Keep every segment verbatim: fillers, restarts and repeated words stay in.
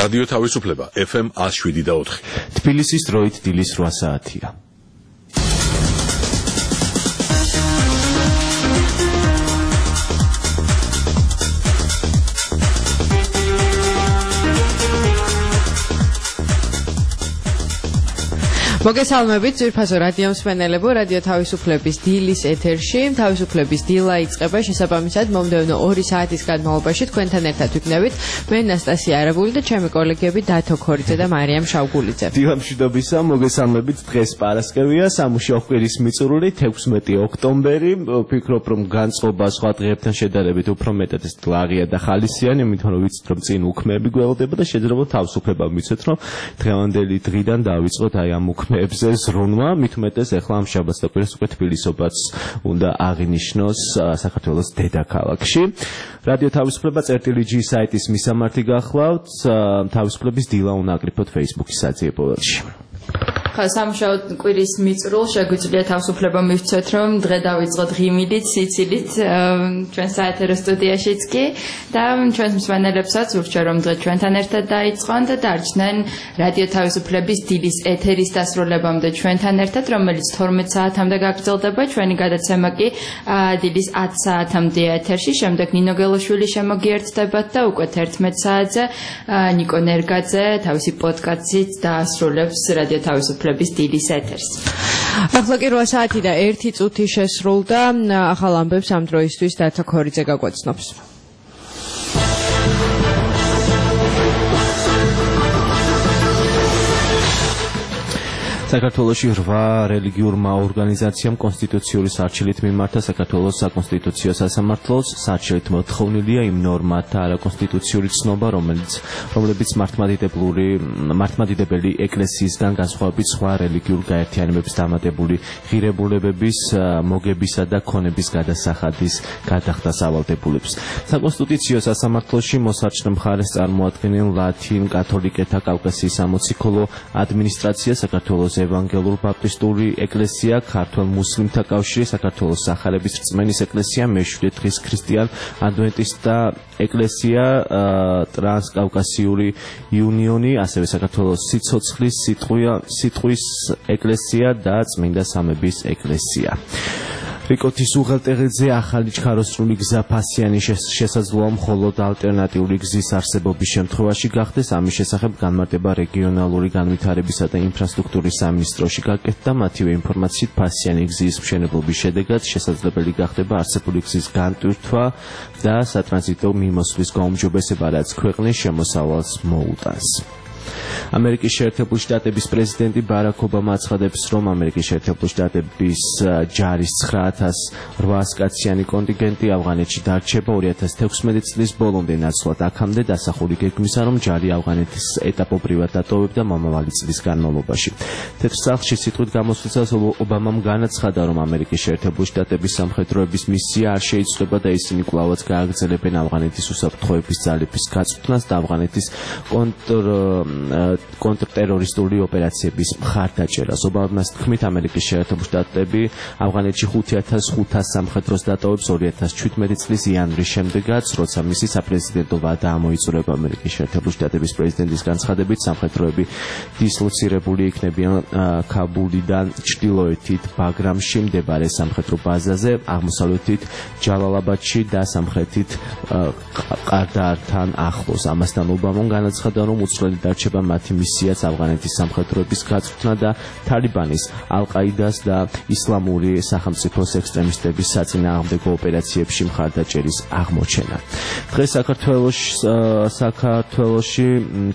რადიო თავისუფლება ეფ ემ one oh seven და four. თბილისის დროით დილის რვა საათია. მოგესალმებით ძვირფასო რადიო მსმენელებო, რადიო თავისუფლების დილის ეთერში. თავისუფლების დილა იწყება შესაბამისად მომდევნო ორი საათის განმავლობაში თქვენთან ერთად ვიქნებით მე ნასტასია არაგული და ჩემი კოლეგები დათო ქორიძე და მარიამ შავგულიძე. დილა მშვიდობისა, მოგესალმებით. დღეს პარასკევია, სამუშაო კვირის მიწურული თექვსმეტი ოქტომბერი. ვფიქრობ, რომ განწყობა სხვა დღეებთან შედარებით უფრო მეტად ლაღია და ხალისიანი, იმიტომ რომ ვიცით, რომ წინ უქმეები გველოდება და შეძლებოთ თავისუფლება მიცეთ, რომ დღევანდელი დღიდან დავიწყოთ აი ამ უქმე ებზე ზრუნვა, მით უმეტეს ახლა ამ შაბათს და კვირას უკვე თბილისობაც უნდა აღინიშნოს საქართველოს დედაქალაქში. რადიო თავისუფლება წერტილი.ჯი საიტის მისამართი გახლავთ, თავისუფლების დილა უნდა აკრიფოთ Facebook-ის საძიებოველში. ხა სამუშაო კვირის მიწრულ შეგვიძლია თავისუფლება მივცეთ, რომ დღე დავიწყოთ ღიმილით, სიცილით ჩვენ საეთერო სტუდიაშიც კი და ჩვენს მსმენელებსაც ვურჩევ, რომ დღე ჩვენთან ერთად დაიწყონ და დარჩნენ რადიო თავისუფლების დილის ეთერის დასრულებამდე ჩვენთან ერთად, რომელიც თორმეტ საათამდე გაგრძელდება. ჩვენი გადაცემა კი დილის ათი საათამდე ეთერში, შემდეგ ნინო გელოშვილი შემოგიერთდებათ და უკვე თერთმეტ საათზე ნიკო ნერგაძე თავისი პოდკასტით დაასრულებს რადიო თავისუფლების დილის ეთერს. ახლა კი რვა საათი და ერთი წუთი შესრულდა. ახალ ამბებს ამ დროისთვის დათო ქორიძე გაგვაცნობს. საქართველოში რვა რელიგიურმა ორგანიზაციამ კონსტიტუციური სარჩელით მიმართა საქართველოს საკონსტიტუციო სასამართლოს. სარჩელით მოთხოვნილია იმ ნორმათა არაკონსტიტუციური ცნობა, რომელიც რომლებიც მართლმადიდებლური მართლმადიდებელი ეკლესიისგან განსხვავებით სხვა რელიგიურ გაერთიანებებს დამატებული ღირებულებების, მოგებისა და ქონების გადასახადის გადახდას ავალდებულებს. საკონსტიტუციო სასამართლოში მოსარჩნე მხარეს წარმოადგენენ ლათინ კათოლიკეთა კავკასიის სამოციქულო ადმინისტრაცია, საქართველოს ევანგელურ ბაპტისტური ეკლესია, ქართველ მუსლიმთა კავშირი, საქართველოს სახალების რწმენის ეკლესია, მეშვიდე დღის ქრისტიან ადვენტისტთა ეკლესია, ტრანსკავკასიური იუნიონი, ასევე საქართველოს სიცოცხლის სიტყვის ეკლესია და წმინდა სამების ეკლესია. რიკოთის უღელტეხილზე ახალი ჩქაროსნული გზა ფასიანის შესაძლოა მხოლოდ ალტერნატიული გზის არსებობის შემთხვევაში გახდეს. ამის შესახებ განმარტება რეგიონალური განვითარებისა და ინფრასტრუქტურის სამინისტროში გაკეთდა. მათივე ინფორმაციით ფასიანი გზის მშენებლობის შედეგად შესაძლებელი გახდება არსებული გზის განტვირთვა და სატრანზიტო მიმოსვლის გაუმჯობესება, რაც ქვეყნის შემოსავალს მოუტანს. ამერიკის შეერთებული შტატების პრეზიდენტი ბარაკ ობამა აცხადებს, რომ ამერიკის შეერთებული შტატების ჯარის ცხრა ათას რვაას კაციანი კონტინგენტი ავღანეთში დარჩება ორი ათას თექვსმეტი წლის ბოლომდე, ნაცვლად აქამდე დასახული გეგმისა, რომ ჯარი ავღანეთის ეტაპობრივად დატოვებდა მომავალი წლის განმავლობაში. თეთრ სახლში სიტყვით გამოსვლისას ობამამ განაცხადა, რომ ამერიკის შეერთებული შტატების სამხედროების მისია არ შეიცვლება და ისინი კვლავაც გააგრძელებენ ავღანეთის უსაფრთხოების ძალების გაწვრთნას და ავღანეთის კონტრ კონტრტერორისტული ოპერაციების მხარდაჭერას. ობამას თქმით, ამერიკის შეერთებული შტატები ავღანეთში ხუთი ათას ხუთას სამხედროს დატოვებს ორი ათას შვიდმეტი წლის იანვრის შემდეგაც, როცა მისი საპრეზიდენტო ვადა ამოიწურება. ამერიკის შეერთებული შტატების პრეზიდენტის განცხადებით, სამხედროები დისლოცირებული იქნებიან ქაბულიდან ჩრდილოეთით ბაგრამში მდებარე სამხედრო ბაზაზე, აღმოსავლეთით ჯალალაბადში და სამხრეთით ყარდაართან ახლოს. ამასთან ობამამ განაცხადა, რომ უცვლელი დარჩება მათი მისიაც ავღანეთის სამხედროების გაწვრთნა და თალიბანის, ალ-ყაიდას და ისლამური სახელმწიფოს ექსტრემისტების საწინააღმდეგო ოპერაციებში მხარდაჭერის აღმოჩენა. დღეს საქართველოში საქართველოში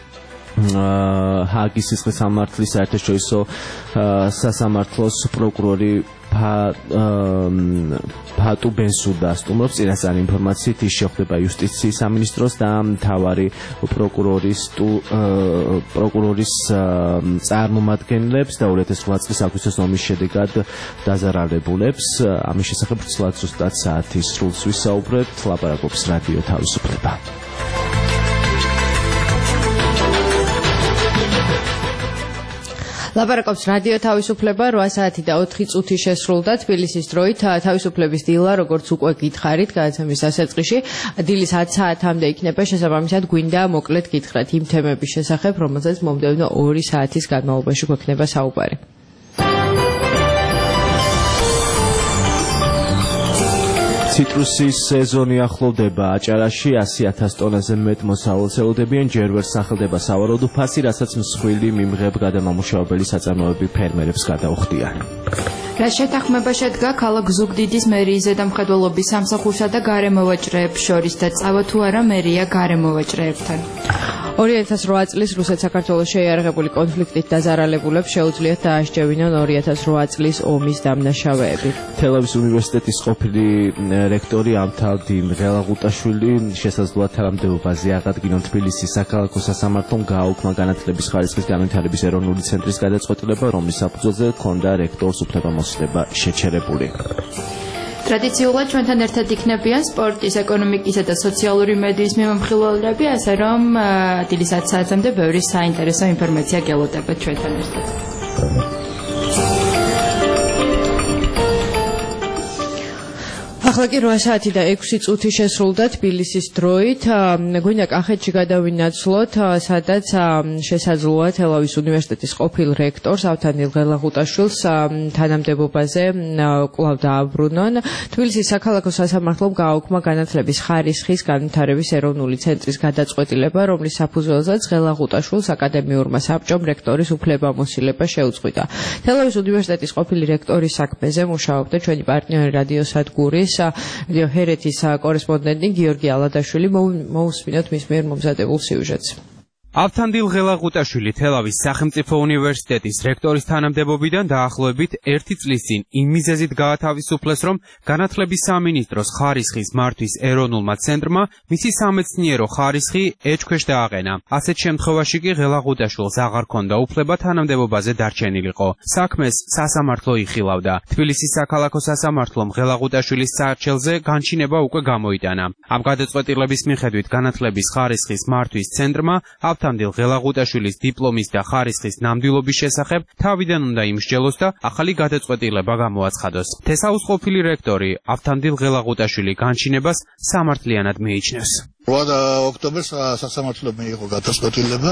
ჰააგის სისხლის სამართლის საერთაშორისო სასამართლოს პროკურორი ფატუ ბენსუდა სტუმრობს. წინასწარ ინფორმაციით ის შეხვდება იუსტიციის სამინისტროს და მთავარი პროკურორის პროკურორის წარმომადგენლებს და ორი ათას რვა წლის აგვისტოს ომის შედეგად დაზარალებულებს. ამის შესახებ ცვლად ზუსტად საათის სრულს ვისაუბრებთ. ლაპარაკობს რადიო თავისუფლება. ლაპარაკობს რადიო თავისუფლება რვა საათი და ოთხი წუთი შესრულდა თბილისის დროით თავისუფლების დილა როგორც უკვე გითხარით გადაცემის დასაწყისში დილის ათი საათამდე იქნება შესაბამისად გვინდა მოკლედ გითხრათ იმ თემების შესახებ რომელზეც მომდევნო ორი საათის განმავლობაში გვექნება საუბარი. ციტრუსის სეზონი ახლოვდება აჭარაში ასი ათას ტონაზე მეტ მოსავალს ელოდებიან ჯერ ვერ სახელდება სავარაუდო ფასი, რასაც მსხვილი მიმღებ გადამამუშავებელი საწარმოები ფერმერებს გადაუხდიან. რა შეთანხმება შედგა ქალაქ ზუგდიდის მერიის ზედამხედველობის სამსახურსა და გარემოვაჭრეებს შორის და წავა თუ არა მერია გარემოვაჭრეებთან. ორი ათას რვა წლის რუსეთ-საქართველოს შეიარაღებული კონფლიქტით დაზარალებულებს შეუძლიათ დაასჯევინონ ორი ათას რვა წლის ომის დამნაშავეები. თელავის უნივერსიტეტის ყოფილი რექტორი ამთადი მღელაღუტაშვილი შესაძლოა თანამდებობაზე აღადგინონ თბილისის საქალაქო სასამართლომ გააუქმა განათლების ხარისხის განვითარების ეროვნული ცენტრის გადაწყვეტილება, რომლის საფუძველზე ჰქონდა რექტორს უფლებამოსილება შეჩერებული. ტრადიციულად ჩვენთან ერთად იქნებიან სპორტის, ეკონომიკისა და სოციალური მედიის მიმოხილველები, ასე რომ დილის ათი საათამდე ბევრი საინტერესო ინფორმაცია გელოდებათ ჩვენთან ერთად. ახლა კი რვა საათი და ექვსი წუთი შესრულდა თბილისის დროით. გვინდა კახეთში გადავინაცვლოთ, სადაც შესაძლოა თელავის უნივერსიტეტის ყოფილ რექტორს ავთანდილ ღელაღუტაშვილს თანამდებობაზე კვლავ დააბრუნონ. თბილისის საქალაქო სასამართლომ გააუქმა განათლების ხარისხის განვითარების ეროვნული ცენტრის გადაწყვეტილება, რომლის საფუძველზეც ღელაღუტაშვილს აკადემიურმა საბჭომ რექტორის უფლებამოსილება შეუწყვიტა. თელავის უნივერსიტეტის ყოფილი რექტორის საქმეზე მუშაობდა ჩვენი პარტნიორი რადიოსადგურის ჰერეთის კორესპონდენტი გიორგი ალადაშვილი. მოусმინოთ მის მიერ მომზადებულ სიუჟეტს. ავთანდილ ღელაღუტაშვილი თელავის სახელმწიფო უნივერსიტეტის რექტორის თანამდებობიდან დაახლოებით ერთი წლის წინ იმ მიზეზით გაათავისუფლეს, რომ განათლების სამინისტროს ხარისხის მართვის ეროვნულმა ცენტრმა მისი სამეცნიერო ხარისხი ეჭქვეშ დააყენა. ასეთ შემთხვევაში კი ღელაღუტაშვილს აღარ ჰქონდა უფლება თანამდებობაზე დარჩენილიყო. საქმეს სასამართლო იხილავდა. თბილისის საქალაქო სასამართლომ ღელაღუტაშვილის საარჩელზე განჩინება უკვე გამოიტანა. ამ გადაწყვეტილების მიხედვით განათლების ხარისხის მართვის ცენტრმა ავთანდილ ღელაღუტაშვილის დიპლომის და ხარისხის ნამდვილობის შესახებ თავიდან უნდა იმსჯელოს და ახალი გადაწყვეტილება გამოაცხადოს. თესაუს ყოფილი რექტორი ავთანდილ ღელაღუტაშვილი განჩინებას სამართლიანად მიიჩნევს. რვა ოქტომბერს სასამართლომ მიიღო გადაწყვეტილება,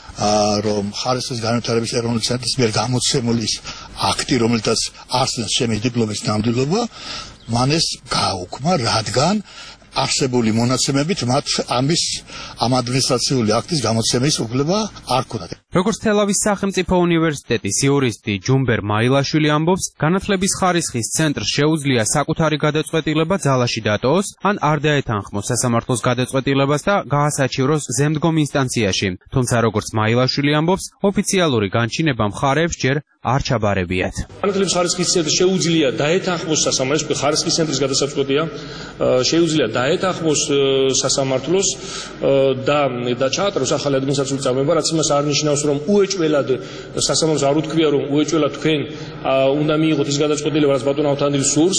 რომ ხარისხის განვითარების ეროვნული ცენტრის მიერ გამოცემული აქტი, რომელთაც არსებობს ჩემი დიპლომის ნამდვილობა, მან ეს გააუქმა, რადგან არსებული მონაცემებით მათ ამის ამ ადმინისტრაციული აქტის გამოცემის უფლება არ ქონდათ. როგორც თელავის სახელმწიფო უნივერსიტეტის იურისტი ჯუმბერ მაილაშვილი ამბობს, განათლების ხარისხის ცენტრს შეუძლია საკუთარი გადაწყვეტილება ძალაში დატოვოს, ან არ დაეთანხმოს სასამართლოს გადაწყვეტილებას და გაასაჩივროს ზემდგომ ინსტანციაში. თუმცა როგორც მაილაშვილი ამბობს, ოფიციალური განჩინება მხარეებს ჯერ არ ჩაბარებიათ. განათლების ხარისხის ცენტრს შეუძლია დაეთანხმოს სასამართლოს, ხარისხის ცენტრის გადასაწყვეტია, შეუძლია დაეთანხმოს სასამართლოს და და ჩაატაროს ახალი ადმინისტრაციული წარმოება, რაც იმას არ ნიშნავს, რომ უეჭველად სასამართლოს არ უთქვია, რომ უეჭველად თქვენ უნდა მიიღოთ ის გადაწყვეტილება, რაც ბატონ ავთანდილს სურს,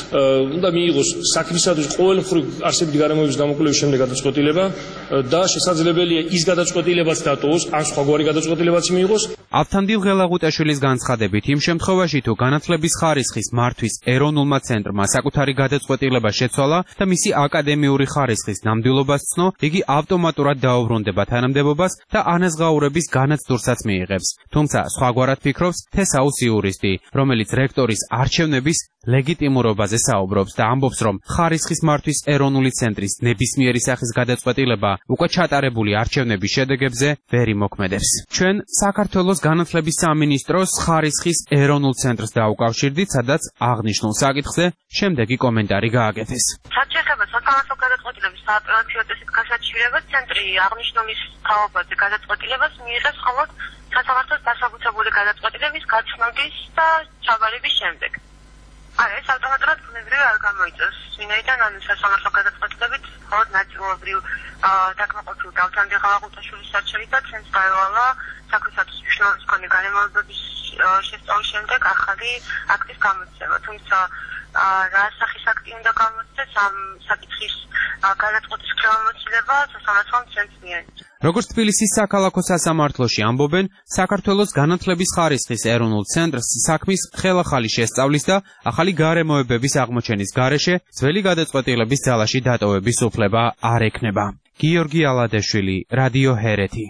უნდა მიიღოს საქმისათვის ყოველმხრივ არსებითი გარემოების გამოკვლევის შემდეგ გადაწყვეტილება და შესაძლებელია ის გადაწყვეტილებაც დატოვოს, ან სხვაგვარი გადაწყვეტილებაც მიიღოს. ავთანდილ ღელაღუტაშვილის განცხადებით, იმ შემთხვევაში თუ განათლების ხარისხის მართვის ეროვნულმა ცენტრმა საკუთარი გადაწყვეტილება შეცვალა და მისი აკადემიური ხარისხის ნამდვილობას ცნო, იგი ავტომატურად დაუბრუნდება თანამდებობას და ანაზღაურების განაცდურსაც მიიღებს. თუმცა სხვაგვარად ფიქრობს თესაუს იურისტი, რომელიც რექტორის არჩევნების ლეგიტიმურობაზე საუბრობს და ამბობს, რომ ხარისხის მართვის ეროვნული ცენტრის ნებისმიერი სახის გადაწყვეტილება უკვე ჩატარებული არჩევნების შედეგებზე ვერ იმოქმედებს. ჩვენ საქართველოს განათლების სამინისტროს ხარისხის ეროვნულ ცენტრს დაუკავშირდით, სადაც აღნიშნულ საკითხზე შემდეგი კომენტარი გააკეთეს. საკანონმდებლო გადაწყვეტილების სააპელაციო წესით გასაჩივრება ცენტრი აღნიშნულის თაობაზე გადაწყვეტილებას მიიღებს მხოლოდ სასამართლოს დასაბუთებული გადაწყვეტილების გაცნობის და ჩაბარების შემდეგ. არა, ეს ავტომატურად ბუნებრივი არ გამოიწვევს, ვინაიდან ამ სასამართლო გადაწყვეტილებით მხოლოდ ნაწილობრივ დაკმაყოფილდა ავთანდილ ღელაღუტაშვილის არჩევით და ჩვენს გაევალა საქმისათვის მნიშვნელობის მქონე გარემოებების შესწავლის შემდეგ ახალი აქტის გამოცემა. თუმცა რა სახის აქტი უნდა გამოწდეს ამ საკითხის გადაწყვეტის ხელმოწერა სასამართლომ ჩვენს მიერ. როგორც თბილისის საქალაქო სასამართლოში ამბობენ, საქართველოს განათლების ხარისხის ეროვნულ ცენტრს საქმის ხელახალი შესწავლის და ახალი გარემოებების აღმოჩენის გარეშე ძველი გადაწყვეტილების ძალაში დატოვების უფლება არ ექნება. გიორგი ალადეშვილი, რადიო ჰერეთი.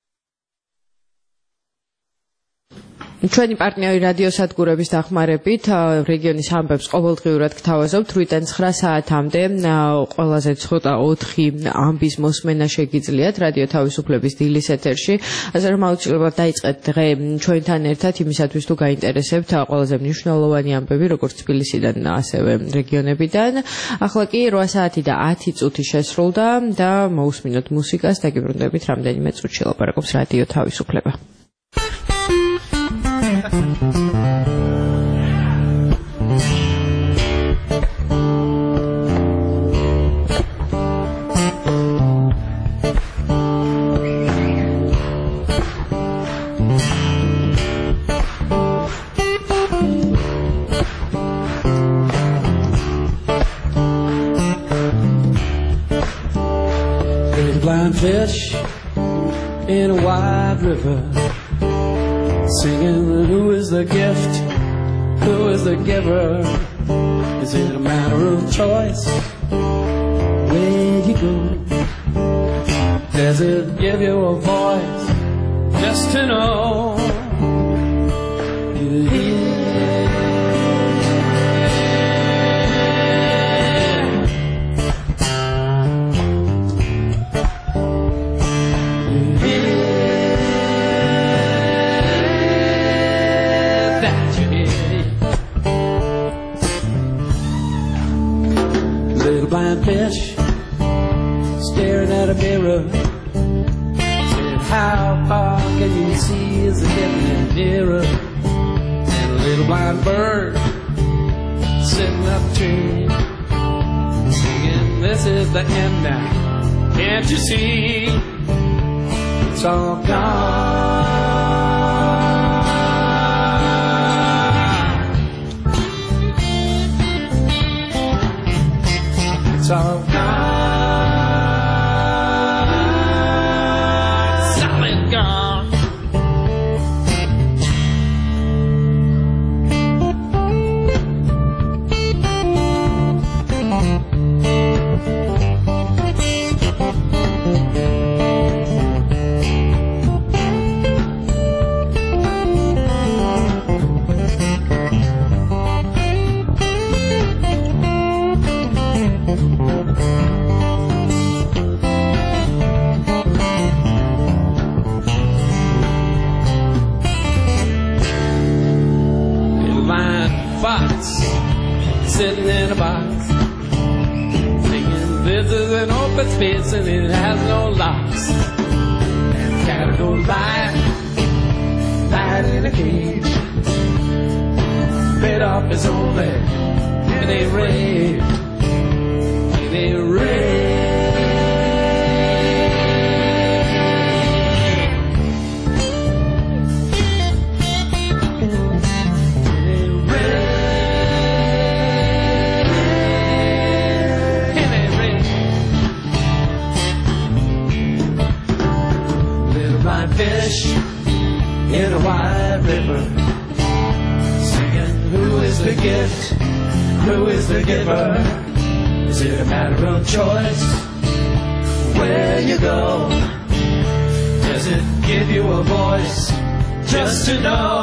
ჩვენი პარტნიორი რადიოსადგურების დახმარებით რეგიონის ამბებს ყოველდღიურად გთავაზობთ თვრიდან ცხრა საათამდე ყველაზე ცოტა ოთხი ამბის მოსმენა შეგიძლიათ რადიო თავისუფლების დილის ეთერში. ასე რომ აუცილებლად დაიწყეთ დღე ჩვენთან ერთად იმისათვის თუ გაინტერესებთ ყველაზე მნიშვნელოვანი ამბები როგორც თბილისიდან ასევე რეგიონებიდან. ახლა კი რვა საათი და ათი წუთი შესრულდა და მოусმინოთ მუსიკას დაგიბრუნდებით რამდენიმე წუთში ლაპარაკობს რადიო თავისუფლება. There's a blind fish in a wide river, singing, who is the gift, who is the giver? Is it a matter of choice, where you go? Does it give you a voice, just to know you're here? Blind fish staring at a mirror, said, how far can you see as it's getting nearer? And a little blind bird sitting up a tree, singing, this is the end now, can't you see? It's all gone. It's all gone, solid gone. Sitting in a box, singing, this is an open space and it has no locks. And the cat goes by, lying in a cage, bit off his own leg, and they rage, and they rage. Fish in a wide river, singing, who is the gift, who is the giver? Is it a matter of choice, where you go? Does it give you a voice, just to know?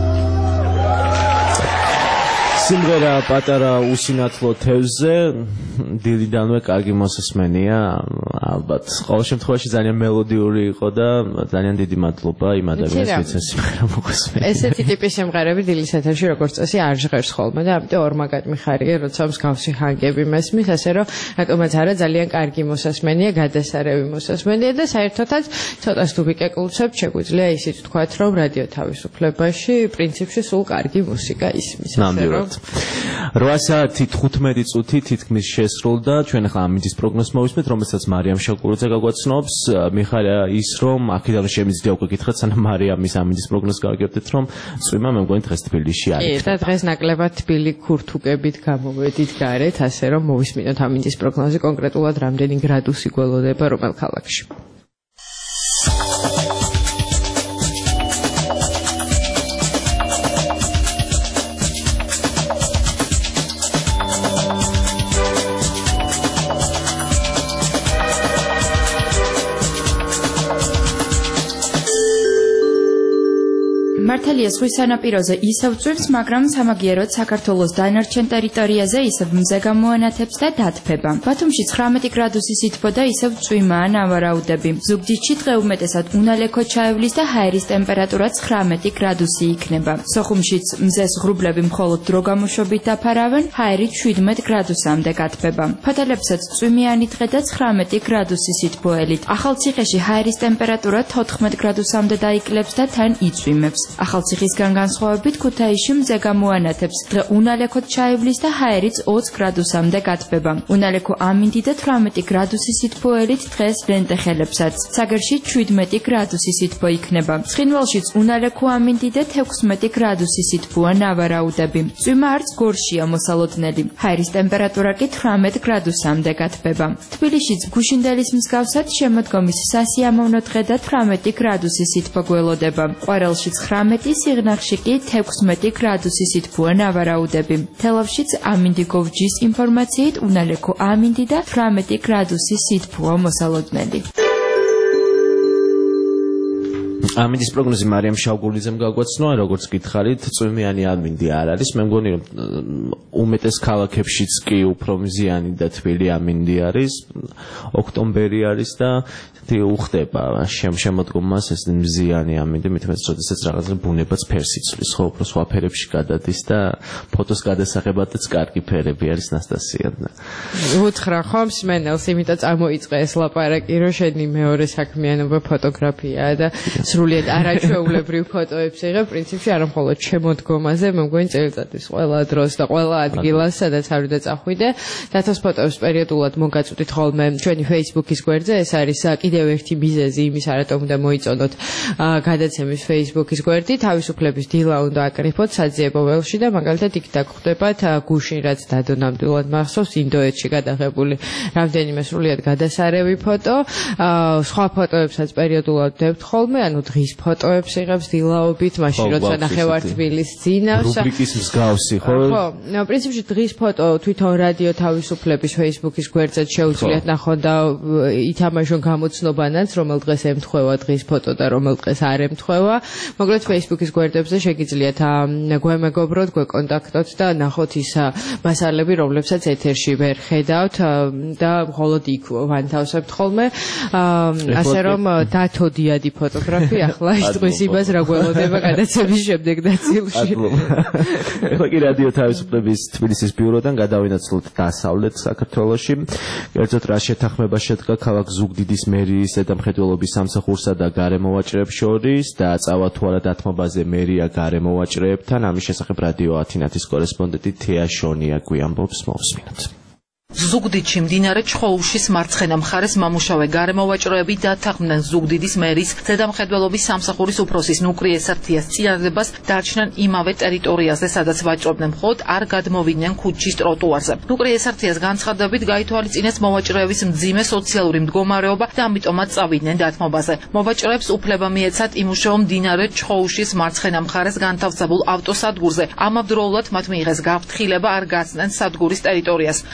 სიმღერა პატარა უსინათლო თევზზე დილიდანვე კარგი მოსასმენია, ალბათ. ყოველ შემთხვევაში ძალიან მელოდიური იყო და ძალიან დიდი მადლობა იმ ადამიანს, ვინც ეს სიმღერა მოგესმენია. ესეთი ტიპის სიმღერები დილის ეთერში როგორც წესი არ ჟღერს ხოლმე და ამიტომ ორმაგად მიხარია, როცა მსგავსი ჰანგები მესმის, ასე რომ რატომაც არა ძალიან კარგი მოსასმენია, გადასარევი მოსასმენია და საერთოდაც ცოტა სტუბიკეკლუცებთ შეგვიძლია ისიც ვთქვათ, რომ რადიო თავისუფლებაში პრინციპში სულ კარგი მუსიკა ისმის. ნამდვილად. რვა საათი თხუთმეტი წუთი თითქმის შესრულდა. ჩვენ ახლა ამინდის პროგნოზს მოვისმენთ, რომელსაც მარიამ შაკურიძე გაგვაცნობს. მიხარია ის, რომ აქედან შემიძლია უკვე გითხრათ, სანამ მარიამის ამინდის პროგნოზს გავაკეთებთ, რომ წვიმა მე მგონი დღეს თბილისში არის. კი, და დღეს ნაკლებად თბილი ქურთუკებით გამოვედით გარეთ, ასე რომ მოვისმინოთ ამინდის პროგნოზი კონკრეტულად რამდენი გრადუსი გველოდება რომელ ქალაქში. მართალია ზღვის სანაპიროზე ისევ წვიმს, მაგრამ სამაგიეროდ საქართველოს დანარჩენ ტერიტორიაზე ისევ მზე გამოანათებს და დათბება. ბათუმში ცხრამეტი გრადუსი სითბო და ისევ წვიმაა ნავარაუდები. ზუგდიდში დღე უმეტესად უნალექო ჩაევლის და ჰაერის ტემპერატურა ცხრამეტი გრადუსი იქნება. სოხუმშიც მზეს ღრუბლები მხოლოდ დრო გამოშვებით დაფარავენ, ჰაერი შვიდმეტ გრადუსამდე გათბება. ფათალებსაც წვიმიანი დღე და ცხრამეტი გრადუსი სითბოელით. ახალციხეში ჰაერის ტემპერატურა თოთხმეტ გრადუსამდე დაიკლებს და თან იწვიმებს. ახალციხისგან განსხვავებით ქუთაისში მზე გამოანათებს. დღე უნალექოდ ჩაევლის და ჰაერიც ოცი გრადუსამდე გათბება. უნალექო ამინდი და თვრამეტი გრადუსი სითბოელით დღეს ლენტეხელებსაც. ცაგერში შვიდმეტი გრადუსი სითბო იქნება. ცხინვალშიც უნალექო ამინდი და ექვსმეტი გრადუსი სითბოა ნავარაუდები. წვიმა არც გორშია მოსალოდნელი. ჰაერის ტემპერატურა კი თვრამეტ გრადუსამდე გათბება. თბილისშიც გუშინდელის მსგავსად შემოდგომის სასიამოვნო დღე და თვრამეტი გრადუსი სითბო გველოდება. ყვარელში ცხრამეტი, სიღნაღში კი ექვსმეტი გრადუსი სითბოა ნავარაუდები. თელავშიც ამინდი გოვჯის ინფორმაციით უნალექო ამინდი და თვრამეტი გრადუსი სითბოა მოსალოდნელი. ამინდის პროგნოზი მარიამ შავგურლიძემ გაგვაცნო, როგორც გითხარით, წვიმიანი ამინდი არ არის. მე მგონი რომ უმეტეს ქალაქებშიც კი უფრო მზიანი და თბილი ამინდი არის. ოქტომბერი არის და უხდება შემოდგომას ეს მზიანი ამინდი, მithumetes როდესაც რაღაცა ბუნებაც ფერს იცვლის, ხო, უფრო სხვა ფერებში გადადის და ფოტოს გადასაღებადაც კარგი ფერები არის ნასტასია. უთხრა ხომ სმენელს, იმიტომ წამოიწყე ეს ლაპარაკი, რომ შენი მეორე საქმიანობა ფოტოგრაფიაა და სრულიად არაჩვეულებრივ ფოტოებს იღებ, პრინციპში არა მხოლოდ შემოდგომაზე, მე მგონი წელიწადის ყველა დროს და ყველა ადგილას, სადაც ავიდა წახვიდე, დათოს ფოტოებს პერიოდულად მოგაწვდით ხოლმე ჩვენი Facebook-ის გვერდზე, ეს არის კიდევ ერთი მიზეზი იმის, რატომ უნდა მოიწონოთ გადაცემის Facebook-ის გვერდი, თავისუფლების დილა უნდა აკრიფოთ საძიებო ველში და მაგალითად იქ დაგხვდებათ გუშინ, რაც დადო ნამდვილად მახსოვს, ინდოეთში გადაღებული რამდენიმე სრულიად გადასარევი ფოტო, სხვა ფოტოებსაც პერიოდულად ვდებთ ხოლმე, ანუ დღის ფოტოებს იღებს დილაობით, მაშინ როცა ნახევარ თბილის ძინავს. რუბრიკის მსგავსი, ხო? ხო, პრინციპში დღის ფოტო თვითონ რადიო თავისუფლების Facebook-ის გვერდზე შეუძლიათ ნახონ და ითამაშონ გამოცნობანაც, რომელ დღეს ემთხვევა დღის ფოტო და რომელ დღეს არ ემთხვევა. მოკლედ Facebook-ის გვერდებზე შეგიძლიათ გვემეგობროთ, გვეკონტაქტოთ და ნახოთ ის მასალები, რომლებსაც ეთერში ვერ ხედავთ და მხოლოდ იქ ვანთავსებთ ხოლმე. ასე რომ დათო დიადი ფოტოგრაფი ახლა ის დღის იმას რა გველოდება გადაცემის შემდეგ ნაწილში. ეხლა კი რადიო თავისუფლების თბილისის ბიუროდან გადავინაცვლოთ დასავლეთ საქართველოში. კერძოდ რა შეთანხმება შედგა ქალაქ ზუგდიდის მერიის ზედამხედველობის სამსახურსა და გარემოვაჭრეებს შორის და წავა თუ არა დათმობაზე მერია გარემოვაჭრეებთან. ამის შესახებ რადიო ათინათის კორესპონდენტი თეა შონია გვიამბობს, მოვსმინოთ. ზუგდიდში მდინარე ჩხოუშის მარცხენა მხარეს მამუშავე გარემოვაჭრეები დათანხმდნენ ზუგდიდის მერის ზედამხედველობის სამსახურის უფროსის ნუკრი ესართიას წინადადებას დარჩნენ იმავე ტერიტორიაზე, სადაც ვაჭრობდნენ, მხოლოდ არ გადმოვიდნენ ქუჩის ტროტუარზე. ნუკრი ესართიას განცხადებით გაითვალისწინეს მოვაჭრეების მძიმე სოციალური მდგომარეობა და ამიტომაც წავიდნენ დათმობაზე. მოვაჭრეებს უფლება მიეცათ იმუშაო მდინარე ჩხოუშის მარცხენა მხარეს განთავსებულ ავტოსადგურზე. ამავდროულად მათ მიიღეს გაფრთხილება არ გაცნენ სადგურის ტერიტორიას. ნუკრი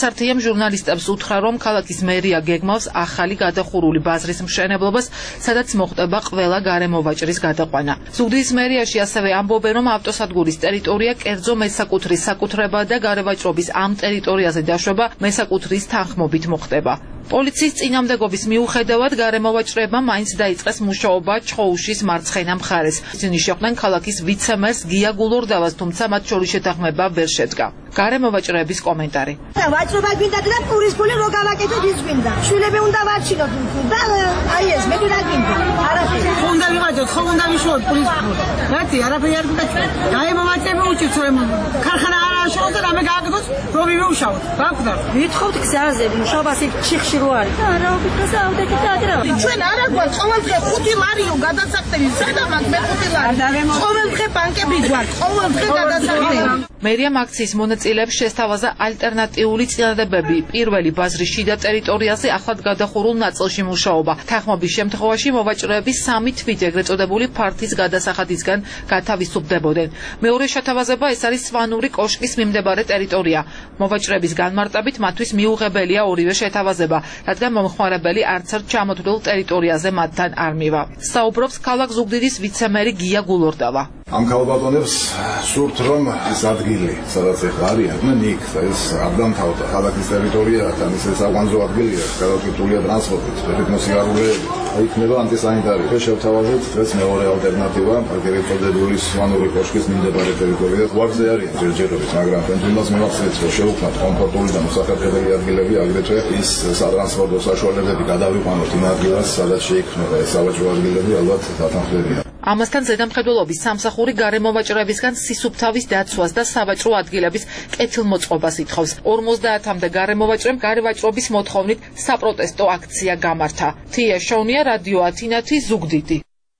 მოსართიემ ჟურნალისტებს უთხრა, რომ ქალაქის მერია გეგმავს ახალი გადახურული ბაზრის მშენებლობას, სადაც მოხდება ყველა გარემოვაჭრის გადაყვანა. ზუგდიდის მერიაში ასევე ამბობენ, რომ ავტოსადგურის ტერიტორია კერძო მესაკუთრის საკუთრებაა და გარევაჭრობის ამ ტერიტორიაზე დაშვება მესაკუთრის თანხმობით მოხდება. პოლიციის წინამდებობის მიუხედავად გარემოვაჭრებმა მაინც დაიწყეს მუშაობა ჩხოუშის მარცხენა მხარეს. ისინი შეხვდნენ ქალაქის ვიცე-მერს გია გულორდავას, თუმცა მათ შორის შეთანხმება ვერ შედგა. გარემოვაჭრების კომენტარი. ვაჭრობა გვინდა და პურის ფული რო გავაკეთოთ ის გვინდა. შვილები უნდა ვარჩინოთ და აი ეს მე თვითონ გვინდა. არაფერი. ხო უნდა ვიყავით, ხო უნდა ვიშოვოთ პურის ფული. რატი არაფერი არ გვინდა. გარემოვაჭრება უჭირთ რომ ქარხანა არ აშოვოთ და რამე გააკეთოს რო ვიმუშაოთ. გაგვდა. ვითხოვთ გზაზე მუშაობას ჩიხში რო არის. არა, ვიქროსა ავდექით ადრე. ჩვენ არა გვაქვს ყოველდღე ხუთი მარიო გადასახდები. სადამაც მე ხუთი ლარი. ყოველდღე ბანკები გვაქვს. ყოველდღე გადასახდები. მერიამ აქციის მონაწილეებს შესთავაზა ალტერნატიული წინადადებები. პირველი ბაზრის შიდა ტერიტორიაზე ახლად გადახურულ ნაწილში მუშაობა. თანხმობის შემთხვევაში მოვაჭრეები სამი თვით ეგრეთ წოდებული ფართის გადასახადისგან გათავისუფლდებოდნენ. მეორე შეთავაზება ეს არის სვანური კოშკის მიმდებარე ტერიტორია. მოვაჭრეების განმარტებით მათთვის მიუღებელია ორივე შეთავაზება, რადგან მომხმარებელი არც ერთ ჩამოთვლილ ტერიტორიაზე მათთან არ მივა. საუბრობს ქალაქ ზუგდიდის ვიცე-მერი გია გულორდავა. ამ ქალბატონებს სურთ რომ ეს ადგილი, სადაც ეხლა არიან, იქ ეს არ დამთავრდა ქალაქის ტერიტორიიდან, ეს საკვანძო ადგილია, გადაწყვეტილია ტრანსპორტით, ეთნოსიარულეები, იქნება ანტისანიტარია. შევთავაზეთ ეს მეორე ალტერნატივა, ეგრეთ წოდებული სვანური კოშკის მიმდებარე ტერიტორია. გვარზე არიან ჯერჯერობით, მაგრამ თუნდაც მივახსენეთ, რომ შევქმნათ კომფორტული და მოსახერხებელი ადგილები, აგრეთვე ის სატრანსპორტო საშუალებები გადავიყვანოთ იმ ადგილას, სადაც შეიქმნება ეს სავაჭრო ადგილები, ალბათ დათანხმდებიან. ამასთან ზედამხედველობის სამსახური გარემოვაჭრებისგან სისუფთავის დაცვას და სავაჭრო ადგილების კეთილმოწყობას ითხოვს. ორმოცდაათამდე გარემოვაჭრემ გარევაჭრობის მოთხოვნით საპროტესტო აქცია გამართა. თია შოვნია, რადიო ათინათი, ზუგდიდი.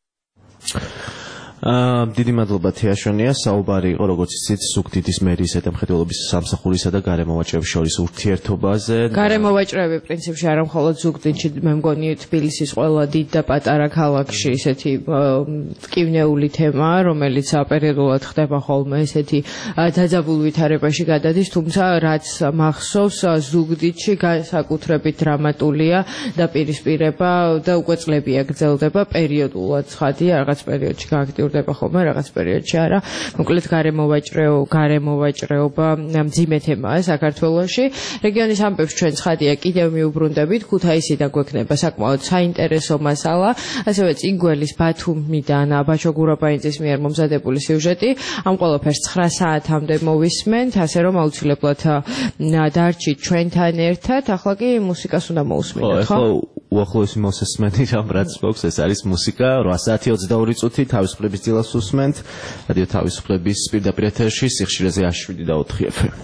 დიდი მადლობა თეაშონია. საუბარი იყო, როგორც იცით, ზუგდიდის მერიის ზედამხედველობის სამსახურისა და გარემოვაჭრების შორის ურთიერთობაზე. გარემოვაჭრები პრინციპში არა მხოლოდ ზუგდიდში, მე მგონი თბილისის ყველა დიდ და პატარა ქალაქში ისეთი ტკივნეული თემაა, რომელიც პერიოდულად ხდება ხოლმე ესეთი დაძაბულ ვითარებაში გადადის, თუმცა რაც მახსოვს, ზუგდიდში განსაკუთრებით დრამატულია დაპირისპირება და უკვე წლებია გრძელდება პერიოდულად, ცხადია, რაღაც პერიოდში გააქტიურდება ხოლმე, რაღაც პერიოდში არა. მოკლედ გარემოვაჭრეო, გარემოვაჭრეობა მძიმე თემაა საქართველოში. რეგიონის ამბებს ჩვენ ცხადია კიდევ მიუბრუნდებით, ქუთაისიდან გვექნება საკმაოდ საინტერესო მასალა, ასევე წინგველის ბათუმიდან ბაჩო გურაბაინძის მიერ მომზადებული სიუჟეტი. ამ ყველაფერს ცხრა საათამდე მოვისმენთ, ასე რომ აუცილებლად დარჩით ჩვენთან ერთად. ახლა კი მუსიკას უნდა მოусმინოთ, ხო? უახლოესი მოსესმენი რამ რაც გვაქვს, ეს არის მუსიკა. რვა საათი ოცდაორი წუთი თავისუფლების დილას უსმენთ. რადიო თავისუფლების პირდაპირ ეთერში სიხშირეზე შვიდი და ოთხი ეფ ემ.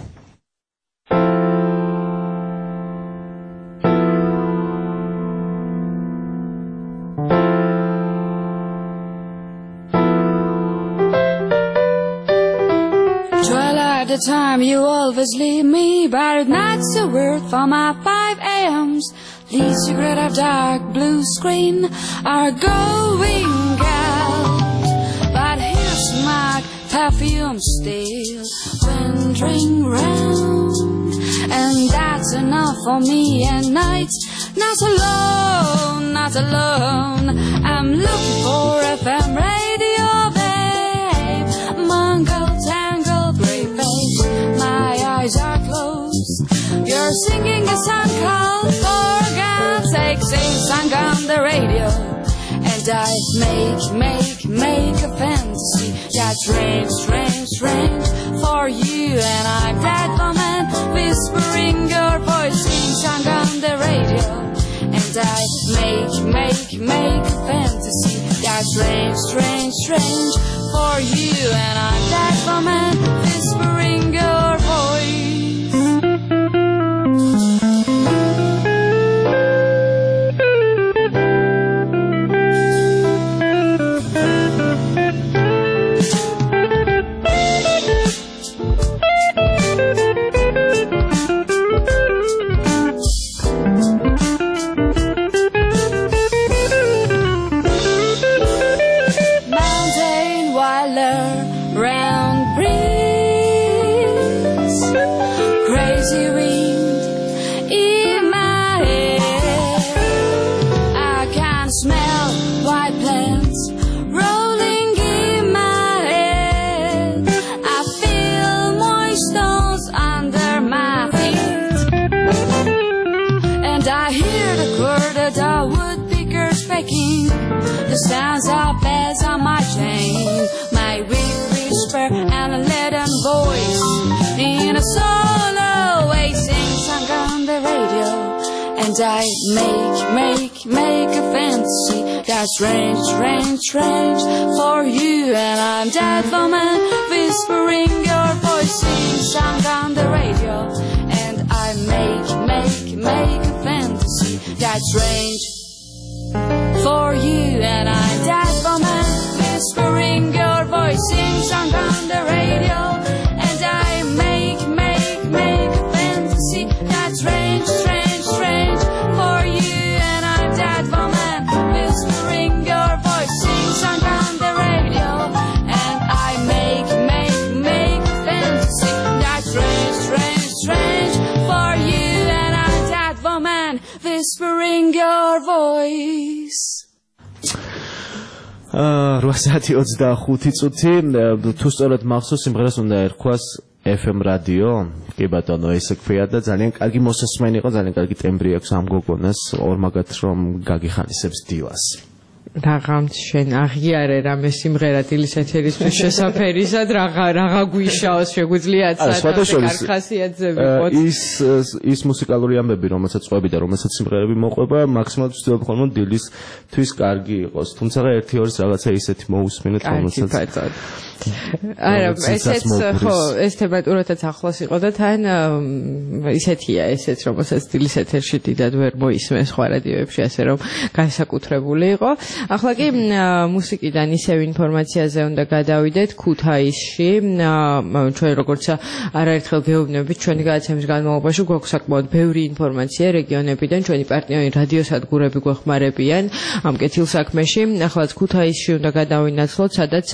At the time you always leave me, but not a word for my five a m's. The secret of dark blue screen are going out, but here's my perfume still wandering round, and that's enough for me at night. Not alone, not alone. I'm looking for F M radio, babe. Mongol tangle, gray face. My eyes are closed. You're singing a song called For God's Sake. Sing song on the radio, and I make, make, make a fantasy. Yeah, strange, strange, strange for you, and I'm that woman whispering your voice. Sing song on the radio, and I make, make, make a fantasy. Yeah, strange, strange, strange for you, and I'm that woman whispering your voice. Round the sounds of bells on my chain, my weak whisper and a leaden voice in a solo way sings song on the radio. And I make, make, make a fantasy that's strange, strange, strange for you. And I'm that woman whispering your voice sing song on the radio. And I make, make, make a fantasy that's strange for you. And I'm that woman whispering your voice sing song on the radio. And I make, make, make a fantasy that's strange, strange, strange for you. And I'm that woman whispering your voice sing song on the radio. And I make, make, make a fantasy that's strange, strange, strange for you. And I'm that woman whispering your voice. რვა საათი ოცდახუთი წუთი თუ სწორად მახსოვს სიმღერას უნდა ერქვას ეფ ემ რადიო კი ბატონო ესე ქვია და ძალიან კარგი მოსასმენი იყო ძალიან კარგი ტემბრი აქვს ამ გოგონას ორმაგად რომ გაგიხანისებს დილას Ragams შენ აღიარე რამე სიმღერა დილის ეთერისთვის შესაფერისად რაღა რაღა გვიშაოს შეგვიძლია საერთოდ ხასიათზე ვიყოთ ის ის მუსიკალური ამბები რომელსაც ყვები და რომელსაც სიმღერები მოყვება მაქსიმალურად ვცდილობ ხოლმე დილისთვის კარგი იყოს თუმცა ერთი ორი რაღაცა ისეთი მოусმინეთ რომელსაც არა ესეც ხო ეს თემატურათაც ახლოს იყო და თან ისეთია ესეც რომელსაც დილის ეთერში დიდად ვერ მოისმენს სხვა რადიოებში ასე რომ განსაკუთრებული იყო ახლა კი მუსიკიდან ისევ ინფორმაციაზე უნდა გადავიდეთ ქუთაისში ჩვენ როგორც არაერთხელ გეუბნებით ჩვენი გადაცემის განმავლობაში გვაქვს საკმაოდ ბევრი ინფორმაცია რეგიონებიდან ჩვენი პარტნიორი რადიოსადგურები გვეხმარებიან ამ კეთილსაქმეში ახლაც ქუთაისში უნდა გადავინაცვლოთ სადაც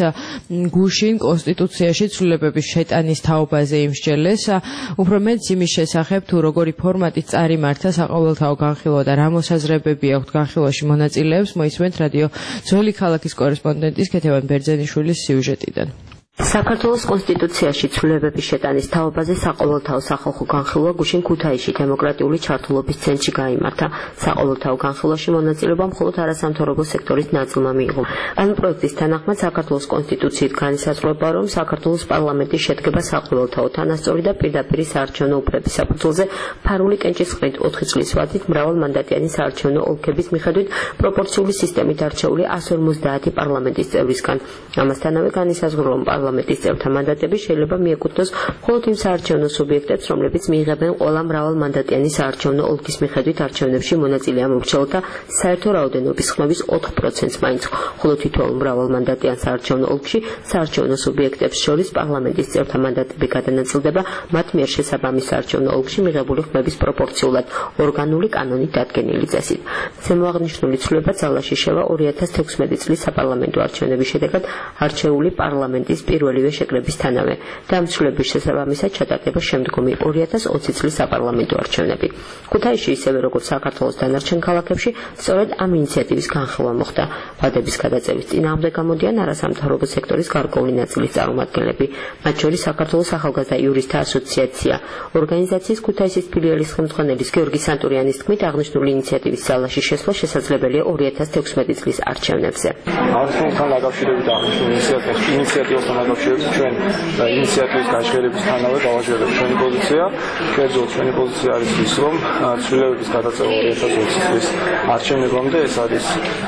გუშინ კონსტიტუციაში ცვლილებების შეტანის თაობაზე იმსჯელეს უფრო მეც იმის შესახებ თუ როგორი ფორმატით წარიმართა საყოველთაო განხილვა და რა მოსაზრებები აქვთ განხილვაში მონაწილეებს მოისმენთ რადიო ძველი ქალაქის კორესპონდენტის ქეთევან ბერძენიშვილის სიუჟეტიდან საქართველოს კონსტიტუციაში ცვლილებების შეტანის თაობაზე საყოველთაო სახალხო განხილვა გუშინ ქუთაისში დემოკრატიული ჩართულობის ცენტრში გაიმართა. საყოველთაო განხილვაში მონაწილეობა მხოლოდ არასამთავრობო სექტორის ნაწილმა მიიღო. ამ პროექტის თანახმად საქართველოს კონსტიტუციით განისაზღვრება, რომ საქართველოს პარლამენტი შედგება საყოველთაო თანასწორი და პირდაპირ საარჩევნო უფლების საფუძველზე ფარული კენჭის ყრით ოთხი წლის ვადით მრავალმანდატიანი საარჩევნო ოლქების მიხედვით პროპორციული სისტემით არჩეული εκατს ორმოცდაათი პარლამენტის წევრისგან. ამასთანავე განისაზღვრება, რომ პარლამენტის წევრთა მანდატები შეიძლება მიეკუთვნოს მხოლოდ იმ საარჩევნო სუბიექტებს, რომლებიც მიიღებენ ყველა მრავალმანდატიანი საარჩევნო ოლქის მიხედვით არჩევნებში მონაწილე ამორჩეულთა საერთო რაოდენობის ხმების ოთხ პროცენტს მაინც, ხოლო თითოეულ მრავალმანდატიან საარჩევნო ოლქში საარჩევნო სუბიექტებს შორის პარლამენტის წევრთა მანდატები გადანაწილდება მათ მიერ შესაბამის საარჩევნო ოლქში მიღებული ხმების პროპორციულად ორგანული კანონით დადგენილი წესით. ზემოაღნიშნული ცვლილება ძალაში შევა ორი ათას თექვსმეტი წლის საპარლამენტო არჩევნების შედეგად არჩეული პარლამენტის პირველივე შეკრებისთანავე და ამ ცვლილების შესაბამისად ჩატარდება შემდგომი ორი ათას ოცი წლის საპარლამენტო არჩევნები. ქუთაისში ისევე როგორც საქართველოს დანარჩენ ქალაქებში სწორედ ამ ინიციატივის განხილვა მოხდა. ვადების გადაწევის წინააღმდეგ გამოდიან არასამთავრობო სექტორის გარკვეული ნაწილის წარმომადგენლები, მათ შორის საქართველოს ახალგაზრდა იურისტთა ასოციაცია. ორგანიზაციის ქუთაისის ფილიალის ხელმძღვანელის გიორგი სანტურიანის თქმით, აღნიშნული ინიციატივის ძალაში შესვლა შესაძლებელია ორი ათას თექვსმეტი წლის არჩევნებზე. აღნიშნულთან დაკავშირებით აღნიშნულ ინიციატივასთან დაკავშირებით ჩვენ ინიციატივის გაჟღერებისთანავე გავაჟღერებთ ჩვენი პოზიცია. კერძოდ ჩვენი პოზიცია არის ის, რომ ცვლილებების გადაწევა ორი ათას ოცი წლის არჩევნებამდე ეს არის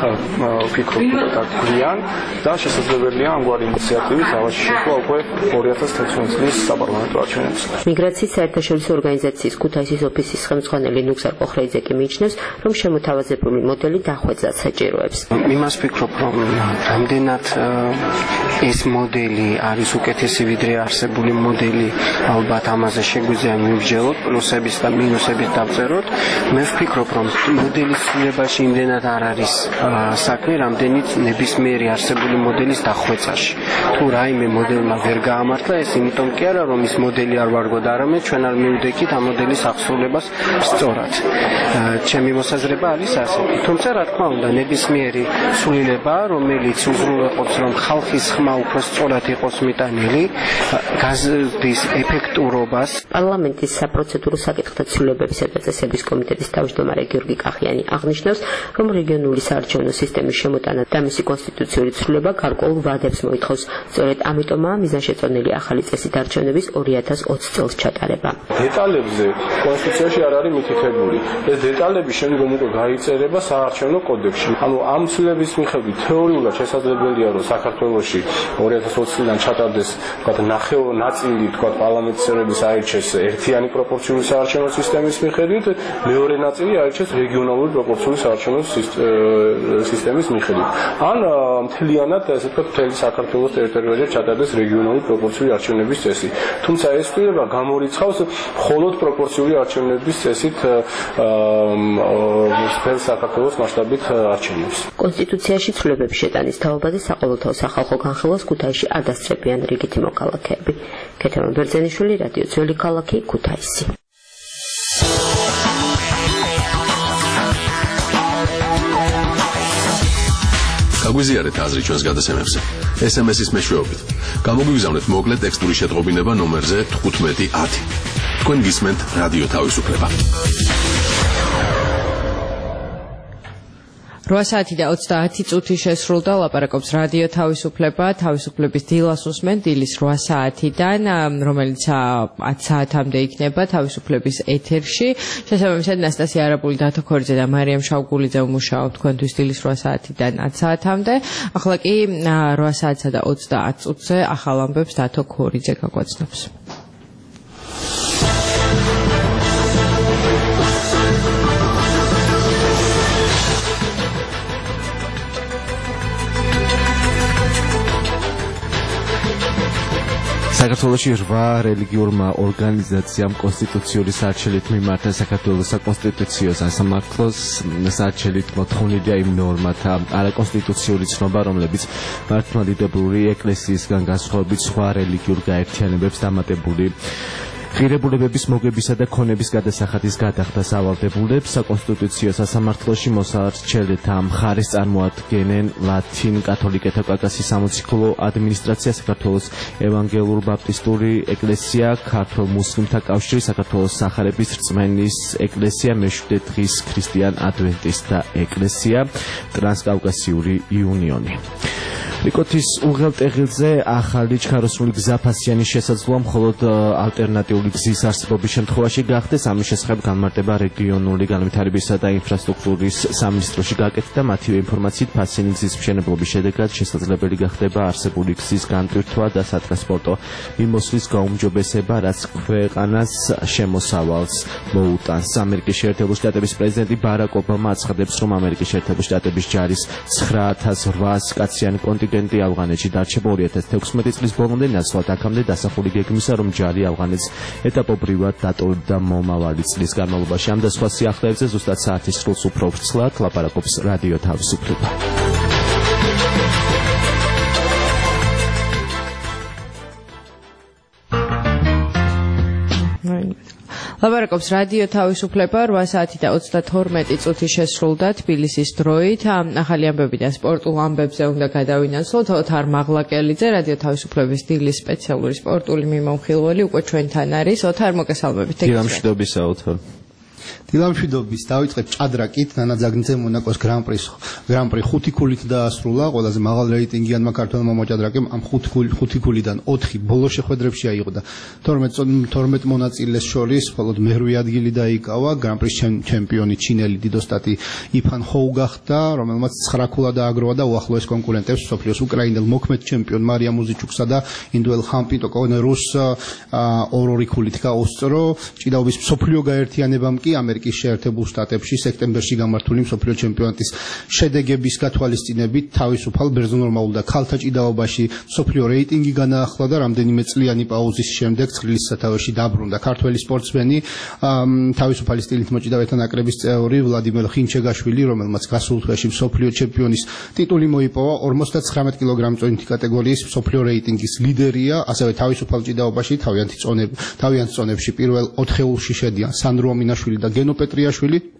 ვფიქრობ გვიან და შესაძლებელია ამგვარი ინიციატივით ძალაში შესვლა უკვე ორი ათას თექვსმეტი წლის საპარლამენტო არჩევნებზე. მიგრაციის საერთაშორისო ორგანიზაციის ქუთაისის ოფისის ხელმძღვანელი ნუგზარ ყოხრაიძე კი მიიჩნევს, რომ შემოთავაზებული მოდელი დახვეწად საჭიროებს. იმას ვფიქრობ, რომ რამდენად ეს მოდელი არის უკეთესი ვიდრე არსებული მოდელი, ალბათ ამაზე შეგვიძლია მივსჯელოთ, პლუსების და მინუსების დავწეროთ. მე ვფიქრობ, რომ მოდელის ცვლილებაში იმდენად არ არის საქმე, რამდენიც ნებისმიერი არსებული მოდელის დახვეწაში. თუ რაიმე მოდელმა ვერ გაამართლა, ეს იმიტომ კი არა, რომ ის მოდელი არ ვარგოთ, არამედ ჩვენ არ მივდექით ამ მოდელის აღსრულებას სწორად. ჩემი მოსაზრება არის ასეთი. თუმცა რა თქმა უნდა, ნებისმიერი ცვლილება, რომელიც უზრუნველყოფს, რომ ხალხის ხმა უფრო სწორად იყოს მიტანილი გაზრდის ეფექტურობას. პარლამენტის საპროცედურო საკითხთა ცვლილებებისა და წესების კომიტეტის თავმჯდომარე გიორგი კახიანი აღნიშნავს, რომ რეგიონული საარჩევნო სისტემის შემოტანა და მისი კონსტიტუციური ცვლილება გარკვეულ ვადებს მოითხოვს. სწორედ ამიტომაა მიზანშეწონილი ახალი წესით არჩევნების ორი ათას ოცი წელს ჩატარება. დეტალებზე კონსტიტუციაში არ არის მითითებული. ეს დეტალები შემდგომ უკვე გაიწერება საარჩევნო კოდექსში. ანუ ამ ცვლილების მიხედვით თეორიულად შესაძლებელია, რომ საქართველოში ორი ათას ოცი წლიდან ჩატარდეს, ვთქვათ, ნახევარ ნაწილი, ვთქვათ, პარლამენტის წევრების აირჩეს ერთიანი პროპორციული საარჩევნო სისტემის მიხედვით, მეორე ნაწილი აირჩეს რეგიონალური პროპორციული საარჩევნო სისტემის მიხედვით. ან მთლიანად, ასე ვთქვათ, მთელი საქართველოს ტერიტორიაზე ჩატარდეს რეგიონული პროპორციული არჩევნების წესი. თუმცა ეს ცვლილება გამორიცხავს მხოლოდ პროპორციული არჩევნების წესით მთელ საქართველოს მასშტაბით არჩევნებს. კონსტიტუციაში ცვლილებების შეტანის თაობაზე საყოველთაო სახალხო განხილვას ქუთაისში ადასწრებიან რიგითი მოქალაქეები. ქეთევან ბერძენიშვილი, რადიო ძველი ქალაქი, ქუთაისი. გაგვიზიარეთ აზრი ჩვენს გადაცემებზე. ეს ემ ეს-ის მეშვეობით. გამოგვიგზავნეთ მოკლე ტექსტური შეტყობინება ნომერზე თხუთმეტი ათი. თქვენ გისმენთ რადიო თავისუფლება. რვა საათი და ოცდაათი წუთი შესრულდა, ლაპარაკობს რადიო თავისუფლება, თავისუფლების დილას უსმენ, დილის რვა საათიდან, რომელიც ათ საათამდე იქნება თავისუფლების ეთერში. შესაბამისად, ნასტასია არაბული, დათო ქორიძე და მარიამ შავგულიძე უმუშაობ თქვენთვის დილის რვა საათიდან ათ საათამდე. ახლა კი რვა საათსა და ოცდაათ წუთზე ახალ ამბებს დათო ქორიძე გაგვაცნობს. საქართველოში რვა რელიგიურმა ორგანიზაციამ კონსტიტუციური სარჩელით მიმართა საქართველოს საკონსტიტუციო სასამართლოს. სარჩელით მოთხოვნილია იმ ნორმათა არაკონსტიტუციური ცნობა, რომლებიც მართლმადიდებლური ეკლესიისგან განსხვავებით სხვა რელიგიურ გაერთიანებებს დამატებული ღირებულებების მოგებისა და ქონების გადასახადის გადახდას ავალდებულებს. საკონსტიტუციო სასამართლოში მოსარჩელთა მხარეს წარმოადგენენ ლათინ კათოლიკეთა კაკასის სამოციქულო ადმინისტრაცია, საქართველოს ევანგელურ-ბაპტისტური ეკლესია, ქართულ მუსლიმთა კავშირი, საქართველოს სახარების რწმენის ეკლესია, მეშვიდე დღის ქრისტიან ადვენტისტთა ეკლესია, ტრანსკავკასიური იუნიონი. რიკოთის უღელტეხილზე ახალი ჩქაროსნული გზაფასიანის შესაძლოა მხოლოდ ალტერნატიული გზის არსებობის შემთხვევაში გახდეს. ამის შესახებ განმარტება რეგიონული განვითარებისა და ინფრასტრუქტურის სამინისტროში გაკეთდა. მათივე ინფორმაციით, ფასიანი გზის მშენებლობის შედეგად შესაძლებელი გახდება არსებული გზის განტვირთვა და სატრანსპორტო მიმოსვლის გაუმჯობესება, რაც ქვეყანას შემოსავალს მოუტანს. ამერიკის შეერთებული შტატების პრეზიდენტი ბარაკ ობამა აცხადებს, რომ ამერიკის შეერთებული შტატების ჯარის ცხრა ათას რვაასი კაციანი კონტინგენტი ავღანეთში დარჩება ორი ათას თექვსმეტი წლის ბოლომდე, ნაცვლად აქამდე დასახული გეგმისა, რომ ჯარი ავღანეთს ეტაპობრივად დატოვებდა მომავალი წლის განმავლობაში. ამ და სხვა სიახლეებზე ზუსტად საათის სრულს უფრო ვრცლად ლაპარაკობს რადიო თავისუფლება. ლაპარაკობს რადიო თავისუფლება, რვა საათი და ოცდათორმეტი წუთი შესრულდა თბილისის დროით. ახალი ამბები და სპორტულ ამბებზე უნდა გადავინაცვლოთ. ოთარ მაღლაკელიძე, რადიო თავისუფლების დილის სპეციალური სპორტული მიმოხილველი უკვე ჩვენთან არის. ოთარ, მოგესალმებით. დილამშვიდობისა, ოთარ. დილამშვიდობის დავიწყებ ჭადრაკით, ნანა ძაგნიძე მონაკოს გრან-პრის გრან-პრი ხუთი ქულით დაასრულა. ყველაზე მაღალ რეიტინგიანმა ქართველმა მოჭადრაკემ ამ ხუთი ქულიდან ოთხი ბოლო შეხვედრებში აიღო და თორმეტ მონაწილეს შორის მხოლოდ მერვე ადგილი დაიკავა. გრან-პრის ჩემპიონი ჩინელი დიდოსტატი იფან ჰოუ გახდა, რომელმაც ცხრა ქულა დააგროვა და უახლოეს კონკურენტებს მსოფლიოს უკრაინელ მოქმედ ჩემპიონ მარია მუზიჩუკსა და ინდუელ ხამპიტოკონერუს ორ-ორი ქულით გაუსწრო. ჭიდაობის მსოფლიო გაერთიანებამ კი ამერიკის შეერთებულ შტატებში სექტემბერში გამართული მსოფლიო ჩემპიონატის შედეგების გათვალისწინებით თავისუფალ ბერძნულ და ქალთა ჭიდაობაში მსოფლიო რეიტინგი განაახლა და რამდენიმე წლიანი პაუზის შემდეგ ცხრილის სათავეში დაბრუნდა ქართველი სპორტსმენი, თავისუფალი სტილით მოჭიდავეთა ნაკრების წევრი ვლადიმერ ხინჩეგაშვილი, რომელმაც გასულ თვეში მსოფლიო ჩემპიონის ტიტული მოიპოვა. ორმოცდათხრამეტ კილოგრამწონითი კატეგორიის მსოფლიო რეიტინგის ლიდერია. ასევე თავისუფალ ჭიდაობაში თავიანთი წონები თავიანთ წონებში პირველ ოთხეულში შედიან სანდრო ამინაშვილი და გენო პეტრიაშვილი.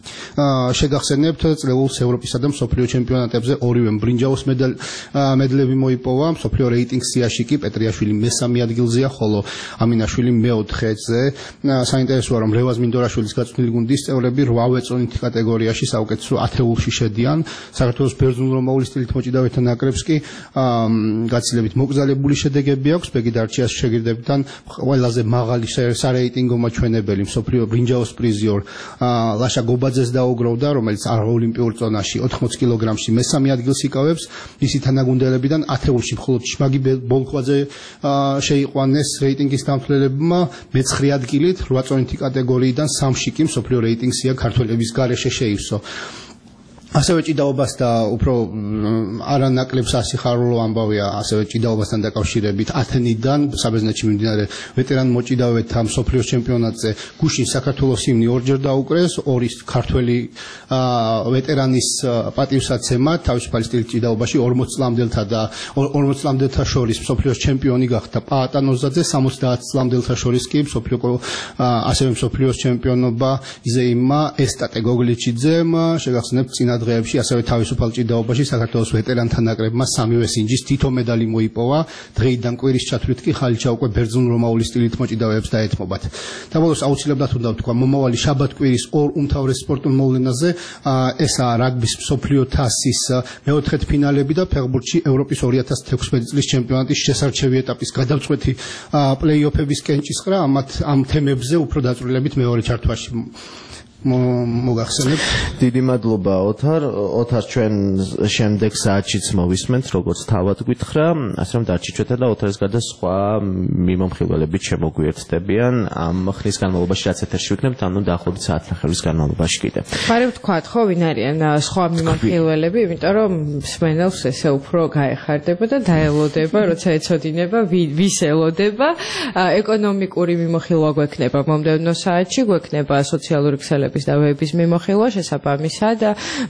შეგახსენებთ წლეულს ევროპისა და მსოფლიო ჩემპიონატებზე ორივე ბრინჯაოს მედლები მოიპოვა. მსოფლიო რეიტინგ სიაში კი პეტრიაშვილი მესამე ადგილზეა, ხოლო ამინაშვილი მეოთხეზე. საინტერესოა, რომ რევაზ მინდორაშვილის გაწვრთნილი გუნდის წევრები რვავე წონით კატეგორიაში საუკეთესო ათეულში შედიან. საქართველოს ბერძნულ-რომაული სტილით მოჭიდავეთა ნაკრებს კი გაცილებით მოკრძალებული შედეგები აქვს. ბეგი დარჩიას შეგირდებთან ყველაზე მაღალი სარეიტინგო მაჩვენებელი მსოფლიო ბრინჯაოს პრიზიორ ლაშა გობაძეს დაუგროვდა, რომელიც არაოლიმპიურ წონაში ოთხმოცი კილოგრამში მესამე ადგილს იკავებს. მისი თანაგუნდელებიდან ათეულში მხოლოდ შმაგი ბოლქვაძე შეიყვანეს რეიტინგის დამცველებმა მეცხრე ადგილით, რვა წონითი კატეგორიიდან სამში კი მსოფლიო რეიტინგსია ქართველების გარეშე შეივსო. ასევე ჭიდაობას და უფრო არანაკლებს ასიხარულო ამბავია ასევე ჭიდაობასთან დაკავშირებით ათენიდან საბერძნეთში მიმდინარე ვეტერან მოჭიდავეთა მსოფლიოს ჩემპიონატზე გუშინ საქართველოს ჰიმნი ორჯერ დაუკრეს, ორი ქართველი ვეტერანის პატივსაცემად თავისუფალი სტილის ჭიდაობაში ორმოც წლამდელთა და ორმოც წლამდელთა შორის მსოფლიოს ჩემპიონი გახდა პაატა ნოზაძე, სამოცდაათ წლამდელთა შორის კი მსოფლიო ასევე მსოფლიოს ჩემპიონობა იზეიმმა ესტატე გოგლიჩიძემ. შეგახსენებთ წინა დღეებში ასევე თავისუფალ ჭიდაობაში საქართველოს ვეტერანთა ნაკრებმა სამივე სინჯის თითო медალი მოიპოვა. დღეიდან კვირის ჩათვლით კი ხალიჩა უკვე ბერძნულ-რომაული სტილით მოჭიდავეებს დაეთმობათ. დაბოლოს აუცილებლად უნდა ვთქვა, მომავალი შაბათ-კვირის ორ უმთავრეს სპორტულ მოვლენაზე ესაა რაგბის მსოფლიო თასის მეოთხედფინალები და ფეხბურთში ევროპის ორი ათას თექვსმეტი წლის ჩემპიონატის შესარჩევი ეტაპის გადამწყვეტი პლეი-ოფების კენჭისყრა. ამ თემებზე უფრო დაწვრილებით მეორე ჩართვაში მოგახსენებთ. დიდი მადლობა ოთარ. ოთარ ჩვენ შემდეგ საათშიც მოვისმენთ, როგორც თავად გითხრა, ასე რომ დარჩიჩვეთა და ოთარის გარდა სხვა მიმომხილველებით შემოგვიერთდებიან ამ ხნის განმავლობაში, რაც ეთერში ვიქნებთ, ანუ დაახლოებით საათნახევრის განმავლობაში კიდე. ხარ ვთქვათ, ხო, ვინ არიან სხვა მიმომხილველები, იმიტომ რომ მსმენელს ესე უფრო გაეხარდება და დაელოდება, როცა ეცოდინება, ვის elodeba. ეკონომიკური მიმოხილვა გვექნება მომდევნო საათში, გვექნება სოციალური ქსელების და ვების მიმოხილვა შესაბამისად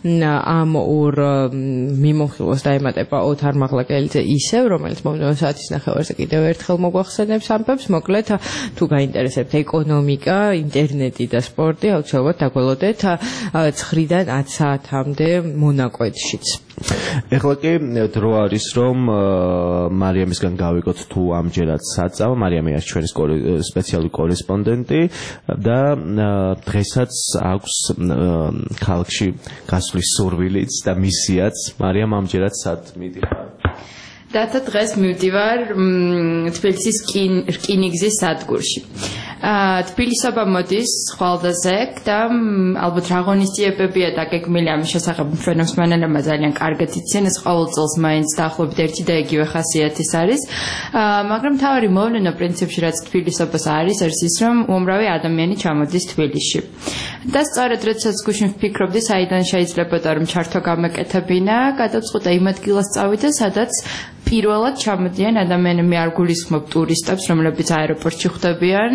ამ ორ მიმოხილვას დაემატება ოთარ მაღლაკელიძე ისევ, რომელიც მომდევნო საათის ნახევარზე კიდევ ერთხელ მოგვახსენებს ამბებს. მოკლედ, თუ გაინტერესებთ ეკონომიკა, ინტერნეტი და სპორტი, აუცილებლად დაგველოდეთ ცხრიდან ათ საათამდე მონაკვეთშიც. ეხლა კი დრო არის, რომ მარიამისგან გავიგოთ თუ ამჯერად საწავა. მარიამი არის ჩვენი სპეციალური კორესპონდენტი და დღესაც აქვს ქალაქში გასვლის სურვილიც და მისიაც. მარიამ, ამჯერად სად მიდიხარ? დათა დღეს მივდივარ თბილისის რკინიგზის სადგურში. თბილისობა მოდის ხვალდაზე და ალბათ რა ღონისძიებებია დაგეგმილი ამის შესახებ ჩვენ მსმენელებმა ძალიან კარგად იციან, ეს ყოველ წელს მაინც დაახლოებით ერთი და იგივე ხასიათის არის. მაგრამ მთავარი მოვლენა პრინციპში რაც თბილისობას არის, არის ის, რომ უამრავი ადამიანი ჩამოდის თბილისში. და სწორედ როდესაც გუშინ ვფიქრობდი, საიდან შეიძლებოდა რომ ჩართვა გამეკეთებინა, გადავწყვიტე იმ ადგილას წავიდე, სადაც პირველად ჩამოდიან ადამიანები, არ გულისხმობ ტურისტებს, რომლებიც აეროპორტში ხვდებიან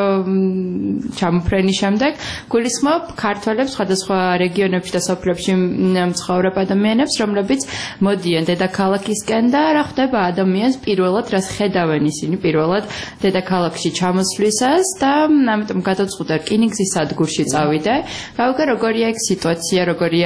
ჩამოფრენის შემდეგ, გულისხმობ ქართველებს, სხვადასხვა რეგიონებში და სოფლებში მცხოვრებ ადამიანებს, რომლებიც მოდიან დედაქალაქისკენ და რა ხდება ადამიანს პირველად, რას ხედავენ ისინი პირველად დედაქალაქში ჩამოსვლისას და ამიტომ გადავწყვიტე რკინიგზის სადგურში წავიდე. გავიგე როგორია ეგ სიტუაცია, როგორია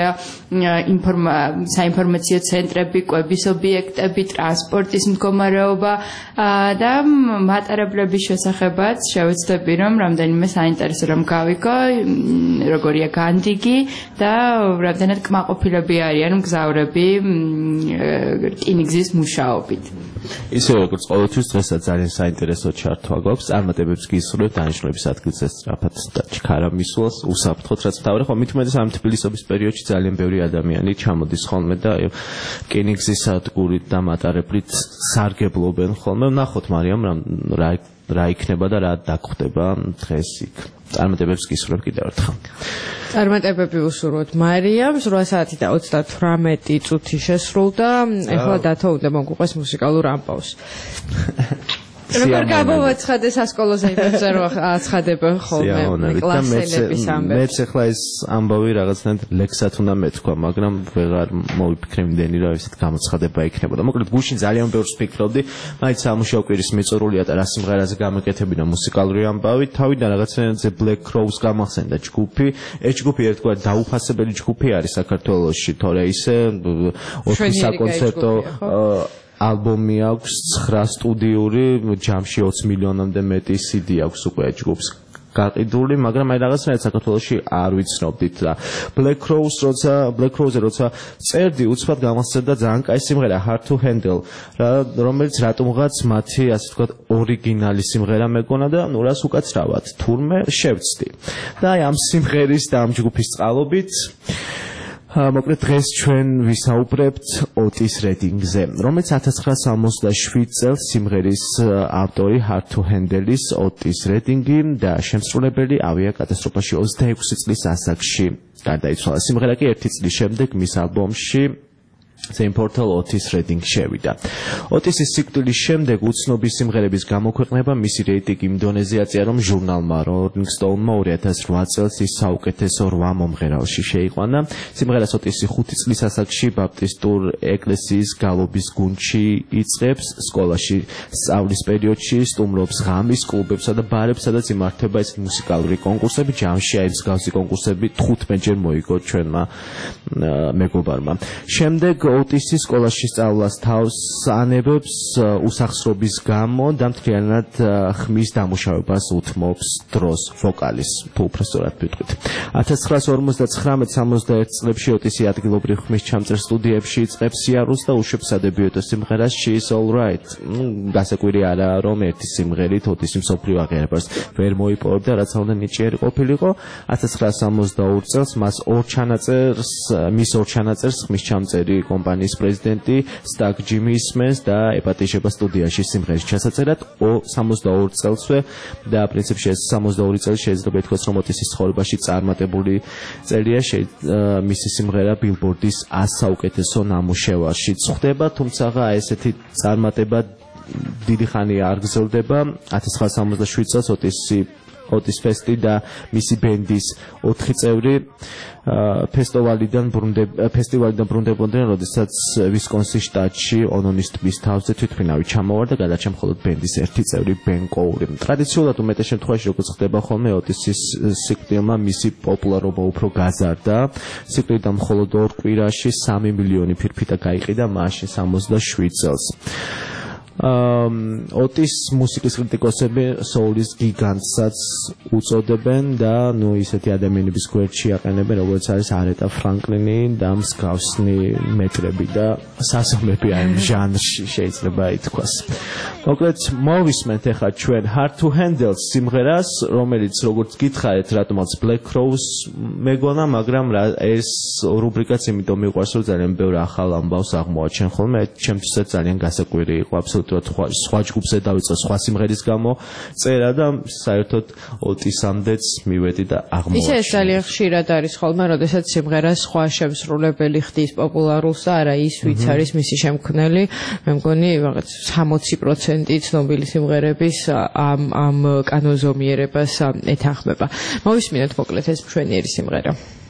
საინფორმაციო ცენტრები, კვების ობიექტები, ტრანსპორტის მდგომარეობა და მატარებლების შესახებაც შევეცდები, რომ რამდენიმე საინტერესო რომ გავიგო, როგორია განდიგი და რამდენად კმაყოფილები არიან მგზავრები რკინიგზის მუშაობით. ისე როგორც ყოველთვის დღესაც ძალიან საინტერესო ჩართვა გვაქვს, წარმატებებს გისურვებთ დანიშნულების ადგილზე სწრაფად და ჩქარა მისვლას უსაფრთხოდ, რაც მთავარი ხო მით უმეტეს ამ თბილისობის პერიოდში ძალიან ბევრი ადამიანი ჩამოდის ხოლმე და რკინიგზის სადგურით და მატარებლით სარგებლობენ ხოლმე. ნახოთ მარიამ რა რა იქნება და რა დაგხვდება დღეს იქ. წარმატებებს გისურვებ კიდევ ერთხელ. წარმატებები უსურვოთ მარიამს. რვა საათი და ოცდათვრამეტი წუთი შესრულდა. ეხლა დათო უნდა მოგვიყვეს მუსიკალურ ამბავს. როგორ გამოვაცხადე სასკოლოზე იმებზე რომ აცხადებენ ხოლმე კლასელების ამბებს. მეც ახლა ეს ამბავი რაღაცნაირად ლექსად უნდა მეთქვა, მაგრამ ვეღარ მოვიფიქრე იმდენი რომ ესეთ გამოცხადება იქნებოდა. მოკლედ გუშინ ძალიან ბევრს ვფიქრობდი, მაინც სამუშაო კვირის მიწურულია და რა სიმღერაზე გამეკეთებინა მუსიკალური ამბავი. თავიდან რაღაცნაირად The Black Crowes გამახსენდა ჯგუფი. ეს ჯგუფი ერთგვარი დაუფასებელი ჯგუფი არის საქართველოში, თორე ისე ოთხი საკონცერტო ალბომი აქვს, ცხრა სტუდიური, ჯამში ოცი მილიონამდე მეტი სი დი აქვს უკვე ჯგუფს გაყიდული, მაგრამ აი რაღაცნაირად საქართველოში არ ვიცნობდით და Black Crowes როცა Black Crowes-ზე როცა წერდი, უცბად გამოსცემდა ძალიან კაი სიმღერა Hard to Handle, რომელიც რატომღაც მათი ასე ვთქვათ ორიგინალი სიმღერა მეგონა და ნუ რას უკაცრავად თურმე შევცდი. და აი ამ სიმღერის და ამ ჯგუფის წყალობით მოკლედ დღეს ჩვენ ვისაუბრებთ ოტის რედინგზე, რომელიც ათას ცხრაასი სამოცდაშვიდ წელს სიმღერის ავტორი Hard to Handle-ის ოტის რედინგი და შემსრულებელი ავიაკატასტროფაში ოცდაექვსი წლის ასაკში გარდაიცვალა. სიმღერა კი ერთი წლის შემდეგ მის ალბომში The Immortal Otis Redding შევიდა. ოტისის სიკვდილის შემდეგ უცნობი სიმღერების გამოქვეყნება მისი რეიტინგი იმდენზე აწია, რომ ჟურნალმა Rolling Stone-მა ორი ათას რვა წელს ის საუკეთესო რვა მომღერალში შეიყვანა. სიმღერას ოტისი ხუთი წლის ასაკში ბაპტისტურ ეკლესიის გალობის გუნდში იწყებს, სკოლაში სწავლის პერიოდში სტუმრობს ღამის კლუბებსა და ბარებს, სადაც იმართება ეს მუსიკალური კონკურსები. ჯამში აი მსგავსი კონკურსები თხუთმეტჯერ მოიგო ჩვენმა მეგობარმა. შემდეგ ოტისი სკოლაში სწავლას თავს ანებებს უსახსრობის გამო და მთლიანად ხმის დამუშავებას უთმობს დროს ვოკალის, თუ უფრო სწორად ვიტყვით. ათას ცხრაასი ორმოცდაცხრამეტ სამოცდაერთ წლებში ოტისი ადგილობრივ ხმის ჩამწერ სტუდიებში იწყებს სიარულს და უშვებს სადებიუტო სიმღერას She's All Right. გასაკვირი არაა, რომ ერთი სიმღერით ოტისი მსოფლიო აღიარებას ვერ მოიპოვებდა, რაც უნდა ნიჭიერი ყოფილიყო. ათას ცხრაასი სამოცდაორი წელს მას ორ ჩანაწერს, მის ორ ჩანაწერს ხმის ჩამწერი კომპანიის პრეზიდენტი სტაკ ჯიმი ისმენს და ეპატიჟება სტუდიაში სიმღერის ჩასაწერად სამოცდაორი წელსვე და პრინციპში ეს სამოცდაორი წელი შეიძლება ითქვას, რომ ოტისის ცხოვრებაში წარმატებული წელია, მისი სიმღერა ბილბორდის ას საუკეთესო ნამუშევარში ხვდება, თუმცა ესეთი წარმატება დიდი ხანი არ გრძელდება. ათას ცხრაასი სამოცდაშვიდ წელს ოტისი ოტის ფესტი და მისი ბენდის ოთხი წევრი ფესტივალიდან ბრუნდებიან, ფესტივალიდან ბრუნდებოდნენ, როდესაც ვისკონსის შტატში ონონის ტბის თავზე თვითმფრინავი ჩამოვარდა და გადარჩა მხოლოდ ბენდის ერთი წევრი ბენ კოური. ტრადიციულად უმეტეს შემთხვევაში, როგორც ხდება ხოლმე, ოტისის სიკვდილმა მისი პოპულარობა უფრო გაზარდა. სიკვდილიდან მხოლოდ ორ კვირაში სამი მილიონი ფირფიტა გაიყიდა მაშინ სამოცდაშვიდ წელს. ოტის მუსიკის კრიტიკოსები soul-ის გიგანტსაც უწოდებენ და ნუ ისეთი ადამიანების გვერდში აყენებენ, როგორც არის არეტა ფრანკლინი და მსგავსნი მეტრები და სასმები ამ ჟანრში შეიძლება ითქვას. მოკლედ მოვისმენთ ახლა ჩვენ Hard to Handle სიმღერას, რომელიც როგორც გითხარით, რატომაც Black Crowes მეგონა, მაგრამ ეს რუბრიკაც იმიტომ მიყვარს, რომ ძალიან ბევრ ახალ ამბავს აღმოაჩენ ხოლმე. ჩემთვისაც ძალიან გასაკვირი იყო აბსოლუტურად სხვა ჯგუფზე დავიწყე სხვა სიმღერის გამო წერა და საერთოდ ოტისამდეც მივედი და აღმოაჩინე. ისე ეს ძალიან ხშირად არის ხოლმე, როდესაც სიმღერას სხვა შემსრულებელი ხდის პოპულარულს და არა ის, ვიც არის მისი შემქმნელი. მე მგონი რაღაც სამოცი პროცენტი ცნობილი სიმღერების ამ ამ კანონზომიერებას ეთანხმება. მოვისმინოთ მოკლედ ეს მშვენიერი სიმღერა.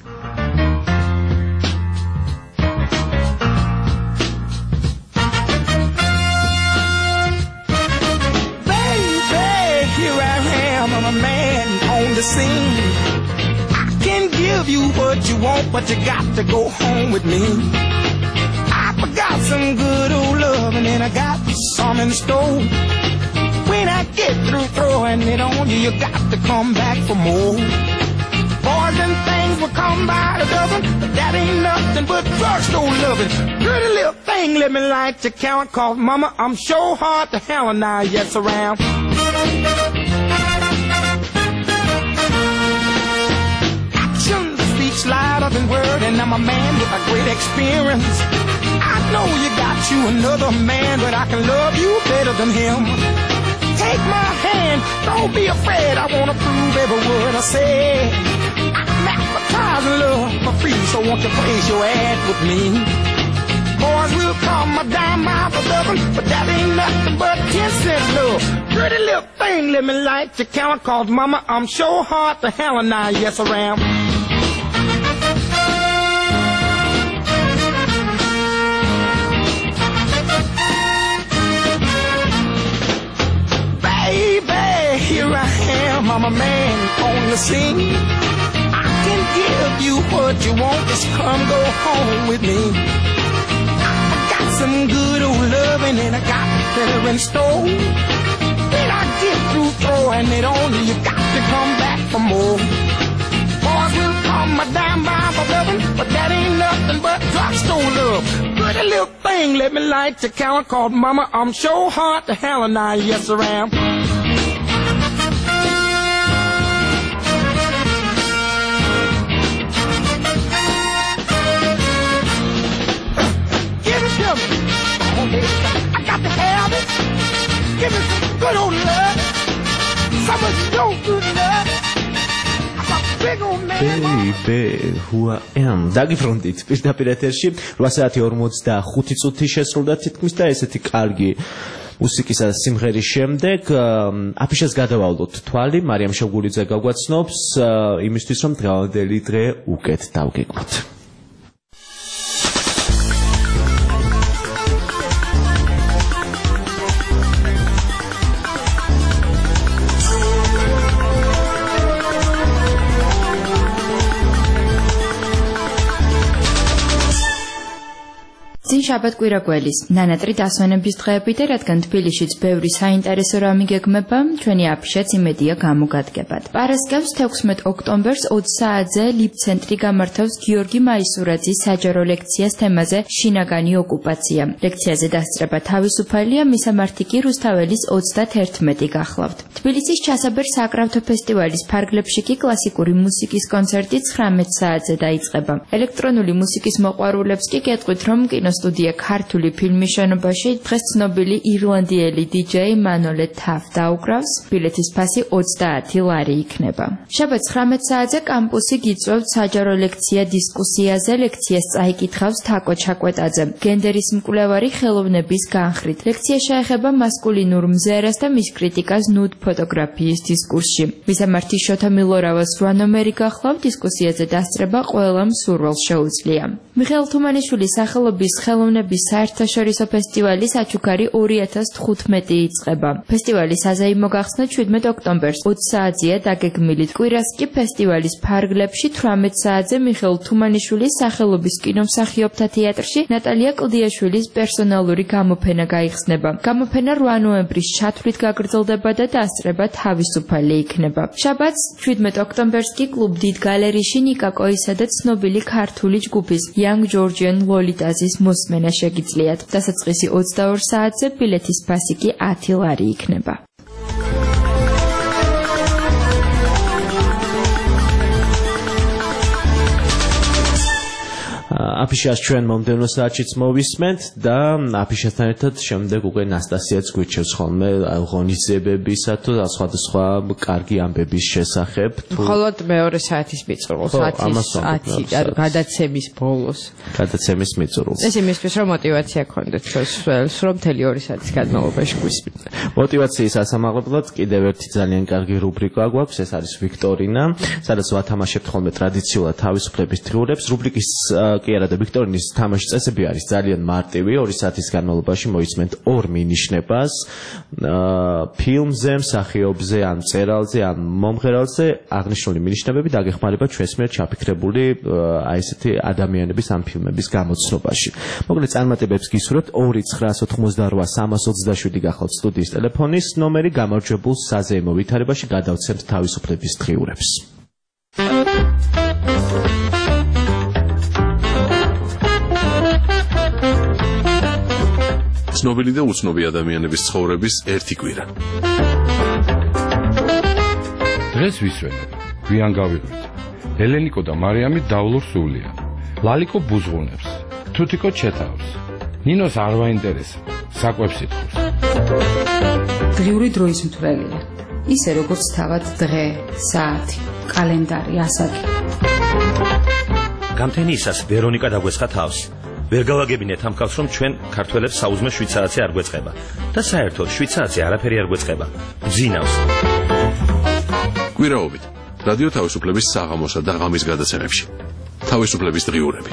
Scene. I can give you what you want, but you got to go home with me. I forgot some good old love, and then I got some in store. When I get through throwing it on you, you got to come back for more. Boys and things will come by the dozen, but that ain't nothing but drugstore loving. Pretty little thing, let me light your count, cause mama, I'm sure hard to handle now, yes around. Louder than word, and I'm a man with a great experience. I know you got you another man, but I can love you better than him. Take my hand, don't be afraid, I wanna prove every word I say. I'm advertising love for free, so won't you place your ad with me? Boys will come a dime out for loving, but that ain't nothing but ten cent love. Pretty little thing, let me light your candle, cause mama, I'm sure hard to hell and I, yes I am. Baby, here I am, I'm a man on the scene. I can give you what you want, just come go home with me. I got some good old loving and I got better in store. When I get through throwing it on you, you got to come back for more. Boys will call my dime by my loving, but that ain't nothing but drugstore love. Pretty little thing, let me light your candle, called mama, I'm sure hard to hell and I, yes I am. I got to have it. Give me some good old love. Some of your good love. I'm a big old man. Baby, who I am. დაგიფრონტით პირდაპირ ეთერში რვა საათი ორმოცდახუთი წუთი შესრულდა თითქმის და ესეთი კარგი მუსიკისა და სიმღერის შემდეგ აფიშას გადავალოთ თვალი მარიამ შოგულიძე გაგვაცნობს იმისთვის რომ დღევანდელი დღე უკეთ დავგეგმოთ. წინ შაბათ-კვირა გველის ნანატრი დასვენების დღეები და რადგან თბილისშიც ბევრი საინტერესო რამი გეგმება, ჩვენი აფიშაც იმედია გამოგადგებათ. პარასკევს თექვსმეტ ოქტომბერს ოცი საათზე ლიბცენტრი გამართავს გიორგი მაისურაძის საჯარო ლექციას თემაზე შინაგანი ოკუპაცია. ლექციაზე დასწრება თავისუფალია, მისამართი კი რუსთაველის ოცდაათერთმეტი გახლავთ. თბილისის ჩასაბერ საკრავთო ფესტივალის ფარგლებში კი კლასიკური მუსიკის კონცერტი ცხრამეტ საათზე დაიწყება. ელექტრონული მუსიკის მოყვარულებს კი გეტყვით, რომ კინოსტუდია ქართული ფილმის შენობაში დღეს ცნობილი ირლანდიელი დიჯეი მანოლე თაფ დაუკრავს. ბილეთის ფასი ოცდაათი ლარი იქნება. შაბათ ცხრამეტ საათზე კამპუსი გიწვევთ საჯარო ლექცია დისკუსიაზე. ლექციას წაიკითხავს თაკო ჩაკვეტაძე, გენდერის მკვლევარი ხელოვნების განხრით. ლექცია შეეხება მასკულინურ მზერას და მის კრიტიკას ნუდ ფოტოგრაფიის დისკურსში. მისამართი შოთა მილორავას რვა ნომერი გახლავთ. დისკუსიაზე დასწრება ყველამ სურვილს შეუძლია. მიხეილ თუმანიშვილის სახელობის ხელოვნების საერთაშორისო ფესტივალი საჩუქარი ორი ათას თხუთმეტი იწყება. ფესტივალის საზეიმო გახსნა შვიდმეტ ოქტომბერს ოცი საათზეა დაგეგმილი. კვირას კი ფესტივალის ფარგლებში თვრამეტ საათზე მიხეილ თუმანიშვილის სახელობის კინომსახიობთა თეატრში ნატალია კლდიაშვილის პერსონალური გამოფენა გაიხსნება. გამოფენა რვა ნოემბრის ჩათვლით გაგრძელდება და დასწრება თავისუფალი იქნება. შაბათს შვიდმეტ ოქტომბერს კი კლუბ დიდ გალერეში ნიკა კოისა და ცნობილი ქართული ჯგუფის Young Georgian Lolitazis მოსმენა შეგიძლიათ. დასაწყისი ოცდაორ საათზე, ბილეთის ფასი კი ათი ლარი იქნება. აფიშას ჩვენ მომდევნო საათშიც მოვისმენთ და აფიშასთან ერთად შემდეგ უკვე ნასტასიაც გვიჩევს ხოლმე ღონისძიებებისა თუ სხვადასხვა კარგი ამბების შესახებ. მხოლოდ მეორე საათის მიწურულს, ათი გადაცემის ბოლოს. გადაცემის მიწურულს. ეს იმისთვის რომ мотиваცია გქონდეთ ჩვენს რომ მთელი ორი საათის განმავლობაში გვისმენთ. мотиваციის ასამაღლებლად კიდევ ერთი ძალიან კარგი რუბრიკა გვაქვს, ეს არის ვიქტორინა, სადაც ვათამაშებთ ხოლმე ტრადიციულად თავისუფლების დღიურებს. რუბრიკის კი არა და ვიქტორინის თამაშის წესები არის ძალიან მარტივი. ორი საათის განმავლობაში მოისმენთ ორ მინიშნებას ფილმზე, მსახიობზე, ან მწერალზე, ან მომღერალზე. აღნიშნული მინიშნებები დაგეხმარება ჩვენს მიერ ჩაფიქრებული აი ესეთი ადამიანების ან ფილმების გამოცნობაში. მოკლედ წარმატებებს გისურვებთ. ორი ცხრაას ოთხმოცდარვა სამას ოცდაშვიდი გახლავთ სტუდიის ტელეფონის ნომერი. გამარჯვებულ საზეიმო ვითარებაში გადავცემთ თავისუფლების დღიურებს. ცნობილი და უცნობი ადამიანების ცხოვრების ერთი კვირა. დღეს ვისვენებ, გვიან გავიღვით. ელენიკო და მარიამი დავლობს სულია. ლალიკო ბუზღუნებს, თუთიკო ჩეთავს. ნინოს არ ვაინტერესებს, საკვებს ითხოვს. დღიური დროის მთვრელია. ისე როგორც თავად დღე, საათი, კალენდარი, ასაკი. გამთენიისას ვერონიკა დაგვესხა თავს. ვერ გავაგებინეთ ამ კაცს, რომ ჩვენ ქართველებს საუზმე შვიცარացი არ გვეწყება. და საერთოდ შვიცარացი არაფერი არ გვეწყება. გძინავს. კვირაობით რადიო თავისუფლების საღამოსა და ღამის გადაცემებში. თავისუფლების დღიურები.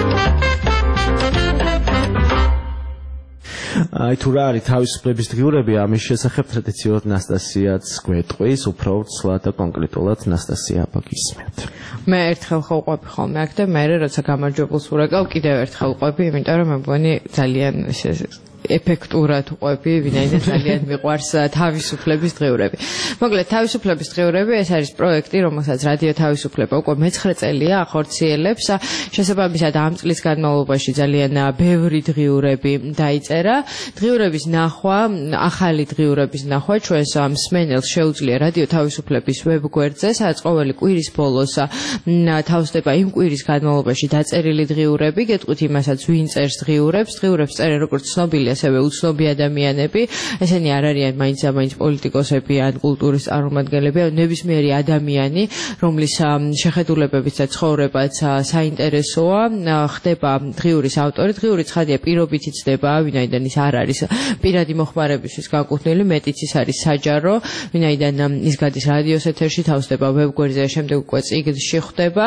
აი თუ რა არის თავისუფლების დღიურები, ამის შესახებ ტრადიციულად ნასტასიაც გვეტყვის, უფრო ცლად და კონკრეტულად ნასტასია აბაგისმეთ. მე ერთხელ ხო ვყვები ხოლმე აქ და მე როცა გამარჯვებულს ურეკავ, კიდევ ერთხელ ვყვები, იმიტომ რომ მე მგონი ძალიან ესე ეფექტურად ვყვები, ვინაიდან ძალიან მიყვარს თავისუფლების დღიურები. მოკლედ, თავისუფლების დღიურები ეს არის პროექტი, რომელსაც რადიო თავისუფლება უკვე მეცხრე წელია ახორციელებს. შესაბამისად, ამ წლის განმავლობაში ძალიან ბევრი დღიურები დაიწერა. დღიურების ნახვა, ახალი დღიურების ნახვა ჩვენს მსმენელს შეუძლია რადიო თავისუფლების ვებგვერდზე, სადაც ყოველი კვირის ბოლოს თავსდება იმ კვირის განმავლობაში დაწერილი დღიურები. გეტყვით იმასაც, ვინ წერს დღიურებს. დღიურებს წერენ როგორც ცნობილი ასევე უცნობი ადამიანები, ესენი არ არიან მაინც და მაინც პოლიტიკოსები ან კულტურის წარმომადგენლები, ან ნებისმიერი ადამიანი, რომლის შეხედულებებიც და ცხოვრებაც საინტერესოა, ხდება დღიურის ავტორი. დღიური ცხადია პირობით იცდება, ვინაიდან ის არ არის პირადი მოხმარებისთვის განკუთვნილი, მეტიც ის არის საჯარო, ვინაიდან ის გადის რადიოს ეთერში, თავსდება ვებგვერდზე, შემდეგ უკვე წიგნში ხვდება.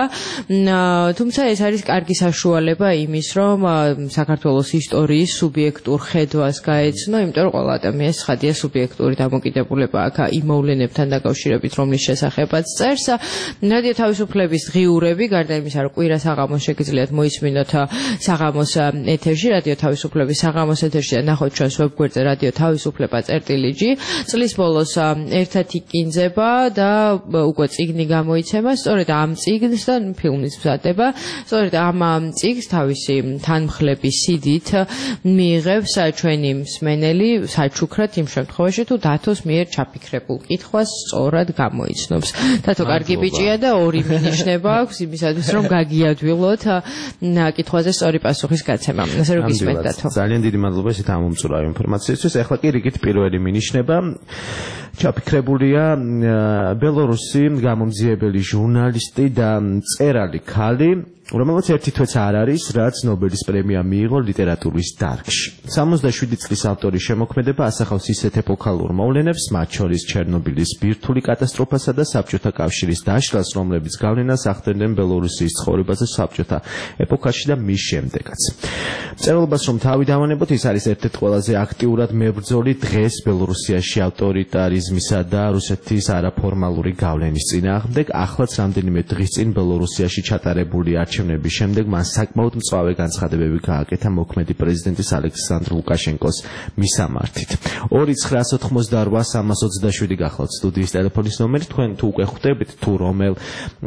თუმცა ეს არის კარგი საშუალება იმის, რომ საქართველოს ისტორიის სუბიექტურ ხედვას გაეცნო, იმიტომ რომ ყველა ადამიანს ცხადია სუბიექტური დამოკიდებულება აქვს იმ მოვლენებთან დაკავშირებით, რომლის შესახებაც წერს. რადიო თავისუფლების დღიურები, გარდა იმისა, რომ კვირა საღამოს შეგიძლიათ მოისმინოთ საღამოს ეთერში, რადიო თავისუფლების საღამოს ეთერში და ნახოთ ჩვენს ვებგვერდზე რადიო თავისუფლება წერტილი ჯი. წლის ბოლოს ერთად იკინძება და უკვე წიგნი გამოიცემა, სწორედ ამ წიგნს და ფილმის მზადება, სწორედ ამ წიგნს თავისი თანმხლების სიდით მიიღებს ჩვენი მსმენელი საჩუქრად იმ შემთხვევაში თუ დათოს მიერ ჩაფიქრებულ კითხვას სწორად გამოიცნობს. დათო კარგი ბიჭია და ორი მინიშნება აქვს იმისათვის რომ გაგიადვილოთ კითხვაზე სწორი პასუხის გაცემა. ასე რომ გისმენთ დათო. ძალიან დიდი მადლობა ესეთ ამომწურავი ინფორმაციისთვის. ახლა კი რიგით პირველი მინიშნება ჩაფიქრებულია ბელორუსი გამომძიებელი ჟურნალისტი და მწერალი ქალი, რომელიც ერთი თვეც არ არის, რაც ნობელის პრემია მიიღო ლიტერატურის დარგში. სამოცდაშვიდი წლის ავტორის შემოქმედება ასახავს ისეთ ეპოქალურ მოვლენებს, მათ შორის ჩერნობილის ბირთვული კატასტროფასა და საბჭოთა კავშირის დაშლას, რომლებიც გავლენას ახდენდნენ ბელორუსიის ცხოვრებაზე საბჭოთა ეპოქაში და მის შემდეგაც. მწერლობას რომ თავი დავანებოთ, ის არის ერთ-ერთი ყველაზე აქტიურად მებრძოლი დღეს ბელორუსიაში ავტორიტარიზმისა და რუსეთის არაფორმალური გავლენის წინააღმდეგ. ახლაც რამდენიმე დღის წინ ბელორუსიაში ჩატარებული არჩევნების შემდეგ მან საკმაოდ მწვავე განცხადებები გააკეთა მოქმედი პრეზიდენტის ალექსანდრ ლუკაშენკოს მისამართით. ორი ცხრაას ოთხმოცდაორვა სამას ოცდაშვიდი გახლავთ სტუდიის ტელეფონის ნომერი. თქვენ თუ უკვე ხვდებით თუ რომელ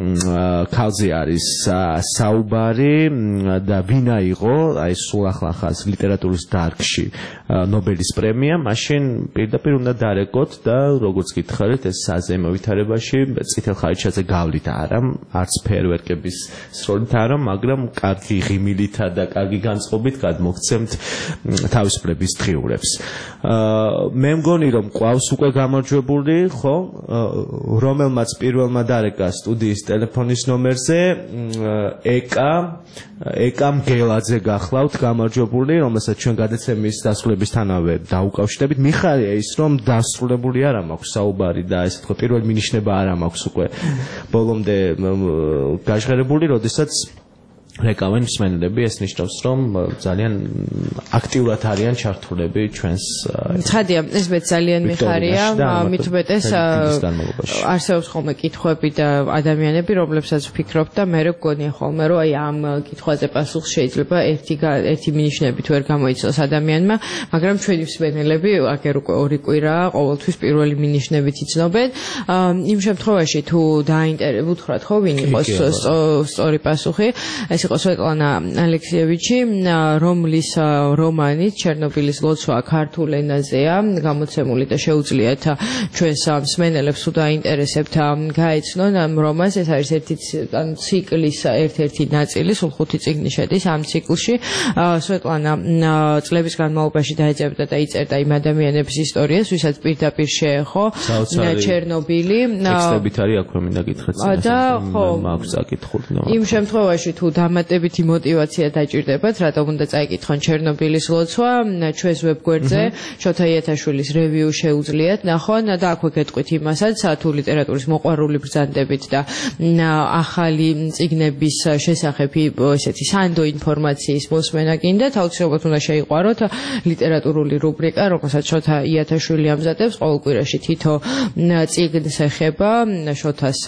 ქალზე არის საუბარი და ვინ აიღო აი სულ ახლა ხას ლიტერატურის დარგში ნობელის პრემია, მაშინ პირდაპირ უნდა დარეკოთ და როგორც გითხარით ეს საზეიმო ვითარებაში წითელ ხარისხზე გავლით არა, არც ფეერვერკების სროლით არა, მაგრამ კარგი ღიმილითა და კარგი განწყობით გადმოგცემთ თავისუფლების დღიურებს. მე მგონი რომ ყავს უკვე გამარჯვებული, ხო, რომელმაც პირველმა დარეკა სტუდიის ტელეფონის ნომერზე ეკა ეკა მგელაძე გახლავთ გამარჯვებული, რომელსაც ჩვენ გადაცემის დასრულებისთანავე დაუკავშირდებით. მიხარია ის რომ დასრულებული არ მაქვს საუბარი და ესე თქო პირველი მინიშნება არ მაქვს უკვე ბოლომდე გაჟღერებული, როდესაც რეკავენ მსმენელები, ეს ნიშნავს რომ ძალიან აქტიურად არიან ჩართულები ჩვენს. ცხადია, ეს მეც ძალიან მიხარია, მით უმეტეს არსებობს ხოლმე კითხვები და ადამიანები, რომლებსაც ვფიქრობ და მე მგონია ხოლმე რომ აი ამ კითხვაზე პასუხს შეიძლება ერთი ერთი მინიშნებით ვერ გამოიცნოს ადამიანმა, მაგრამ ჩვენი მსმენელები აგერ უკვე ორი კვირაა ყოველთვის პირველი მინიშნებით იცნობენ. იმ შემთხვევაში თუ დაინტერესებთ უთხრათ ხო ვინ იყოს სწორი პასუხი, ეს იყო სვეტლანა ალექსიევიჩი, რომლის რომანი ჩერნობილის ლოცვა ქართულ ენაზეა გამოცემული და შეუძლიათ ჩვენს მსმენელებს თუ დაინტერესებთ გაეცნონ ამ რომანს. ეს არის ერთი ციკლის ერთ-ერთი ნაწილი, სულ ხუთი წიგნი შედის ამ ციკლში. სვეტლანა წლების განმავლობაში დაეძებდა და იწერდა იმ ადამიანების ისტორიას, ვისაც პირდაპირ შეეხო ჩერნობილი. ტექსტებით არის აქვე მინდა გითხრათ. და ხო, მაქვს საკითხული. იმ შემთხვევაში თუ დამატებითი мотиваცია დაჭირდებათ, რატომ უნდა წაიკითხონ ჩერნობილის ლოცვა, ჩვენს ვებგვერდზე შოთა იათაშვილის რევიუ შეუძლიათ ნახონ და აქვე გეტყვით იმასაც, თუ ლიტერატურის მოყვარული ბრძანდებით და ახალი წიგნების შესახებ ესეთი სანდო ინფორმაციის მოსმენა გინდათ, აუცილებლად უნდა შეიყვაროთ ლიტერატურული რუბრიკა, რომელსაც შოთა იათაშვილი ამზადებს, ყოველ კვირაში თითო წიგნს ეხება შოთას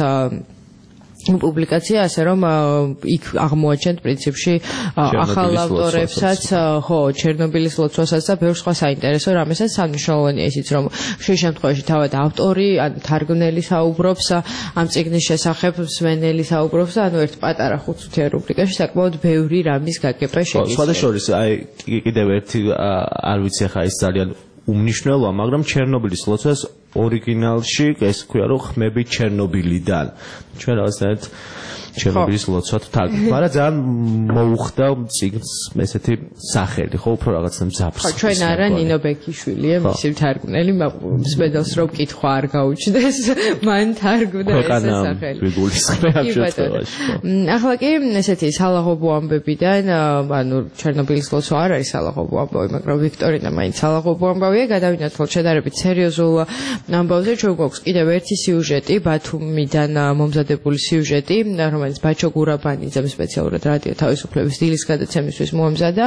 პუბლიკაცია, ასე რომ იქ აღმოაჩენთ პრინციპში ახალ ავტორებსაც, ხო, ჩერნობილის ლოცვასაც და ბევრ სხვა საინტერესო რამესაც. სამნიშნელოვანია ისიც, რომ ხშირ შემთხვევაში თავად ავტორი, ან თარგმნელი საუბრობს ამ წიგნის შესახებ, მსმენელი საუბრობს და ანუ ერთ პატარა ხუთსუთიან რუბრიკაში საკმაოდ ბევრი რამის გაგება შეგიძლია. სხვა შორის, აი კიდევ ერთი არ ვიცი ხა ის ძალიან უმნიშვნელოა, მაგრამ ჩერნობილის ლოცვას ორიგინალში ეს ქვია რომ ხმები ჩერნობილიდან. ჩვენ რაღაცნაირად ჩერნობილის ლოცვად თარგმნით, მაგრამ ძალიან მოუხდა წიგნს ესეთი სახელი, ხო, უფრო რაღაცა მძაფრს. ხო, ჩვენ არა ნინო ბექიშვილია, მისი თარგმნელი, მსმენელს რომ კითხვა არ გაუჩნდეს, მან თარგმნა ეს სახელი. ვიგულისხმე ამ შემთხვევაში. ახლა კი ესეთი სალაღობო ამბებიდან, ანუ ჩერნობილის ლოცვა არ არის სალაღობო ამბავი, მაგრამ ვიქტორინა მაინც სალაღობო ამბავია, გადავინაცვლოთ შედარებით სერიოზულ ამბავზე. ჩვენ გვაქვს კიდევ ერთი სიუჟეტი, ბათუმიდან მომზადებული სიუჟეტი, რომელიც ბაჩო გურაბანიძემ სპეციალურად რადიო თავისუფლების დილის გადაცემისთვის მოამზადა.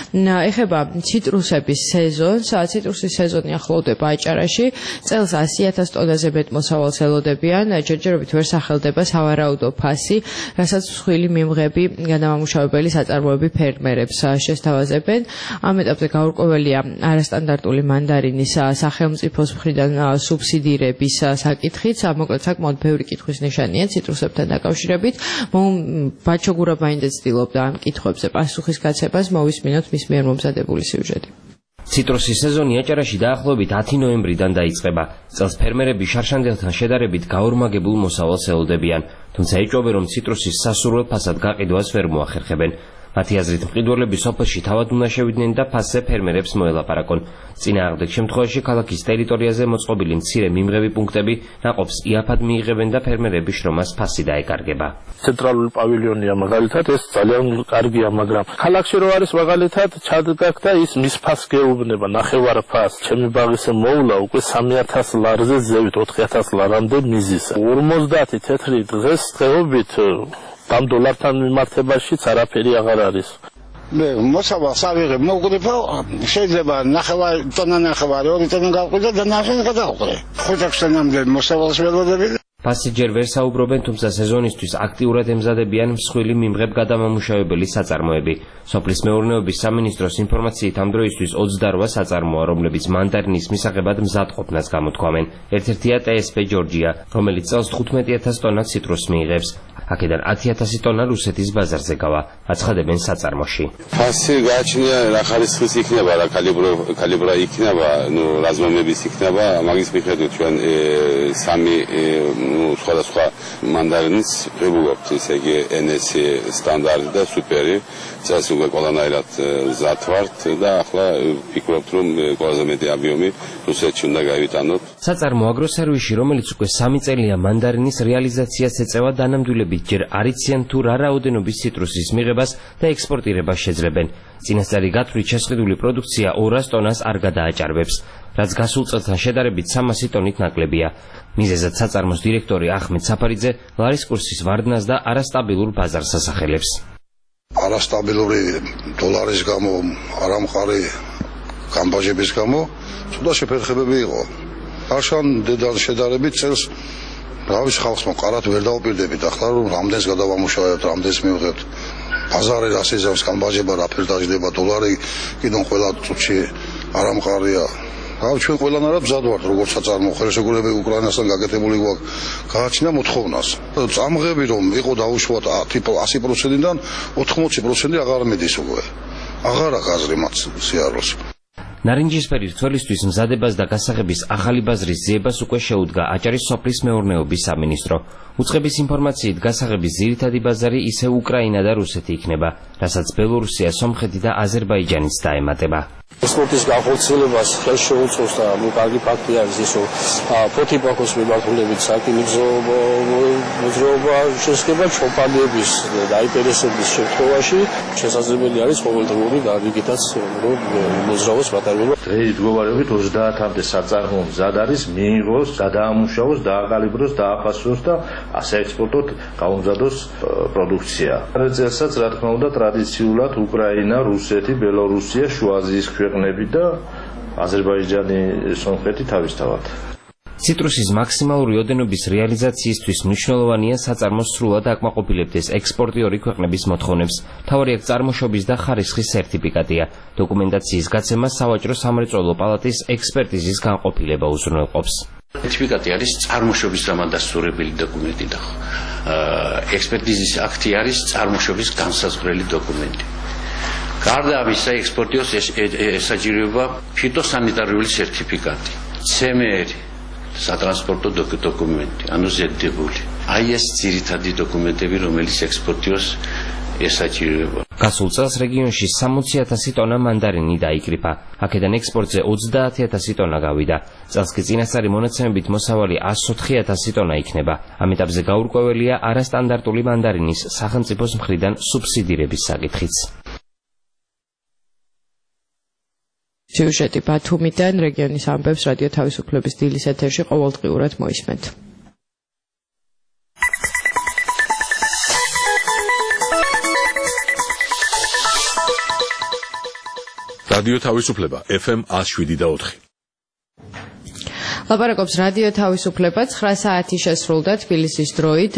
ეხება ციტრუსების სეზონს. ციტრუსის სეზონი ახლოვდება აჭარაში. წელს ასი ათას ტონაზე მეტ მოსავალს ელოდებიან. ჯერჯერობით ვერ სახელდება სავარაუდო ფასი, რასაც მსხვილი მიმღები განამამუშავებელი საწარმოები ფერმერებს შესთავაზებენ. ამ ეტაპზე გაურკვეველია არასტანდარტული მანდარინის სახელმწიფოს მხრიდან სუბსიდირების საკითხიც. მოკლედ საკმაოდ ბევრი კითხვის ნიშანია ციტრუსებთან დაკავშირებით. ბაჩო გურაბანიძე ცდილობდა ამ კითხვებზე პასუხის გაცემას. მოვისმინოთ მის მიერ მომზადებული სიუჟეტი. ციტრუსის სეზონი აჭარაში დაახლოებით ათი ნოემბრიდან დაიწყება. წელს ფერმერები შარშანდელთან შედარებით გაორმაგებულ მოსავალს ელოდებიან, თუმცა ეჭვობენ, რომ ციტრუსის სასურველ ფასად გაყიდვას ვერ მოახერხებენ. მათი აზრით მყიდველები სოფელში თავად უნდა შევიდნენ და ფასზე ფერმერებს მოელაპარაკონ. წინააღმდეგ შემთხვევაში ქალაქის ტერიტორიაზე მოწყობილი მცირე მიმღები პუნქტები ნაყოფს იაფად მიიღებენ და ფერმერების შრომას ფასი დაეკარგება. ცენტრალური პავილიონია მაგალითად, ეს ძალიან კარგია, მაგრამ ქალაქში რო არის მაგალითად ჩადგაქ და ის მის ფას გეუბნება, ნახევარ ფას. ჩემი ბაღისე მოვლა უკვე სამი ათას ლარზე ზევით, ოთხი ათას ლარამდე მიზის. ორმოცდაათი თეთრი დღეს დღეობით ამ დოლართან მიმართებაშიც არაფერი აღარ არის. მე მოსავალს ავიღებ, მოვყრიფო, შეიძლება ნახევარი ტონა ნახევარი, ორი ტონა გავყიდე და ნახევარი გადავყრე. ხუთი-ექვსი ტონამდე მოსავალს ველოდები. ფასი ჯერ ვერ საუბრობენ, თუმცა სეზონისთვის აქტიურად ემზადებიან მსხვილი მიმღებ გადამამუშავებელი საწარმოები. სოფლის მეურნეობის სამინისტროს ინფორმაციით ამ დროისთვის ოცდარვა საწარმოა, რომლებიც მანდარინის მისაღებად მზადყოფნას გამოთქვამენ. ერთ-ერთია ტე ეს პე ჯორჯია, რომელიც წელს თხუთმეტი ათას ტონა ციტრუსს მიიღებს. აქედან ათი ათასი ტონა რუსეთის ბაზარზე გავა. აცხადებენ საწარმოში. ფასი გააჩნია რა ხარისხის იქნება, რა კალიბრა კალიბრა იქნება, ნუ რაზმენების იქნება, მაგის მიხედვით ჩვენ სამი სხვადასხვა მანდარინის ვებულებთ, ისე იგი ენ ეს სტანდარტი და სუპერი. წელს უკვე ყველანაირად მზად ვართ და ახლა ვფიქრობთ, რომ ყველაზე მეტი აბიომი რუსეთში უნდა გავიტანოთ. საწარმო აგროსერვისში, რომელიც უკვე სამი წელია მანდარინის რეალიზაციას ეწევა, დანამდვილებით ჯერ არ იციან თუ რა რაოდენობის ციტრუსის მიღებას და ექსპორტირებას შეძლებენ. წინასწარი გათვლით შესყიდული პროდუქცია ორას ტონას არ გადააჭარბებს, რაც გასულ წელთან შედარებით სამასი ტონით ნაკლებია. მიზეზად საწარმოს დირექტორი ახმედ საფარიძე ლარის კურსის ვარდნას და არასტაბილურ ბაზარს ასახელებს. არასტაბილური დოლარის გამო, არამყარი გამბაჟების გამო, ცოტა შეფერხებები იყო. არშან დედალ შედარებით წელს რავის ხალხს მოყარათ ვერ დაუპირდებით, ახლა რომ რამდენს გადავამუშავებთ, რამდენს მივიღებთ. ბაზარი რასიზავს გამბაჟება, რა ფერ დაждდება დოლარი, კიდონ ყველა წუთში არამყარია. ავ ჩვენ ყველანაირად მზად ვართ, როგორც საწარმო ხელშეკრულებები უკრაინასთან გაკეთებული გვაქვს, გააჩნია მოთხოვნას. წამღები რომ იყო დაუშვათ ასი პროცენტიდან ოთხმოცი პროცენტი აღარ მიდის უკვე. აღარ აქვს აზრი მათ სიარულს. ნარინჯისფერი რთველისთვის მზადებას და გასაღების ახალი ბაზრის ძიებას უკვე შეუდგა აჭარის სოფლის მეურნეობის სამინისტრო. უწყების ინფორმაციით გასაღების ძირითადი ბაზარი ისევ უკრაინა და რუსეთი იქნება, რასაც ბელორუსია, სომხეთი და აზერბაიჯანიც დაემატება. ექსპორტის განხორციელებას ხელს შეუწყობს და ნუ კარგი ფაქტი არის ის, რომ ფოთიბაქოს მიმართულებით საკინგზო მოძრაობა შესაძლოა ჩოპანების დაინტერესების შემთხვევაში შესაძლებელი არის ყოველდღიური გარიგითაც რომ მოძრაობას მატარებელობა. დღეის მდგომარეობით ოცდაათამდე საწარმოო მზად არის მიიღოს, გადაამუშავოს, დააკალიბროს, დააფასოს და ასე ექსპორტოთ გაუმზადოს პროდუქცია. რეცესაც რა თქმა უნდა ტრადიციულად უკრაინა, რუსეთი, ბელორუსია, შუა აზიის ქვეყნები და აზერბაიჯანი, სომხეთი თავისთავად. ციტრუსის მაქსიმალური ოდენობის რეალიზაციისთვის მნიშვნელოვანია საწარმოს სრულად აკმაყოფილებდეს ექსპორტიორი ქვეყნების მოთხოვნებს. მთავარი აქ წარმოშობის და ხარისხის სერტიფიკატია. დოკუმენტაციის გაცემა სავაჭრო სამრეწველო პალატის ექსპერტიზის განყოფილება უზრუნველყოფს. სერტიფიკატი არის წარმოშობის დამადასტურებელი დოკუმენტი და ექსპერტიზის აქტი არის წარმოშობის განსაზღვრელი დოკუმენტი. გარდა ამისა, ექსპორტიორს ესაჭიროება ფიტოსანიტარიული სერტიფიკატი, ცემერი, სატრანსპორტო დოკუმენტი, ანუ ზედდებული. აი ეს ძირითადი დოკუმენტები, რომელიც ექსპორტიორს ესაჭიროება. გასულ წელს რეგიონში სამოცი ათასი ტონა მანდარინი დაიკრიფა. აქედან ექსპორტზე ოცდაათი ათასი ტონა გავიდა. წელს კი წინასწარი მონაცემებით მოსავალი ასი ოთხი ათასი ტონა იქნება. ამ ეტაპზე გაურკვეველია არასტანდარტული მანდარინის სახელმწიფოს მხრიდან სუბსიდირების საკითხიც. სიუჟეტი ბათუმიდან რეგიონის ამბებს რადიო თავისუფლების დილის ეთერში ყოველდღიურად მოისმენთ. რადიო თავისუფლება ეფ ემ ათს შვიდი და ოთხი. ლაპარაკობს რადიო თავისუფლება ცხრა საათი შესრულდა თბილისის დროით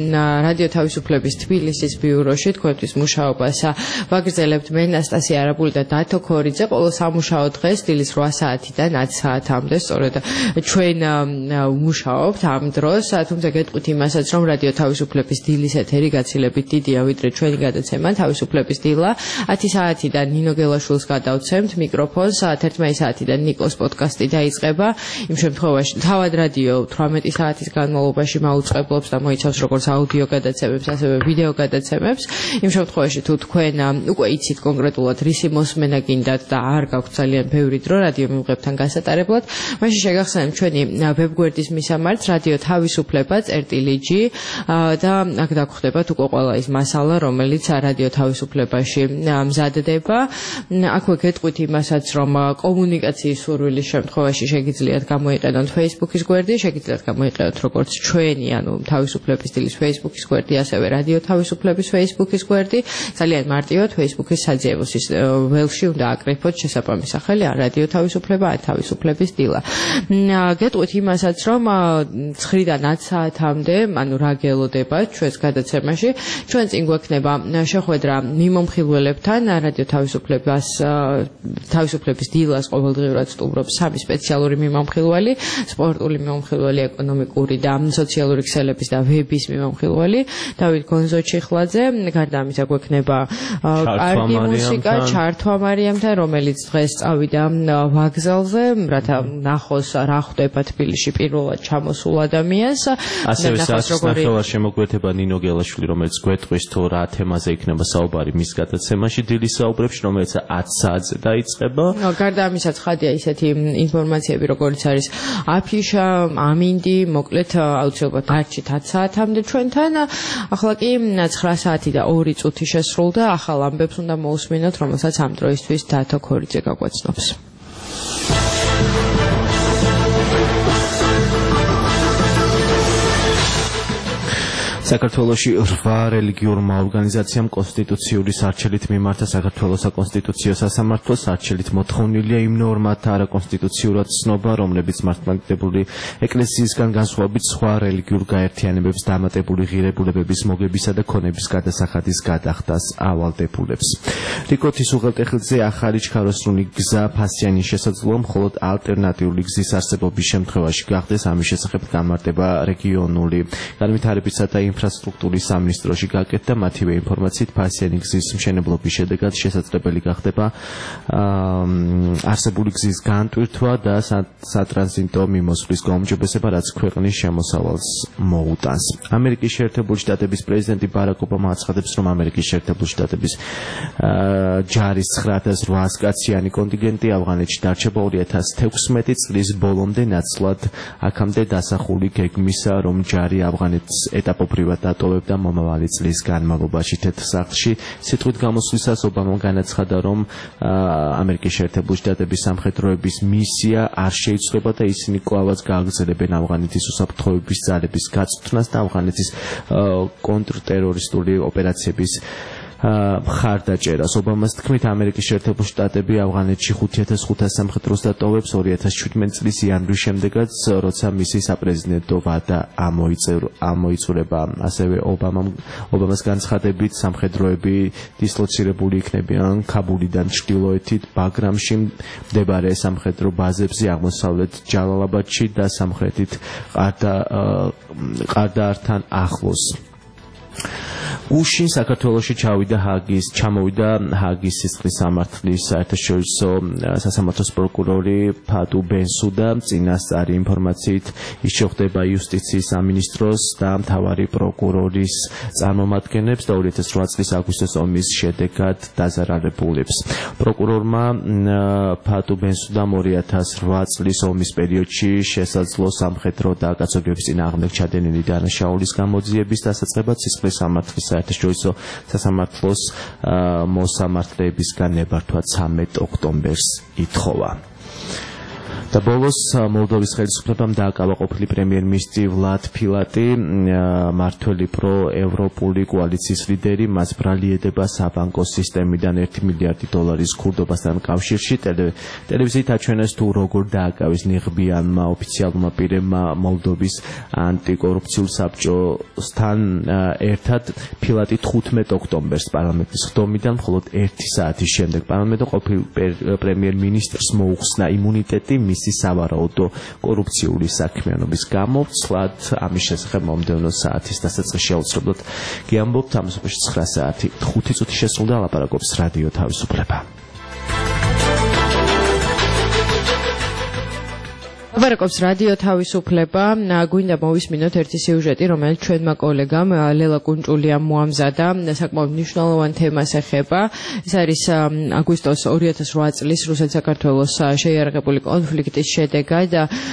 რადიო თავისუფლების თბილისის ბიუროში თქვენთვის მუშაობას ვაგრძელებთ მე ნასტასია არაბული და დათო ქორიძე ყოველ სამუშაო დღეს დილის რვა საათიდან ათი საათამდე სწორედ ჩვენ ვმუშაობთ ამ დროს თუმცა გეტყვით იმასაც რომ რადიო თავისუფლების დილის ეთერი გაცილებით დიდია ვიდრე ჩვენი გადაცემა თავისუფლების დილა ათი საათიდან ნინო გელაშვილს გადავცემთ მიკროფონს თერთმეტი საათიდან ნიკოს პოდკასტი დაიწყება იმ შემთხვევაში თავად რადიო თვრამეტი საათის განმავლობაში მაუწყებლობს და მოიცავს როგორც აუდიო გადაცემებს, ასევე ვიდეო გადაცემებს. იმ შემთხვევაში თუ თქვენ უკვე იცით კონკრეტულად რისი მოსმენა გინდათ და არ გაქვთ ძალიან ბევრი დრო რადიო მიმღებთან გასატარებლად, მაშინ შეგახსენებთ ჩვენი ვებგვერდის მისამართს რადიო თავისუფლება წერტილი.ჯი და აქ დაგხვდებათ უკვე ყველა ის მასალა, რომელიც რადიო თავისუფლებაში მზადდება. აქვე გეტყვით იმასაც, რომ კომუნიკაციის სურვილის შემთხვევაში შეგიძლიათ გამოიყენოთ Facebook-ის გვერდი, შეგიძლიათ გამოიყენოთ როგორც ჩვენი, ანუ თავისუფლების დილის Facebook-ის გვერდი, ასევე რადიო თავისუფლების Facebook-ის გვერდი. ძალიან მარტივად Facebook-ის საძიებოს ველში უნდა აკრიფოთ შესაბამის სახელი, ან რადიო თავისუფლება, ან თავისუფლების დილა. გეტყვით იმასაც, რომ ცხრიდან ათი საათამდე, ანუ რა გელოდება ჩვენს გადაცემაში, ჩვენ წინ გვექნება შეხვედრა მიმომხილველებთან, რადიო თავისუფლებას თავისუფლების დილას ყოველდღიურად სტუმრობს სამი სპეციალური მიმომხილველი, სპორტული მიმომხილველი, ეკონომიკური და სოციალური ქსელების და ვების მიმომხილველი დავით გონზოჩიხლაძე. გარდა ამისა გვექნება კარგი მუსიკა ჩართვა მარიამთან, რომელიც დღეს წავიდა ვაგზალზე, რათა ნახოს რა ხდება თბილისში პირველად ჩამოსულ ადამიანს. ასევე საათის ნახევარ შემოგვეთება ნინო გელაშვილი, რომელიც გვეტყვის თუ რა თემაზე იქნება საუბარი მის გადაცემაში დილის საუბრებში, რომელიც ათი საათზე დაიწყება. გარდა ამისა ცხადია ისეთი ინფორმაციები, როგორც არის აფიშა, ამინდი, მოკლედ აუცილებლად დარჩით ათი საათამდე ჩვენთან. ახლა კი ცხრა საათი და ორი წუთი შესრულდა, ახალ ამბებს უნდა მოусმინოთ, რომელსაც ამ დროისთვის დათო ქორიძე გაგვაცნობს. საქართველოში რვა რელიგიურმა ორგანიზაციამ კონსტიტუციური სარჩელით მიმართა საქართველოს საკონსტიტუციო სასამართლოს. სარჩელით მოთხოვნილია იმ ნორმათა არაკონსტიტუციურად ცნობა, რომლებიც მართლმადიდებლური ეკლესიისგან განსხვავებით სხვა რელიგიურ გაერთიანებებს დამატებული ღირებულებების მოგებისა და ქონების გადასახადის გადახდას ავალდებულებს. რიკოთის უღელტეხილზე ახალი ჩქაროსნული გზა ფასიანის შესაძლოა, მხოლოდ ალტერნატიული გზის არსებობის შემთხვევაში გახდეს. ამის შესახებ გამარტება რეგიონული განვითარებისა და ინფრასტრუქტურის სამინისტროში გაკეთდა. მათივე ინფორმაციით ფასიანი გზის მშენებლობის შედეგად შესაძლებელი გახდება არსებული გზის განტვირთვა და სატრანზიტო მიმოსვლის გაუმჯობესება, რაც ქვეყნის შემოსავალს მოუტანს. ამერიკის შეერთებული შტატების პრეზიდენტი ბარაკ ობამა აცხადებს, რომ ამერიკის შეერთებული შტატების ჯარის ცხრა ათას რვაას კაციანი კონტინგენტი ავღანეთში დარჩება ორი ათას თექვსმეტი წლის ბოლომდე, ნაცვლად აქამდე დასახული გეგმისა, რომ ჯარი ავღანეთს ეტაპობრივად დატოვებდა მომავალი წლის განმავლობაში. თეთრ სახლში სიტყვით გამოსვლისას ობამამ განაცხადა, რომ ამერიკის შეერთებული შტატების სამხედროების მისია არ შეიცვლება და ისინი კვლავაც გააგრძელებენ ავღანეთის უსაფრთხოების ძალების გაწვრთნას და ავღანეთის კონტრტერორისტული ოპერაციების მხარდაჭერას. ობამას თქმით, ამერიკის შეერთებული შტატები ავღანეთში ხუთი ათას ხუთას სამხედროს დატოვებს ორი ათას შვიდმეტი წლის იანვრის შემდეგაც, როცა მისი საპრეზიდენტო ვადა ამოიწურება. ასევე ობამამ ობამას განცხადებით, სამხედროები დისლოცირებული იქნებიან ქაბულიდან ჩრდილოეთით, ბაგრამში მდებარე სამხედრო ბაზებზე, აღმოსავლეთ ჯალალაბადში და სამხრეთით ყარდაართან ახლოს. გუშინ საქართველოში ჩავიდა ჰაგის ჩამოვიდა ჰაგის სისხლის სამართლის საერთაშორისო სასამართლოს პროკურორი ფატუ ბენსუდა. წინასწარი ინფორმაციით ის შეხვდება იუსტიციის სამინისტროს და მთავარი პროკურორის წარმომადგენლებს და ორი ათას რვა წლის აგვისტოს ომის შედეგად დაზარალებულებს. პროკურორმა ფატუ ბენსუდამ ორი ათას რვა წლის ომის პერიოდში შესაძლო სამხედრო დაკაცობრიობის წინააღმდეგ ჩადენილი დანაშაულის გამოძიების დასაწყებად სისხლის სამართლის საერთაშორისო სასამართლოს მოსამართლეებისგან ნებართვა ცამეტ ოქტომბერს ითხოვა. და ბოლოს მოლდოვის ხელისუფლებამ დააკავა ყოფილი პრემიერ-მინისტრი ვლად ფილატი, მართველი პრო-ევროპული კოალიციის ლიდერი, მას ბრალიერდება საბანკო სისტემიდან ერთი მილიარდი დოლარის ქურდობასთან კავშირში. ტელევიზიით აჩვენეს თუ როგორ დააკავეს ნიღბიანმა ოფიციალურმა პირებმა მოლდოვის ანტიკორუფციულ საბჭოსთან ერთად. ფილატი თხუთმეტ ოქტომბერს პარლამენტის ხდომიდან მხოლოდ ერთი საათის შემდეგ პარლამენტო ყოფილ პრემიერ-მინისტრს მოუხსნა იმუნიტეტი მისი სავარაუდო კორუფციული საქმიანობის გამო. ცლად ამის შესახებ მომდევნო საათის დასაწყისში აუცილებლად გიამბობთ. ამასობაში ცხრა საათი ხუთი წუთი შესრულდა. ლაპარაკობს რადიო თავისუფლება. ლაპარაკობს რადიო თავისუფლება. გვინდა მოვისმინოთ ერთი სიუჟეტი, რომელიც ჩვენმა კოლეგამ ლელა კუნჭულიამ მოამზადა. საკმაოდ მნიშვნელოვან თემას ეხება. ეს არის აგვისტოს ორი ათას რვა წლის რუსეთ-საქართველოს შეიარაღებული კონფლიქტის შედეგად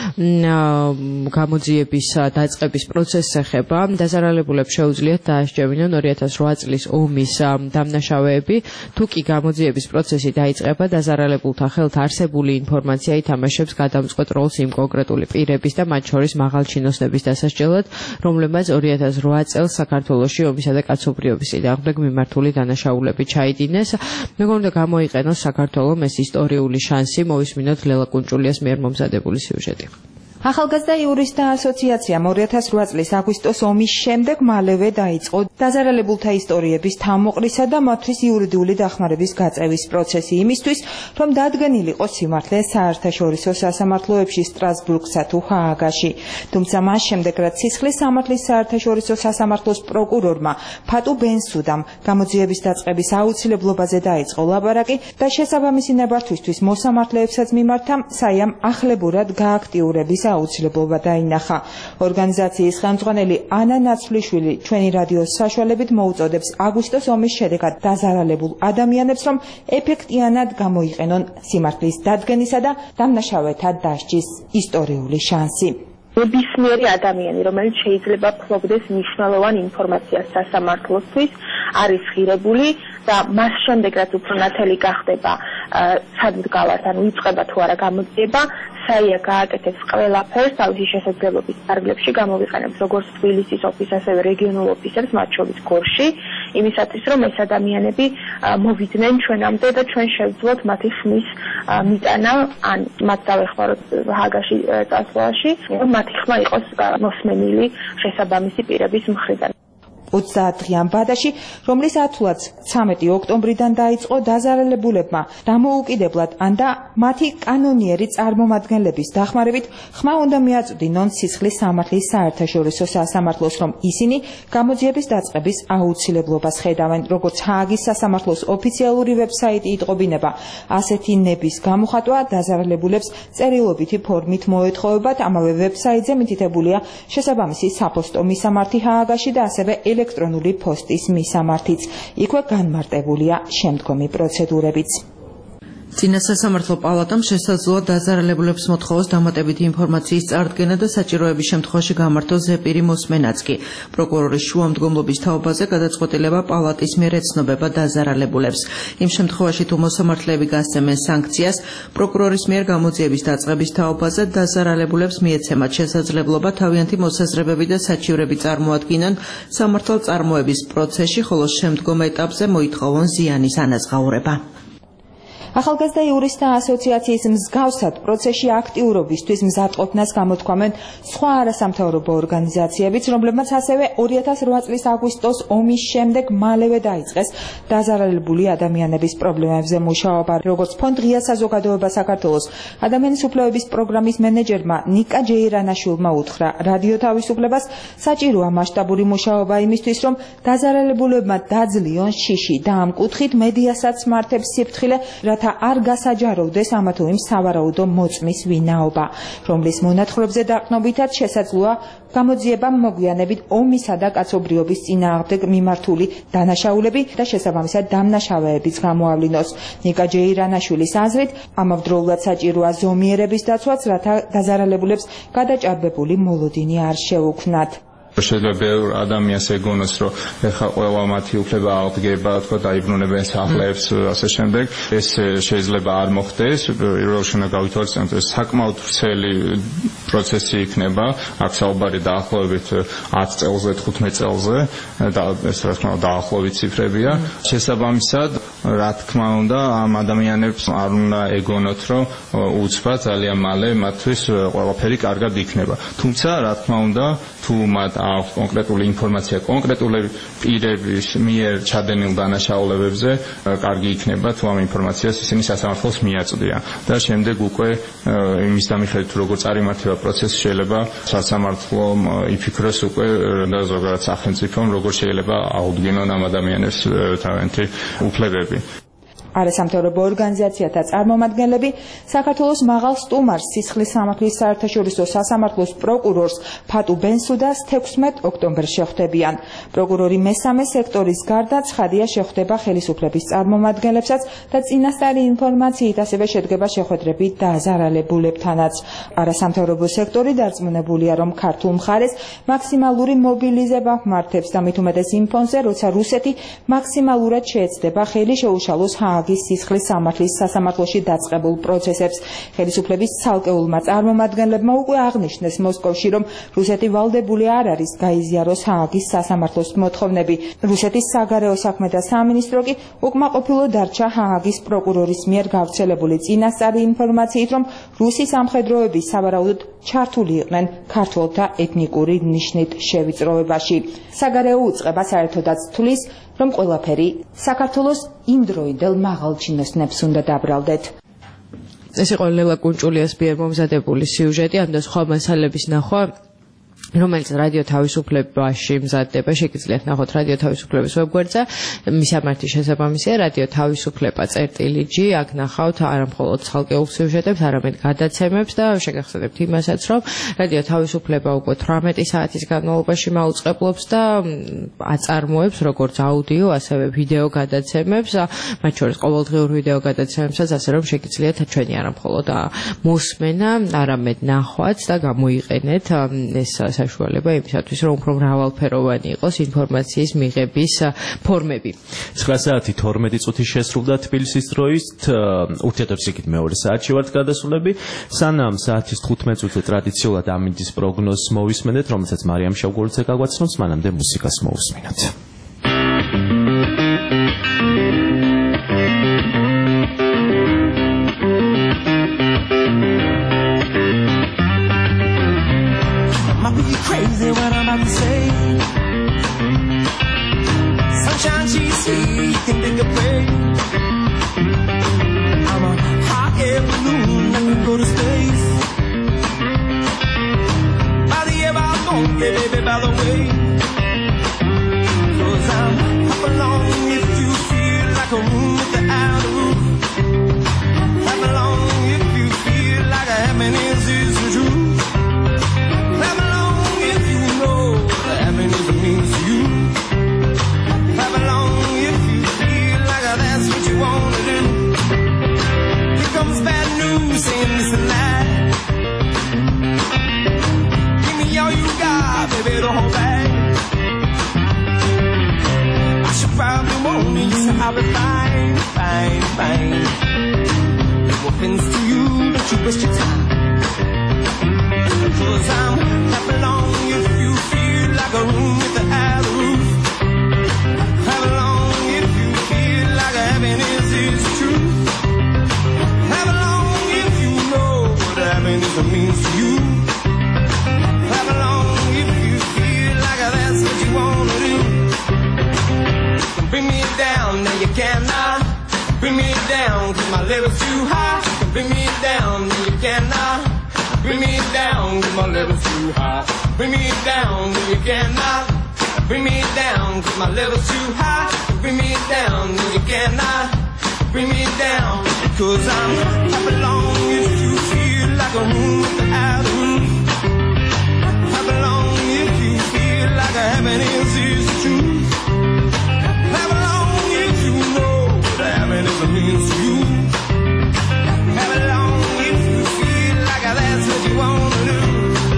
გამოძიების დაწყების პროცესს ეხება. დაზარალებულებს შეუძლიათ დაასჯევინონ ორი ათას რვა წლის ომის დამნაშავეები. თუ კი გამოძიების პროცესი დაიწყება, დაზარალებულთა ხელთ არსებული ინფორმაცია ითამაშებს გადამწყვეტ როლს იმ კონკრეტული პირების და მათ შორის მაღალჩინოსნების დასასჯელად, რომლებმაც ორი ათას რვა წელს საქართველოში ომისა და კაცობრიობის წინააღმდეგ მიმართული დანაშაულები ჩაიდინეს. როგორ უნდა გამოიყენოს საქართველოს ეს ისტორიული შანსი, მოვისმინოთ ლელა კუნჭულიას მიერ მომზადებული სიუჟეტი. ახალგაზრდა იურისტთა ასოციაციამ ორი ათას რვა წლის აგვისტოს ომის შემდეგ მალევე დაიწყო დაზარალებულთა ისტორიების თავმოყრისა და მათთვის იურიდიული დახმარების გაწევის პროცესი იმისთვის, რომ დადგენილიყო სიმართლე საერთაშორისო სასამართლოებში სტრასბურგსა თუ ჰააგაში. თუმცა მას შემდეგ, რაც სისხლის სამართლის საერთაშორისო სასამართლოს პროკურორმა ფატუ ბენსუდამ გამოძიების დაწყების აუცილებლობაზე დაიწყო ლაპარაკი და შესაბამისი ნებართვისთვის მოსამართლეებსაც მიმართა საიამ ახლებურად გააქტიურების აუცილებლობა დაინახა. ორგანიზაციის ხელმძღვანელი ანა ნაცვლიშვილი ჩვენი რადიოს საშუალებით მოუწოდებს აგვისტოს ომის შედეგად დაზარალებულ ადამიანებს, რომ ეფექტიანად გამოიყენონ სიმართლის დადგენისა და დამნაშავეთა დასჯის ისტორიული შანსი. ნებისმიერი ადამიანი, რომელიც შეიძლება ფლობდეს მნიშვნელოვან ინფორმაციას სასამართლოსთვის, არის ღირებული და მას შემდეგ, რაც უფრო ნათელი გახდება სადგალად, ანუ იწყება თუ არა გამოძიება, საია გააკეთებს ყველაფერს თავისი შესაძლებლობის ფარგლებში, გამოვიყენებს როგორც თბილისის ოფისს, ასევე რეგიონულ ოფისებს, მათ შორის გორში, იმისათვის, რომ ეს ადამიანები მოვიდნენ ჩვენამდე და ჩვენ შევძლოთ მათი ხმის მიტანა, ან მათ დავეხმაროთ ჰაგაში წასვლაში, რომ მათი ხმა იყოს მოსმენილი შესაბამისი პირების მხრიდან. ოცდაათდღიან ვადაში, რომლის ათვლაც ცამეტი ოქტომბრიდან დაიწყო დაზარალებულებმა დამოუკიდებლად ან და მათი კანონიერი წარმომადგენლების დახმარებით ხმა უნდა მიაწვდინონ სისხლის სამართლის საერთაშორისო სასამართლოს, რომ ისინი გამოძიების დაწყების აუცილებლობას ხედავენ. Როგორც ჰააგის სასამართლოს ოფიციალური ვებსაიტი იტყობინება, ასეთი ნების გამოხატვა დაზარალებულებს წერილობითი ფორმით მოეთხოვებათ. ამავე ვებსაიტზე მითითებულია შესაბამისი საფოსტო მისამართი ჰააგაში და ასევე ელექტრონული პოსტის მისამართიც. იქვე განმარტებულია შემდგომი პროცედურებიც. წინა სასამართლო პალატამ შესაძლოა დაზარალებულებს მოთხოვოს დამატებითი ინფორმაციის წარდგენა და საჭიროების შემთხვევაში გამართოს ზეპირი მოსმენაც კი. პროკურორის შუამდგომლობის თაობაზე გადაწყვეტილება პალატის მიერ ეცნობება დაზარალებულებს. იმ შემთხვევაში თუ მოსამართლეები გასცემენ სანქციას, პროკურორის მიერ გამოძიების დაწყების თაობაზე დაზარალებულებს მიეცემათ შესაძლებლობა თავიანთი მოსაზრებები და საჩივრები წარმოადგინონ სამართალ წარმოების პროცესში, ხოლო შემდგომ ეტაპზე მოითხოვონ ზიანის ანაზღაურება. ახალგაზრდა იურისტთა ასოციაციის მსგავსად პროცესში აქტიურობისთვის მზადყოფნას გამოთქვამენ სხვა არასამთავრობო ორგანიზაციებიც, რომლებმაც ასევე ორი ათას რვა წლის აგვისტოს ომის შემდეგ მალევე დაიწყეს დაზარალებული ადამიანების პრობლემებზე მუშაობა. როგორც ფონდ ღია საზოგადოება საქართველოს ადამიანის უფლებების პროგრამის მენეჯერმა ნიკა ჯეირანაშვილმა უთხრა რადიო თავისუფლებას, საჭიროა მასშტაბური მუშაობა იმისთვის, რომ დაზარალებულებმა დაძლიონ შიში და ამ კუთხით მედიასაც მართებს სიფრთხილე, რათა არ გასაჯაროვდეს ამა თუ იმ სავარაუდო მოწმის ვინაობა, რომლის მონათხრობზე დაყრდნობითაც შესაძლოა გამოძიებამ მოგვიანებით ომისა და კაცობრიობის წინააღმდეგ მიმართული დანაშაულები და შესაბამისად დამნაშავეებიც გამოავლინოს. ნიკა ჯეირანაშვილის აზრით, ამავდროულად საჭიროა ზომიერების დაცვაც, რათა დაზარალებულებს გადაჭარბებული მოლოდინი არ შეუქმნათ. შეიძლება ბევრ ადამიანს ეგონოს, რომ ეხა ყველა მათი უფლება აღდგება, თქო, დაიბრუნებენ სახლებს, ასე შემდეგ. ეს შეიძლება არ მოხდეს, პირველში უნდა გავითვალისწინოთ, ეს საკმაოდ ვრცელი პროცესი იქნება, აქ საუბარი დაახლოებით ათ წელზე, თხუთმეტ წელზე და ეს რა თქმა უნდა დაახლოებით ციფრებია. შესაბამისად, რა თქმა უნდა, ამ ადამიანებს არ უნდა ეგონოთ, რომ უცბად ძალიან მალე მათთვის ყველაფერი კარგად იქნება. თუმცა, რა თქმა უნდა, თუ მათ აქვს კონკრეტული ინფორმაცია კონკრეტული პირების მიერ ჩადენილ დანაშაულებებზე, კარგი იქნება თუ ამ ინფორმაციას ისინი სასამართლოს მიაწვდიან და შემდეგ უკვე იმის დამიხედვით როგორ წარიმართება პროცესი, შეიძლება სასამართლომ იფიქროს უკვე და ზოგადად სახელმწიფომ როგორ შეიძლება აუდგინონ ამ ადამიანებს თავიანთი უფლებები. არასამთავრობო ორგანიზაციათა წარმომადგენლები საქართველოს მაღალ სტუმარს სისხლის სამართლის საერთაშორისო სასამართლოს პროკურორს ფატუ ბენსუდას თექვსმეტ ოქტომბერს შეხვდებიან. პროკურორი მესამე სექტორის გარდა ცხადია შეხვდება ხელისუფლების წარმომადგენლებსაც და წინასწარი ინფორმაციით ასევე შედგება შეხვედრები დაზარალებულებთანაც. არასამთავრობო სექტორი დარწმუნებულია, რომ ქართულ მხარეს მაქსიმალური მობილიზება მართებს და მით უმეტეს იმ ფონზე, როცა რუსეთი მაქსიმალურად შეეცდება ხელი შეუშალოს სისხლის სამართლის სასამართლოში დაწყებულ პროცესებს. ხელისუფლების ცალკეულმა წარმომადგენლებმა უკვე აღნიშნეს მოსკოვში, რომ რუსეთი ვალდებული არ არის გაიზიაროს ჰააგის სასამართლოს მოთხოვნები. რუსეთის საგარეო საქმეთა სამინისტრო კი უკმაყოფილო დარჩა ჰააგის პროკურორის მიერ გავრცელებული წინასწარი ინფორმაციით, რომ რუსი სამხედროები სავარაუდოდ ჩართული იყვნენ ქართველთა ეთნიკური ნიშნით შევიწროებაში. საგარეო უწყება საერთოდაც თვლის, რომ ყველაფერი საქართველოს იმდროინდელ მაღალ ჩინოსნებს უნდა დაბრალდეთ. ეს იყო ლელა კუნჭულიას მიერ მომზადებული სიუჟეტი, ამ და სხვა მასალების ნახვა, რომელიც რადიო თავისუფლებაში მზადდება, შეგიძლიათ ნახოთ რადიო თავისუფლების ვებგვერდზე. მისამართი შესაბამისია რადიო თავისუფლება წერტილი ჯი, აქ ნახავთ არა მხოლოდ ცალკეულ სიუჟეტებს, არამედ გადაცემებს და შეგახსენებთ იმასაც, რომ რადიო თავისუფლება უკვე თვრამეტი საათის განმავლობაში მაუწყებლობს და აწარმოებს როგორც აუდიო, ასევე ვიდეო გადაცემებს, მათ შორის ყოველდღიურ ვიდეო გადაცემებსაც, ასე რომ შეგიძლიათ ჩვენი არა მხოლოდ მოსმენა, არამედ ნახვაც და გამოიყენეთ ეს საშუალება იმისათვის, რომ უფრო მრავალფეროვანი იყოს ინფორმაციის მიღების ფორმები. ცხრა საათი თორმეტი წუთი შესრულდა თბილისის დროით, ურთიერთობის იქით მეორე საათში ვართ გადასულები. სანამ საათის თხუთმეტ წუთზე ტრადიციულად ამინდის პროგნოზს მოვისმენთ, რომელსაც მარიამ შავგურიძე გაგვაცნობს, მანამდე მუსიკას მოვუსმინოთ. Crazy what I'm about to say. sunshine, she's here, you can take a break. I'm a hot air balloon that can go to space. By the air I'll go, baby, by the way. Cause I'm hop along if you feel like a room with the outer roof. Hop along if you feel like a happiness is the truth. Hop along if you know what happiness means to you. Hop along if you feel like that's what you want to do. Here comes bad news saying this and that. Give me all you got, baby, don't hold back. I should probably warn you, so I'll be fine, fine, fine. No offense to you, don't you waste your time. Cause I'm clap along if you feel like a room with the outer roof. Clap along if you feel like happiness is the truth. Clap along if you know what happiness means to you. Clap along if you feel like that's what you want to do. Bring me down, now you cannot. Bring me down, cause my level's too high. Bring me down, now you cannot. Bring me down, cause my level's too high. Bring me down, now you cannot. Bring me down, cause my level's too high. Bring me down, now you cannot. Bring me down, cause I'm clap along if you feel like a room with the outer roof. Clap along if you feel like a happiness is the truth. Clap along if you know what happiness means to you. Clap along if you feel like that's what you want to do.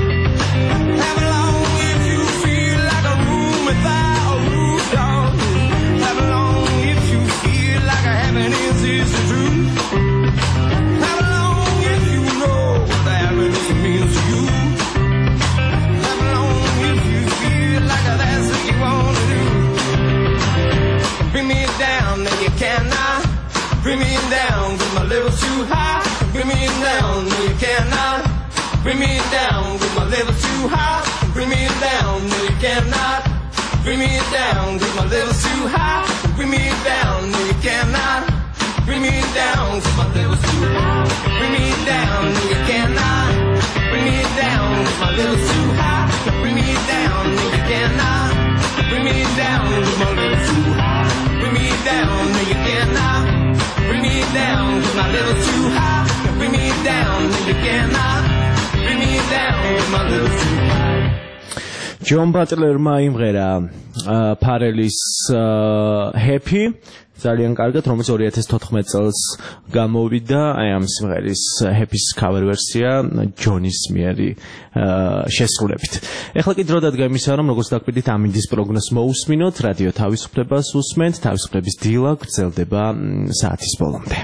Clap along if you feel like a room without a roof, dog. Clap along if you feel like a happiness is the truth. Clap along if you know what happiness means to you. Clap along if you feel like that's what you want to do. Bring me down, now you cannot. Bring me down, cause my level's too high. Bring me down, now you cannot. Bring me down, cause my level's too high. Bring me down, now you cannot. Bring me down, cause my level's too high. Bring me down, now you cannot. Bring me down, cause my level's too high. Bring me down, now you cannot. Bring me down, cause my level's too high. Bring me down, now you cannot. Bring me down, cause my level's too high. Bring me down, now you cannot. Bring me down, cause my level's too high. Bring me down, now you cannot. Bring me down, cause my level's too high. John Butler-მა იმღერა ფარელის Happy ძალიან კარგად, რომელიც ორი ათას თოთხმეტ წელს გამოვიდა. აი ამ სიმღერის Happy-ს cover ვერსია ჯონის მიერი შესრულებით. ეხლა კი დრო დადგა იმისა, რომ როგორც დაგკვირდით, ამინდის პროგნოზს მოусმინოთ, რადიო თავისუფლებას უსმენთ, თავისუფლების დილა გრძელდება საათის ბოლომდე.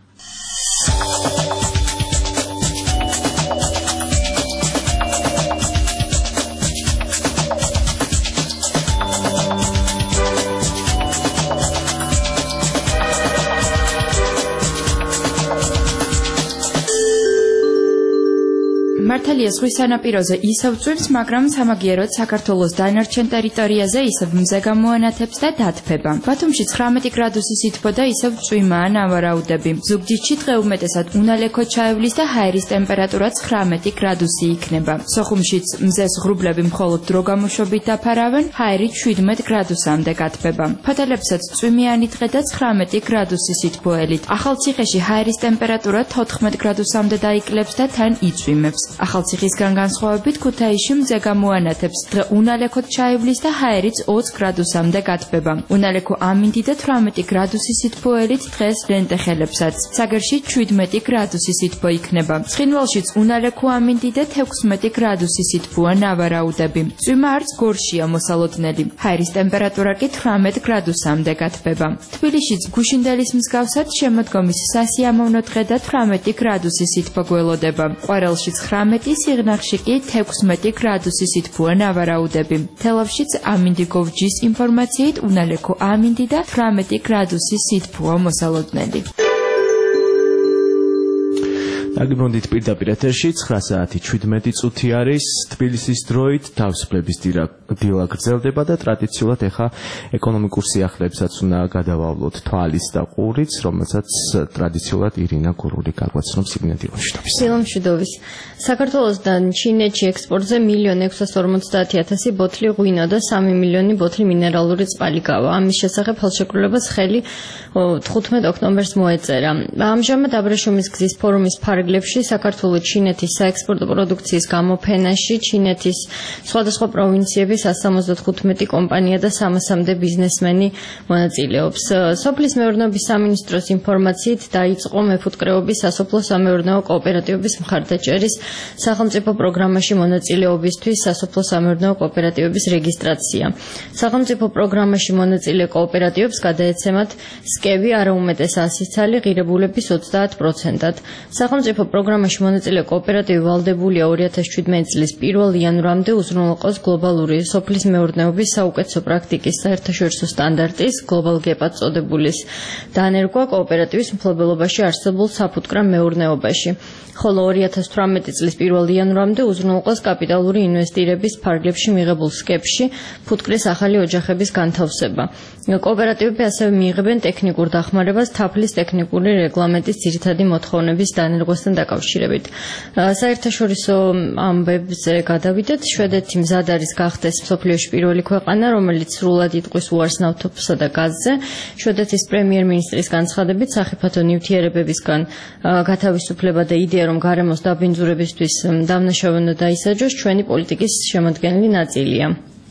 მართალია ზღვის სანაპიროზე ისევ წვიმს, მაგრამ სამაგიეროდ საქართველოს დანარჩენ ტერიტორიაზე ისევ მზე გამოანათებს და დათბება. ბათუმში ცხრამეტი გრადუსი სითბო და ისევ წვიმაა ნავარაუდები. ზუგდიდში დღე უმეტესად უნალექო ჩაევლის და ჰაერის ტემპერატურა ცხრამეტი გრადუსი იქნება. სოხუმშიც მზეს ღრუბლები მხოლოდ დრო გამოშვებით დაფარავენ, ჰაერი შვიდმეტ გრადუსამდე გათბება. ფოთელებსაც წვიმიანი დღე და ცხრამეტი გრადუსი სითბოელით. ახალციხეში ჰაერის ტემპერატურა თოთხმეტ გრადუსამდე დაიკლებს და თან იწვიმებს. ახალციხისგან განსხვავებით ქუთაისში მზე გამოანათებს, დღე უნალექოდ ჩაივლის და ჰაერიც ოცი გრადუსამდე გათბება. უნალექო ამინდი და თვრამეტი გრადუსი სითბოელით დღეს ლენტეხელებსაც. საგერში შვიდმეტი გრადუსი სითბო იქნება. ცხინვალშიც უნალექო ამინდი და ექვსმეტი გრადუსი სითბოა ნავარაუდები. წვიმა არც გორშია მოსალოდნელი. ჰაერის ტემპერატურა კი თვრამეტ გრადუსამდე გათბება. თბილისშიც გუშინდელის მსგავსად შემოდგომის სასიამოვნო დღე და თვრამეტი გრადუსი სითბო გველოდება. ყვარელში ცხრამეტი, სიღნაღში კი ექვსმეტი გრადუსი სითბოა ნავარაუდები. თელავშიც ამინდი გოვჯის ინფორმაციით უნალექო ამინდი და თვრამეტი გრადუსი სითბოა მოსალოდნელი. დაგიბრუნდით პირდაპირ ეთერში, ცხრა საათი შვიდმეტი წუთი არის თბილისის დროით, თავისუფლების დილა დილა გრძელდება და ტრადიციულად ეხა ეკონომიკურ სიახლეებსაც უნდა გადავავლოთ თვალის და ყურიც, რომელსაც ტრადიციულად ირინა გურული გაგვაცნობს სიგნედილოშტობის. სილამშვიდობის. საქართველოსთან ჩინეთში ექსპორტზე მილიონი ექვსასი ორმოცდაათი ათასი ბოთლი ღვინო და სამი მილიონი ბოთლი მინერალური წყალი გავა. ამის შესახებ ხელშეკრულებას ხელი თხუთმეტ ოქტომბერს მოეწერა. ამჟამად აბრეშუმის გზის ფორუმის ფარგლებში საქართველოს ჩინეთის საექსპორტო პროდუქციის გამოფენაში ჩინეთის სხვადასხვა პროვინციების εκατს სამოცდათხუთმეტი კომპანია და სამასამდე ბიზნესმენი მონაწილეობს. სოფლის მეურნეობის სამინისტროს ინფორმაციით დაიწყო მეფუტკრეობის სასოფლო სამეურნეო კოოპერატივების მხარდაჭერის სახელმწიფო პროგრამაში მონაწილეობისთვის სასოფლო სამეურნეო კოოპერატივების რეგისტრაცია. სახელმწიფო პროგრამაში მონაწილე კოოპერატივებს გადაეცემათ სკევი არაუმეტეს ასი ცალი ღირებულების ოცდაათ პროცენტად. სახელმწიფო პროგრამაში მონაწილე კოოპერატივი ვალდებულია ორი ათას შვიდმეტი წლის პირველი იანვრამდე უზრუნველყოს გლობალური სოფლის მეურნეობის საუკეთესო პრაქტიკის საერთაშორისო სტანდარტის გლობალ გეპად წოდებულის დანერგვა კოოპერატივის მფლობელობაში არსებულ საფუტკრა მეურნეობაში. ხოლო ორი ათას თვრამეტი წლის პირველი იანვრამდე უზრუნველყოს კაპიტალური ინვესტირების ფარგლებში მიღებულ სკეპში ფუტკრის ახალი ოჯახების განთავსება. კოოპერატივები ასევე მიიღებენ ტექნიკურ დახმარებას თაფლის ტექნიკური რეგლამენტის ძირითადი მოთხოვნების დანერგვასთან დაკავშირებით. საერთაშორისო ამბებზე გადავიდეთ. შვედეთი მზად არის გახდეს მსოფლიოში პირველი ქვეყანა, რომელიც სრულად იტყვის უარს ნავთობსა და გაზზე. შვედეთის პრემიერ-მინისტრის განცხადებით, სახიფათო ნივთიერებებისგან გათავისუფლება და იდეა, რომ გარემოს დაბინძურებისთვის დამნაშავე უნდა დაისაჯოს, ჩვენი პოლიტიკის შემადგენელი ნაწილია.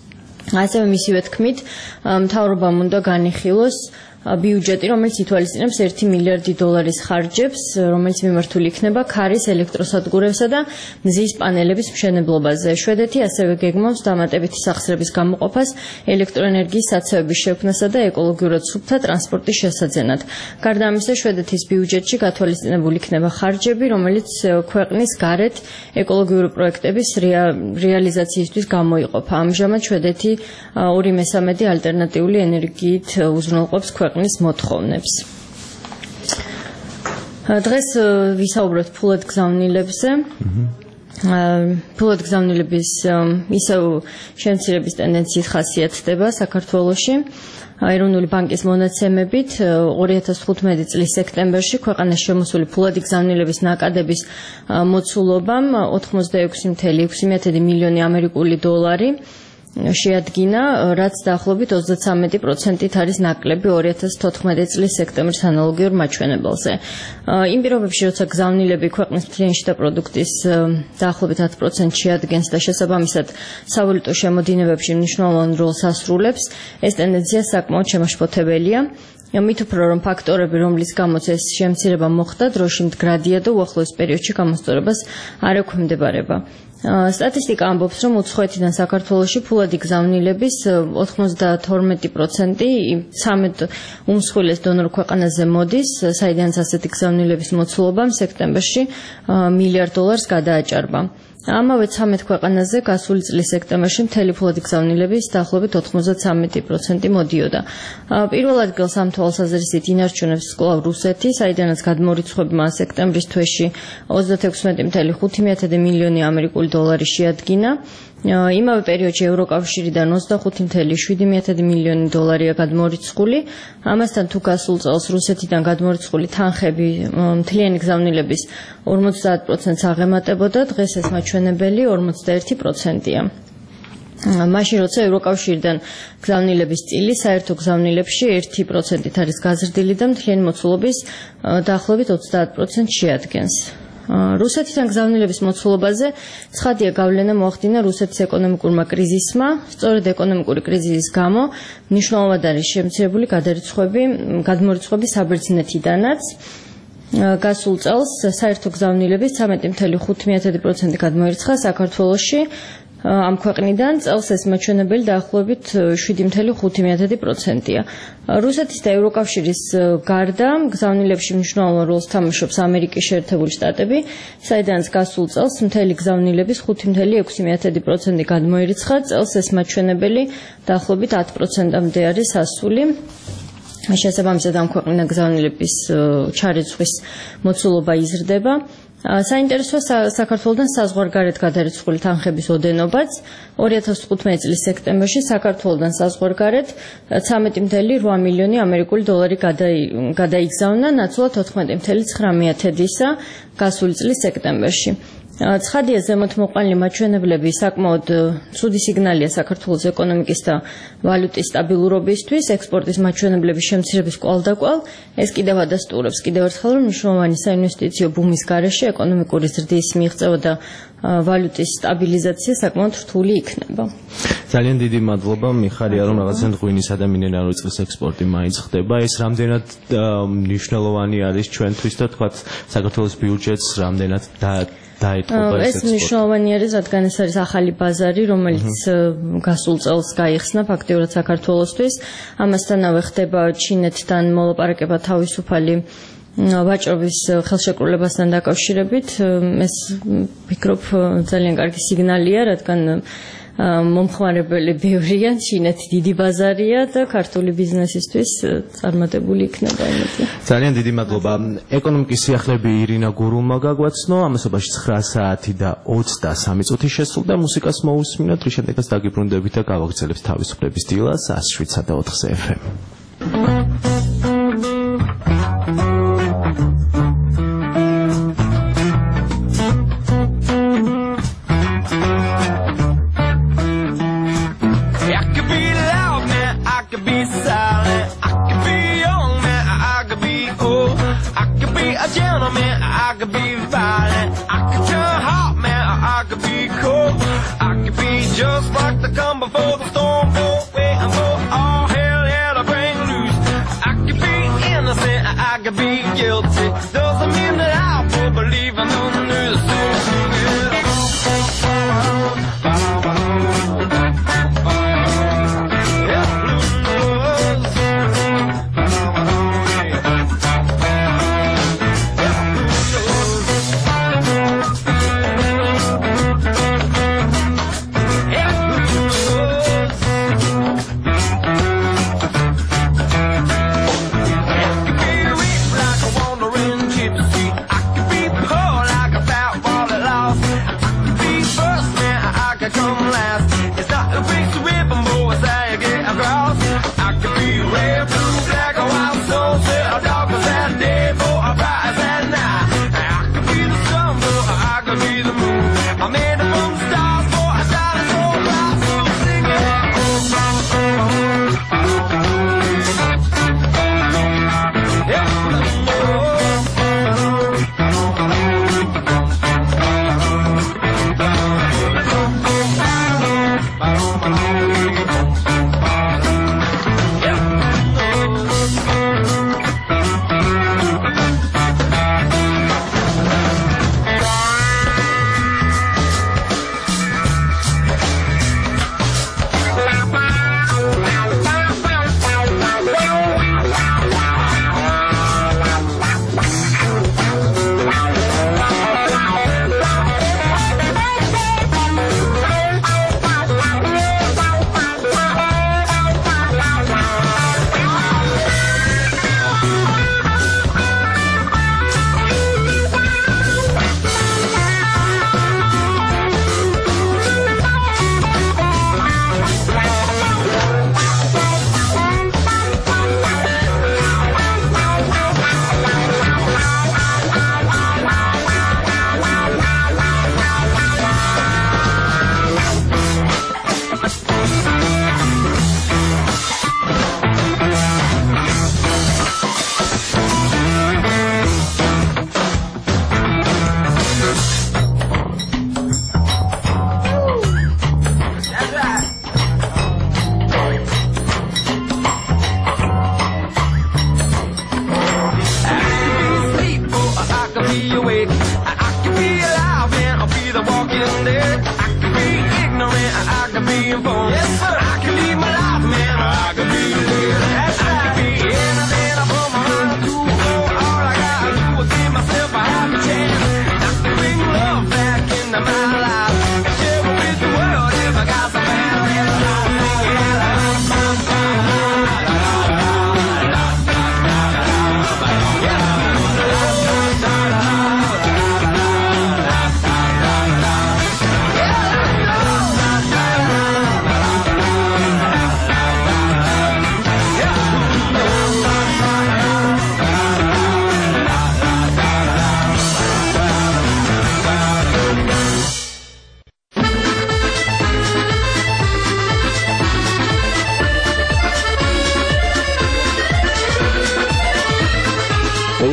ასევე მისივე თქმით, მთავრობამ უნდა განიხილოს ბიუჯეტი, რომელიც ითვალისწინებს ერთი მილიარდი დოლარის ხარჯებს, რომელიც მიმართული იქნება ქარის ელექტროსადგურებსა და მზის პანელების მშენებლობაზე. შვედეთი ასევე გეგმავს დამატებითი სახსრების გამოყოფას ელექტროენერგიის საცევების შექმნასა და ეკოლოგიურად სუფთა ტრანსპორტის შესაძენად. გარდა ამისა, შვედეთის ბიუჯეტში გათვალისწინებული იქნება ხარჯები, რომელიც ქვეყნის გარეთ ეკოლოგიური პროექტების რეალიზაციისთვის გამოიყოფა. ამჟამად შვედეთი ორი მესამედი ალტერნატიული ენერგიით უზრუნველყოფს ქვეყნის მოთხოვნებს. დღეს ვისაუბროთ ფულად გზავნილებზე. ფულად გზავნილების ისევ შემცირების ტენდენციით ხასიათდება საქართველოში. ეროვნული ბანკის მონაცემებით ორი ათას თხუთმეტი წლის სექტემბერში ქვეყანაში შემოსული ფულადი გზავნილების ნაკადების მოცულობამ ოთხმოცდაექვსი მცდარი ექვსი მილიონი ამერიკული დოლარი შეადგინა, რაც დაახლოებით ოცდათვრამეტი პროცენტით არის ნაკლები ორი ათას თოთხმეტი წლის სექტემბრის ანალოგიურ მაჩვენებელზე. იმ პირობებში, როცა გზავნილები ქვეყნის მთლიანი შიდა პროდუქტის დაახლოებით ათ პროცენტს შეადგენს და შესაბამისად სავალუტო შემოდინებებში მნიშვნელოვან როლს ასრულებს, ეს ტენდენცია საკმაოდ შემაშფოთებელია. მით უფრო რომ ფაქტორები, რომლის გამოც ეს შემცირება მოხდა, დროში მდგრადია და უახლოეს პერიოდში გამოსწორებას არ ექვემდებარება. სტატისტიკა ამბობს, რომ უცხოეთიდან საქართველოში ფულადი გზავნილების ოთხმოცდათორმეტი პროცენტი ცამეტ უმსხვილეს დონორ ქვეყანაზე მოდის, საიდანაც ასეთი გზავნილების მოცულობამ სექტემბერში მილიარდ დოლარს გადააჭარბა. ამავე ცამეტ ქვეყანაზე გასული წლის სექტემბერში მთელი ფულადი გზავნილების დაახლოებით ოთხმოცდათვრამეტი პროცენტი მოდიოდა. პირველ ადგილს ამ თვალსაზრისით ინარჩუნებს სკლავ რუსეთი, საიდანაც გადმორიცხვებმა სექტემბრის თვეში ოცდათექვსმეტი მცდარი ხუთი მილიონი ამერიკული დოლარი შეადგინა. იმავე პერიოდში ევროკავშირიდან ოცდახუთი მცდარი შვიდი მილიონი დოლარია გადმორიცხული. ამასთან თუ გასულ წელს რუსეთიდან გადმორიცხული თანხები მთლიანი გზავნილების ორმოცდაათ პროცენტს აღემატებოდა, დღეს ეს მაჩვენებელი ორმოცდაერთი პროცენტია. მაშინ როცა ევროკავშირიდან გზავნილების წილი საერთო გზავნილებში ერთი პროცენტით არის გაზრდილი და მთლიანი მოცულობის დაახლოებით ოცდაათ პროცენტს შეადგენს. რუსეთიდან გზავნილების მოცულობაზე ცხადია გავლენა მოახდინა რუსეთის ეკონომიკურმა კრიზისმა. სწორედ ეკონომიკური კრიზისის გამო მნიშვნელოვნად არის შემცირებული გადარიცხვები, გადმორიცხვები საბერძნეთიდანაც. გასულ წელს საერთო გზავნილების ცამეტი მცდარი ხუთი პროცენტი გადმოირიცხა საქართველოში. ამ ქვეყნიდან წელს ეს მაჩვენებელი დაახლოებით შვიდი მცდარი ხუთი პროცენტია. რუსეთის და ევროკავშირის გარდა გზავნილებში მნიშვნელოვან როლს თამაშობს ამერიკის შეერთებული შტატები, საიდანაც გასულ წელს მთელი გზავნილების ხუთი მცდარი ექვსი პროცენტი გადმოირიცხა. წელს ეს მაჩვენებელი დაახლოებით ათ პროცენტამდე არის ასული. შესაბამისად ამ ქვეყნიდან გზავნილების ჩარიცხვის მოცულობა იზრდება. საინტერესოა საქართველოსთან საზღვარგარეთ გადარიცხული თანხების ოდენობაც ორი ათას თხუთმეტი წლის სექტემბერში საქართველოსთან საზღვარგარეთ ცამეტი მცდელო რვა მილიონი ამერიკული დოლარი გადაიგზავნა ნაცვლად ოთხმეტი მცდელო ცხრა მიათედისა გასული წლის სექტემბერში. ცხადია ზემოთმოყვანილი მაჩვენებლები საკმაოდ ცუდი სიგნალია საქართველოს ეკონომიკის და ვალუტის სტაბილურობისთვის, ექსპორტის მაჩვენებლების შემცირების კვალდაკვალ, ეს კიდევ ადასტურებს კიდევ ერთხელ, რომ მნიშვნელოვანი საინვესტიციო ბუმის გარეშე ეკონომიკური ზრდის მიღწევა და ვალუტის სტაბილიზაცია საკმაოდ რთული იქნება. ძალიან დიდი მადლობა, მიხარია რომ რაღაცა ღვინისა და მინერალური წყლის ექსპორტი მაინც ხდება. ეს რამდენად მნიშვნელოვანი არის ჩვენთვის და თქვათ საქართველოს ბიუჯეტს რამდენად და ეს მნიშვნელოვანი არის, რადგან ეს არის ახალი ბაზარი, რომელიც გასულ წელს გაიხსნა ფაქტიურად საქართველოსთვის. ამასთანავე ხდება ჩინეთთან მოლაპარაკება თავისუფალი ვაჭრობის ხელშეკრულებასთან დაკავშირებით. ეს ვფიქრობ ძალიან კარგი სიგნალია, რადგან მომხმარებელი ბევრია, ჩინეთი დიდი ბაზარია და ქართული ბიზნესისთვის წარმატებული იქნება იმეთი. ძალიან დიდი მადლობა. ეკონომიკის სიახლეები ირინა გურულმა გაგვაცნო, ამასობაში ცხრა საათი და ოცდასამი წუთი შესრულდა, მუსიკას მოусმინოთ, რის შემდეგაც დაგიბრუნდებით და გავაგრძელებთ თავისუფლების დილას ას შვიდსა და ოთხზე ეფ ემ. Just like the come before the storm, go waiting for all hell, yeah, to bring loose. I could be innocent, I could be guilty. Doesn't mean that I will believe in the news.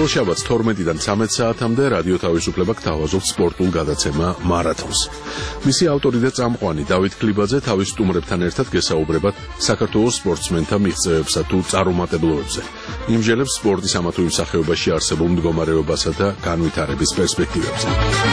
ყოველშაბათს თორმეტიდან ცამეტ საათამდე რადიო თავისუფლება გთავაზობს სპორტულ გადაცემა მარათონს. მისი ავტორი და წამყვანი დავით კლიბაძე თავის სტუმრებთან ერთად გესაუბრებათ საქართველოს სპორტსმენთა მიღწევებსა თუ წარუმატებლობებზე. იმჟელებს სპორტის ამა თუ იმ სახეობაში არსებულ მდგომარეობასა და განვითარების პერსპექტივებზე.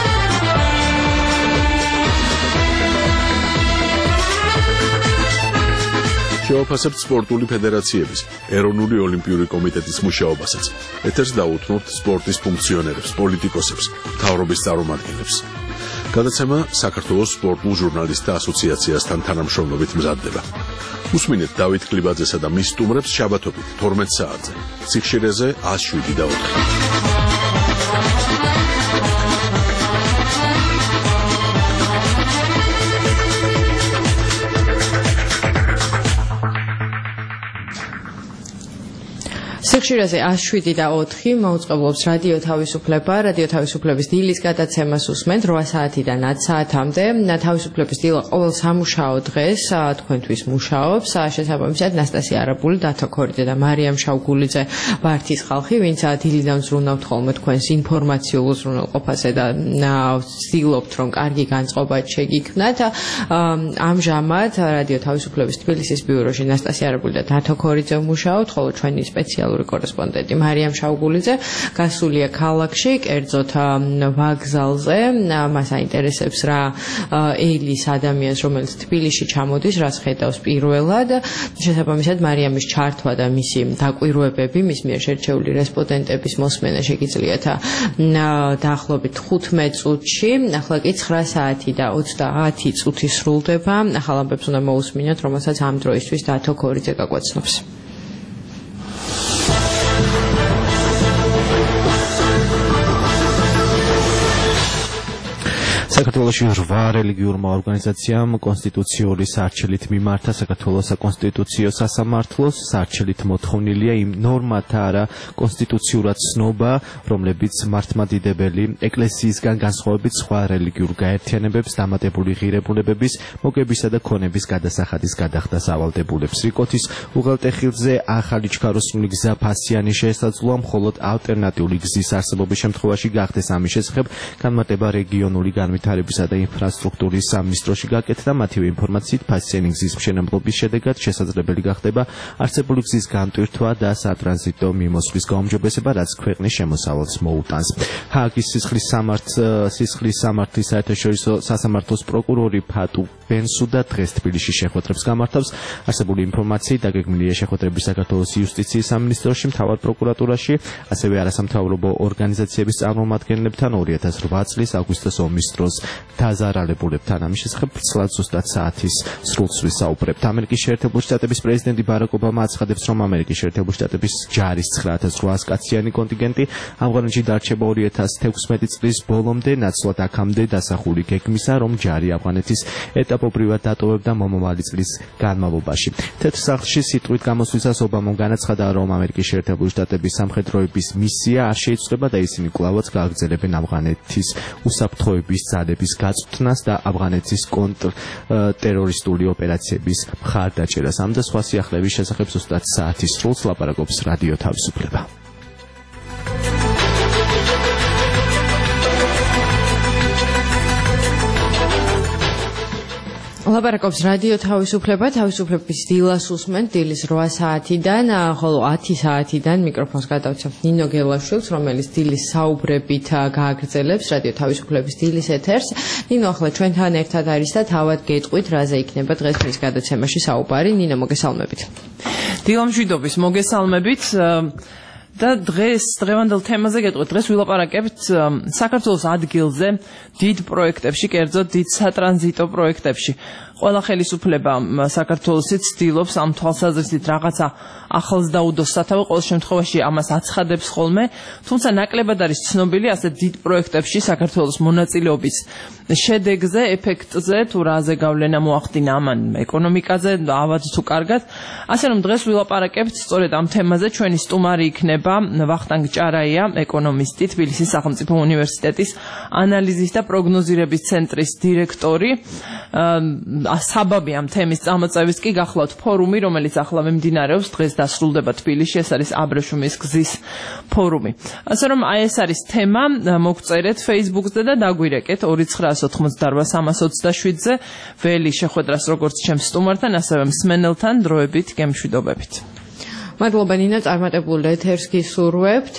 შევაფასებთ სპორტული ფედერაციების, ეროვნული ოლიმპიური კომიტეტის მუშაობასაც. ეთერს დაუთმობთ სპორტის ფუნქციონერებს, პოლიტიკოსებს, მთავრობის წარმომადგენლებს. გადაცემა საქართველოს სპორტულ ჟურნალისტთა ასოციაციასთან თანამშრომლობით მზადდება. უსმინეთ დავით კლიბაძესა და მის სტუმრებს შაბათობით თორმეტ საათზე. სიხშირეზე ათს შვიდი და ოთხი. სიხშირეზე ათს შვიდი და ოთხი მოუწყებლობს რადიო თავისუფლება, რადიო თავისუფლების დილის გადაცემას უსმენთ რვა საათიდან ათ საათამდე. თავისუფლების დილა ყოველ სამუშაო დღეს თქვენთვის მუშაობს. შესაბამისად ნასტასია არაბული, დათო ქორიძე და მარიამ შავგულიძე ვართ ის ხალხი, ვინც დილიდან ვზრუნავთ ხოლმე თქვენს ინფორმაციულ უზრუნველყოფაზე და ვცდილობთ, რომ კარგი განწყობა შეგიქმნათ. ამჟამად რადიო თავისუფლების თბილისის ბიუროში ნასტასია არაბული და დათო ქორიძე მუშაობთ, ხოლო ჩვენი სპეციალური კორესპონდენტი მარიამ შავგულიძე გასულია ქალაქში, კერძოდ ვაგზალზე. მას აინტერესებს რა ეილის ადამიანს, რომელიც თბილისში ჩამოდის, რას ხედავს პირველად. შესაბამისად მარიამის ჩართვა და მისი დაკვირვებები, მის მიერ შერჩეული რესპონდენტების მოსმენა შეგიძლიათ დაახლოებით ხუთმეტ წუთში. ახლა კი ცხრა საათი და ოცდაათი წუთი სრულდება. ახალ ამბებს უნდა მოусმინოთ, რომელსაც ამ დროისთვის დათო ქორიძე გაგვაცნობს. საქართველოში რვა რელიგიურმა ორგანიზაციამ კონსტიტუციური სარჩელით მიმართა საქართველოს საკონსტიტუციო სასამართლოს. სარჩელით მოთხოვნილია იმ ნორმათა არა კონსტიტუციურად ცნობა, რომლებიც მართლმადიდებელი ეკლესიისგან განსხვავებით სხვა რელიგიურ გაერთიანებებს დამატებული ღირებულებების, მოგებისა და ქონების გადასახადის გადახდას ავალდებულებს. რიკოთის უღელტეხილზე ახალი ჩქაროსნული გზა ფასიანი შეესაძლოა, მხოლოდ ალტერნატიული გზის არსებობის შემთხვევაში გახდეს ამის შესახებ განმარტება რეგიონული განვითარებისა და ინფრასტრუქტურის სამინისტროში გაკეთდა. მათივე ინფორმაციით ფასიანი გზის მშენებლობის შედეგად შესაძლებელი გახდება არსებული გზის განტვირთვა და სატრანზიტო მიმოსვლის გაუმჯობესება, რაც ქვეყნის შემოსავალს მოუტანს. ჰააგის სისხლის სისხლის სამართლის საერთაშორისო სასამართლოს პროკურორი ფატუ ბენსუდა დღეს თბილისში შეხვედრებს გამართავს. არსებული ინფორმაციით დაგეგმილია შეხვედრები საქართველოს იუსტიციის სამინისტროში, მთავარ პროკურატურაში, ასევე არასამთავრობო ორგანიზაციების წარმომადგენლებთან ორი ათას რვა წლის აგვისტოს ომის დროს დაზარალებულებთან. ამის შესახებ ვრცლად ზუსტად საათის სრულს ვისაუბრებთ. ამერიკის შეერთებული შტატების პრეზიდენტი ბარაკ ობამა აცხადებს, რომ ამერიკის შეერთებული შტატების ჯარის ცხრა ათას რვაას კაციანი კონტინგენტი ავღანეთში დარჩება ორი ათას თექვსმეტი წლის ბოლომდე, ნაცვლად აქამდე დასახული გეგმისა, რომ ჯარი ავღანეთის ეტაპობრივად დატოვებდა მომავალი წლის განმავლობაში. თეთრ სახლში სიტყვით გამოსვლისას ობამამ განაცხადა, რომ ამერიკის შეერთებული შტატების სამხედროების მისია არ შეიცვლება და ისინი კვლავაც გააგრძელებენ ავღანეთის უსაფრთხოების ძალების გაწვრთნას და ავღანეთის კონტრტერორისტული ოპერაციების მხარდაჭერას. ამ და სხვა სიახლეების შესახებ ზუსტად საათის სრულს ლაპარაკობს რადიო თავისუფლება. ლაპარაკობს რადიო თავისუფლება, თავისუფლების დილას უსმენთ დილის რვა საათიდან, ხოლო ათი საათიდან მიკროფონს გადავცემთ ნინო გელაშვილს, რომელიც დილის საუბრებით გააგრძელებს რადიო თავისუფლების დილის ეთერს. ნინო ახლა ჩვენთან ერთად არის და თავად გეტყვით, რაზე იქნება დღეს მის გადაცემაში საუბარი. ნინო, მოგესალმებით. დილამშვიდობის, მოგესალმებით. და დღეს დღევანდელ თემაზე გეტყვით. დღეს ვილაპარაკებთ საქართველოს ადგილზე დიდ პროექტებში, კერძოდ დიდ სატრანზიტო პროექტებში. ყველა ხელისუფლება საქართველოსი ცდილობს ამ თვალსაზრისით რაღაცა ახალს დაუდოს სათავე, ყოველ შემთხვევაში ამას აცხადებს ხოლმე, თუმცა ნაკლებად არის ცნობილი ასე დიდ პროექტებში საქართველოს მონაწილეობის შედეგზე, ეფექტზე, თუ რაზე გავლენა მოახდინა ამან ეკონომიკაზე, ავად თუ კარგად. ასე რომ დღეს ვილაპარაკებთ სწორედ ამ თემაზე. ჩვენი სტუმარი იქნება ვახტანგ ჭარაია, ეკონომისტი, თბილისის სახელმწიფო უნივერსიტეტის ანალიზის და პროგნოზირების ცენტრის დირექტორი. საბაბი ამ თემის წამოწევის კი გახლავთ ფორუმი, რომელიც ახლა მიმდინარეობს, დღეს დასრულდება თბილისში, ეს არის აბრეშუმის გზის ფორუმი. ასე რომ აი ეს არის თემა, მოგწერეთ Facebook-ზე და დაგვირეკეთ ორი ცხრა ოთხმოცდაოთხ სამას ოცდაშვიდზე ველი შეხვედრას როგორც ჩემს სტუმართან, ასევე მსმენელთან დროებით გემშვიდობებით. მადლობა ნინო, წარმატებულ ეთერს გისურვებთ.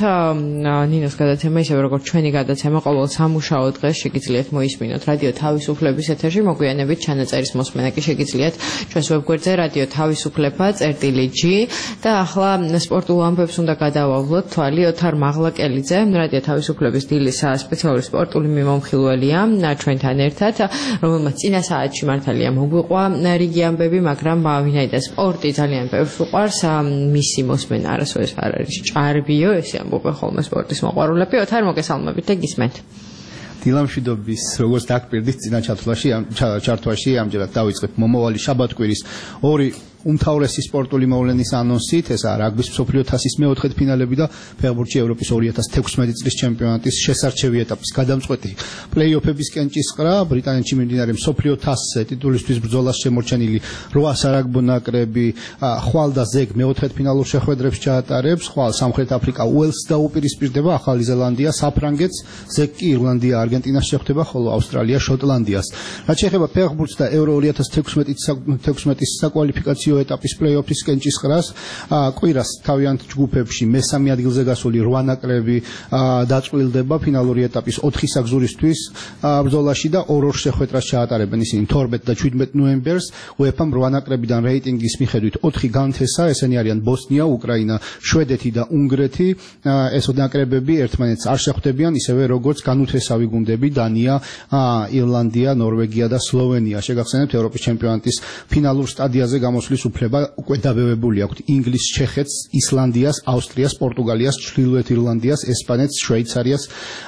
ნინოს გადაცემა ისევე როგორც ჩვენი გადაცემა ყოველ სამუშაო დღეს შეგიძლიათ მოისმინოთ რადიო თავისუფლების ეთერში, მოგვიანებით ჩანაწერის მოსმენა კი შეგიძლიათ ჩვენს ვებგვერდზე რადიო თავისუფლება წერტილი ჯი და ახლა სპორტულ ამბებს უნდა გადავავლოთ. თვალი ოთარ მაღლაკელიძე, რადიო თავისუფლების დილის სპეციალური სპორტული მიმომხილველია ჩვენთან ერთად, რომელმაც წინა საათში მართალია მოგვიყვა რიგი ამბები, მაგრამ ვინაიდან სპორტი ძალიან ბევრს უყვარს, მისი მოსმენა არასოდეს არ არის ჭარბიო, ესე ამბობენ ხოლმე სპორტის მოყვარულები. ოთარ, მოგესალმებით და გისმენთ. დილამშვიდობის, როგორც დაგპირდით წინა ჩართვაში, ჩართვაში ამჯერად დავიწყებ მომავალი შაბათ-კვირის ორი უმთავრესი სპორტული მოვლენის ანონსით, ესაა რაგბის მსოფლიო თასის მეოთხედ ფინალები და ფეხბურთში ევროპის ორი ათას თექვსმეტი წლის ჩემპიონატის შესარჩევი ეტაპის გადამწყვეტი პლეი-ოფების კენჭისყრა, ბრიტანეთში მიმდინარე მსოფლიო თასზე ტიტულისთვის ბრძოლას შემორჩენილი რვა სარაგბო ნაკრები ხვალ და ზეგ მეოთხედფინალურ შეხვედრებს ჩაატარებს, ხვალ სამხრეთ აფრიკა უელსს დაუპირისპირდება, ახალი ზელანდია საფრანგეთს, ზეგ კი ირლანდია არგენტინას შეხვდება, ხოლო ავსტრალია შოტლანდიას. რაც შეეხება ფეხბურთს და ევრო ორი ათას თექვსმეტის საკვალიფიკაციო ეტაპის პლეი-ოფის კენჭისყრას, კვირას თავიანთ ჯგუფებში მესამე ადგილზე გასული რვა ნაკრები დაწყვილდება ფინალური ეტაპის ოთხი საგზურისთვის ბრძოლაში და ორ-ორ შეხვედრას ჩაატარებენ. ისინი თორმეტ და შვიდმეტ ნოემბერს უეფა-მ რვა ნაკრებიდან რეიტინგის მიხედვით ოთხი განთესა, ესენი არიან ბოსნია, უკრაინა, შვედეთი და უნგრეთი. ეს ნაკრებები ერთმანეთს არ შეხვდებიან, ისევე როგორც განუთესავი გუნდები დანია, ირლანდია, ნორვეგია და სლოვენია. შეგახსენებთ, ევროპის ჩემპიონატის ფინალურ სტადიაზე გამოსვლის უფლება უკვე დაბევებული აქვთ ინგლისს, ჩეხეთს, ისლანდიას, ავსტრიას, პორტუგალიას, ჩრდილოეთ ირლანდიას, ესპანეთს, შვეიცარიას,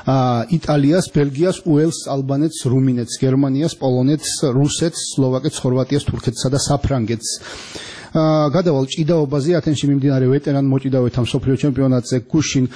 იტალიას, ბელგიას, უელსს, ალბანეთს, რუმინეთს, გერმანიას, პოლონეთს, რუსეთს, სლოვაკეთს, ხორვატიას, თურქეთსა და საფრანგეთს. გადავალ ჭიდაობაზე, ათენში მიმდინარე ვეტერან მოჭიდავეთა მსოფლიო ჩემპიონატზე გუშინ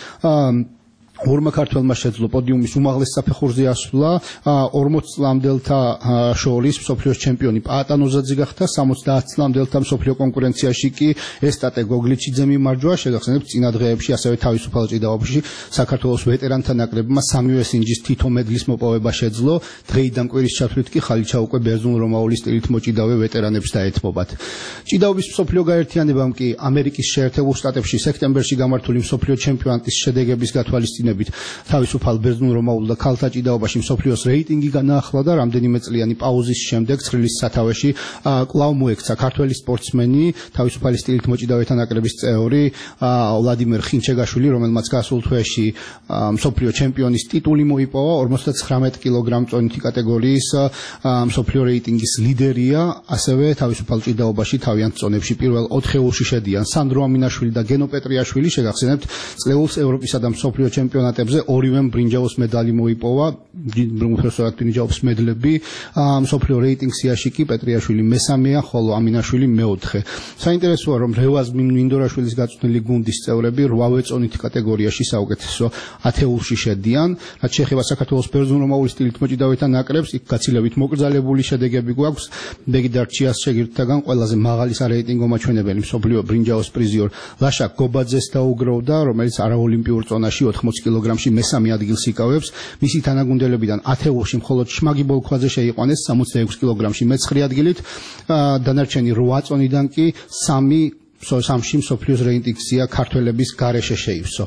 ორმა ქართველმა შეძლო პოდიუმის უმაღლეს საფეხურზე ასვლა, ორმოც წლამდელთა შორის მსოფლიოს ჩემპიონი პაატანოზაძე გახდა, სამოცდაათ წლამდელთა მსოფლიო კონკურენციაში კი ესტატე გოგლიჩიძე მიმარჯვა. შეგახსენებთ, წინა დღეებში ასევე თავისუფალ ჭიდაობაში საქართველოს ვეტერანთა ნაკრებმა სამივე სინჯის თითო მედლის მოპოვება შეძლო. დღეიდან კვირის ჩათვლით კი ხალიჩა უკვე ბერძნულ-რომაული სტილით მოჭიდავე ვეტერანებს დაეთმობათ. ჭიდაობის მსოფლიო გაერთიანებამ კი ამერიკის შეერთებულ შტატებში სექტემბერში გამართული მსოფლიო ჩემპიონატის შედეგების გათვალისწინებით თავისუფალ ბერძნულ-რომაულ და ქალთა ჭიდაობაში მსოფლიოს რეიტინგი განაახლა და რამდენიმე წლიანი პაუზის შემდეგ ცხრილის სათავეში კვლავ მოექცა ქართველი სპორტსმენი, თავისუფალი სტილით მოჭიდავეთა ნაკრების წევრი ვლადიმერ ხინჩეგაშვილი, რომელმაც გასულ თვეში მსოფლიო ჩემპიონის ტიტული მოიპოვა, ორმოცდაცხრამეტ კილოგრამ წონითი კატეგორიის მსოფლიო რეიტინგის ლიდერია, ასევე თავისუფალ ჭიდაობაში თავიანთ წონებში პირველ ოთხეულში შედიან სანდრო ამინაშვილი და გენო პეტრიაშვილი. შეგახსენებთ, წლეულს ევროპისა და მსოფლიო ჩემპიონატებზე ორივემ ბრინჯაოს медали მოიპოვა, უпроსტად ბრინჯაოს მედლები. მსოფლიო რეიტინგ სიაში კი პეტრიაშვილი მესამეა, ხოლო ამინაშვილი მეოთხე. საინტერესოა, რომ რევაზ მინდორაშვილის გაწვრთნილი გუნდის წევრები რვავე წონითი კატეგორიაში საუკეთესო ათეულში შედიან. რაც შეეხება საქართველოს ბერძნულ-რომაული სტილით მოჭიდავეთა ნაკრებს, იქ გაცილებით მოკრძალებული შედეგები გვაქვს. ბეგიდარ ჩიას შეგირდთაგან ყველაზე მაღალი სარეიტინგო მაჩვენებელი მსოფლიო ბრინჯაოს პრიზიორ ლაშა გობაძეს დაუგროვდა, რომელიც არაოლიმპიურ წონაში ოთხმოცი კილოგრამში მესამე ადგილს იკავებს. მისი თანაგუნდელებიდან ათეულში მხოლოდ შმაგი ბოლქვაძე შეიყვანეს სამოცდაექვსი კილოგრამში მეცხრე ადგილით, დანარჩენი რვა წონიდან კი სამი სამში მსოფლიოს რეიტინგზეა ქართველების გარეშე შეივსო.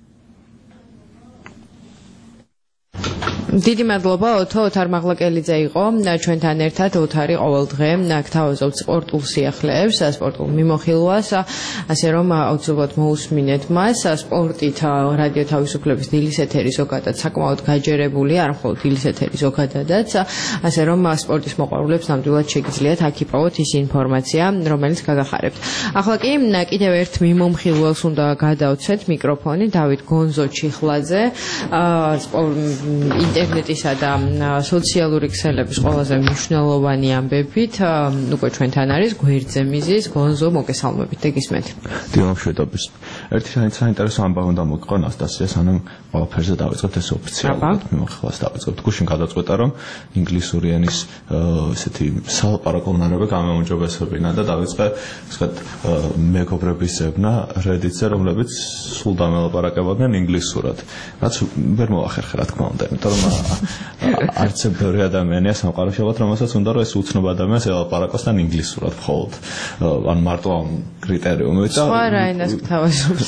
დიდი მადლობა ოთო, ოთარ მაღლაკელიძე იყო ჩვენთან ერთად. ოთარი ყოველდღე გთავაზობთ სპორტულ სიახლეებს, სპორტულ მიმოხილვას, ასე რომ აუცილებლად მოусმინეთ მას. სპორტით რადიო თავისუფლების დილის ეთერი ზოგადად საკმაოდ გაჯერებული, არ მხოლოდ დილის ეთერი ზოგადადაც, ასე რომ სპორტის მოყვარულებს ნამდვილად შეგიძლიათ აქ იპოვოთ ის ინფორმაცია, რომელიც გაგახარებთ. ახლა კი კიდევ ერთ მიმომხილველს უნდა გადავცეთ მიკროფონი, დავით გონზო ჩიხლაძე, ინტერნეტისა და სოციალური ქსელების ყველაზე მნიშვნელოვანი ამბებით უკვე ჩვენთან არის გვერდზე მიზის. გონზო, მოგესალმებით და გისმენთ. დილამშვიდობის. ერთი საინტერესო ამბავი უნდა მოგიყვან ნასტასია, სანამ ყველაფერზე დავიწყებთ ეს ოფიციალურად მიმოხილვას დავიწყებთ. გუშინ გადაწყვეტა, რომ ინგლისური ენის ესეთი სალაპარაკო უნარები გამაუმჯობესებინა და დავიწყე ისეთ მეგობრების ზებნა Reddit-ზე, რომლებიც სულ დამელაპარაკებოდნენ ინგლისურად. რაც ვერ მოახერხე, რა თქმა უნდა, იმიტომ რომ არც ბევრი ადამიანია სამყაროშივად, რომელსაც უნდა რომ ეს უცნობ ადამიანს ელაპარაკოსთან ინგლისურად მხოლოდ. ან მარტო ამ კრიტერიუმით და სხვა რა ენას გთავაზობს.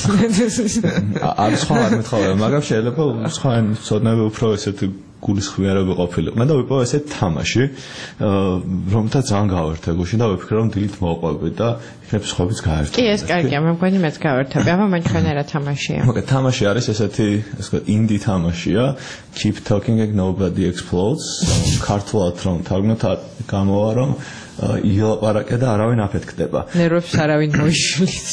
არ სხვა არ მეთხოვე, მაგრამ შეიძლება სხვა ენის მცოდნეები უფრო ესეთი გულისხმიერები ყოფილიყვნენ და ვიპოვე ესეთ თამაში, რომელთა ძალიან გავერთე გუშინ და ვიფიქრე, რომ დილით მოვყვებით და იქნებ სხვაებიც გაერთო. კი, ეს კარგია, მე მგონი მეც გავერთები. აბა მან ჩვენერა თამაშია. მოგეთ თამაში არის ესეთი, ესე ვთქვათ, ინდი თამაშია, Keep Talking and Nobody Explodes. ქართულად რომ თარგმნოთ გამოვა, რომ ილაპარაკე და არავინ აფეთქდება. ნერვებს არავინ მოიშლის.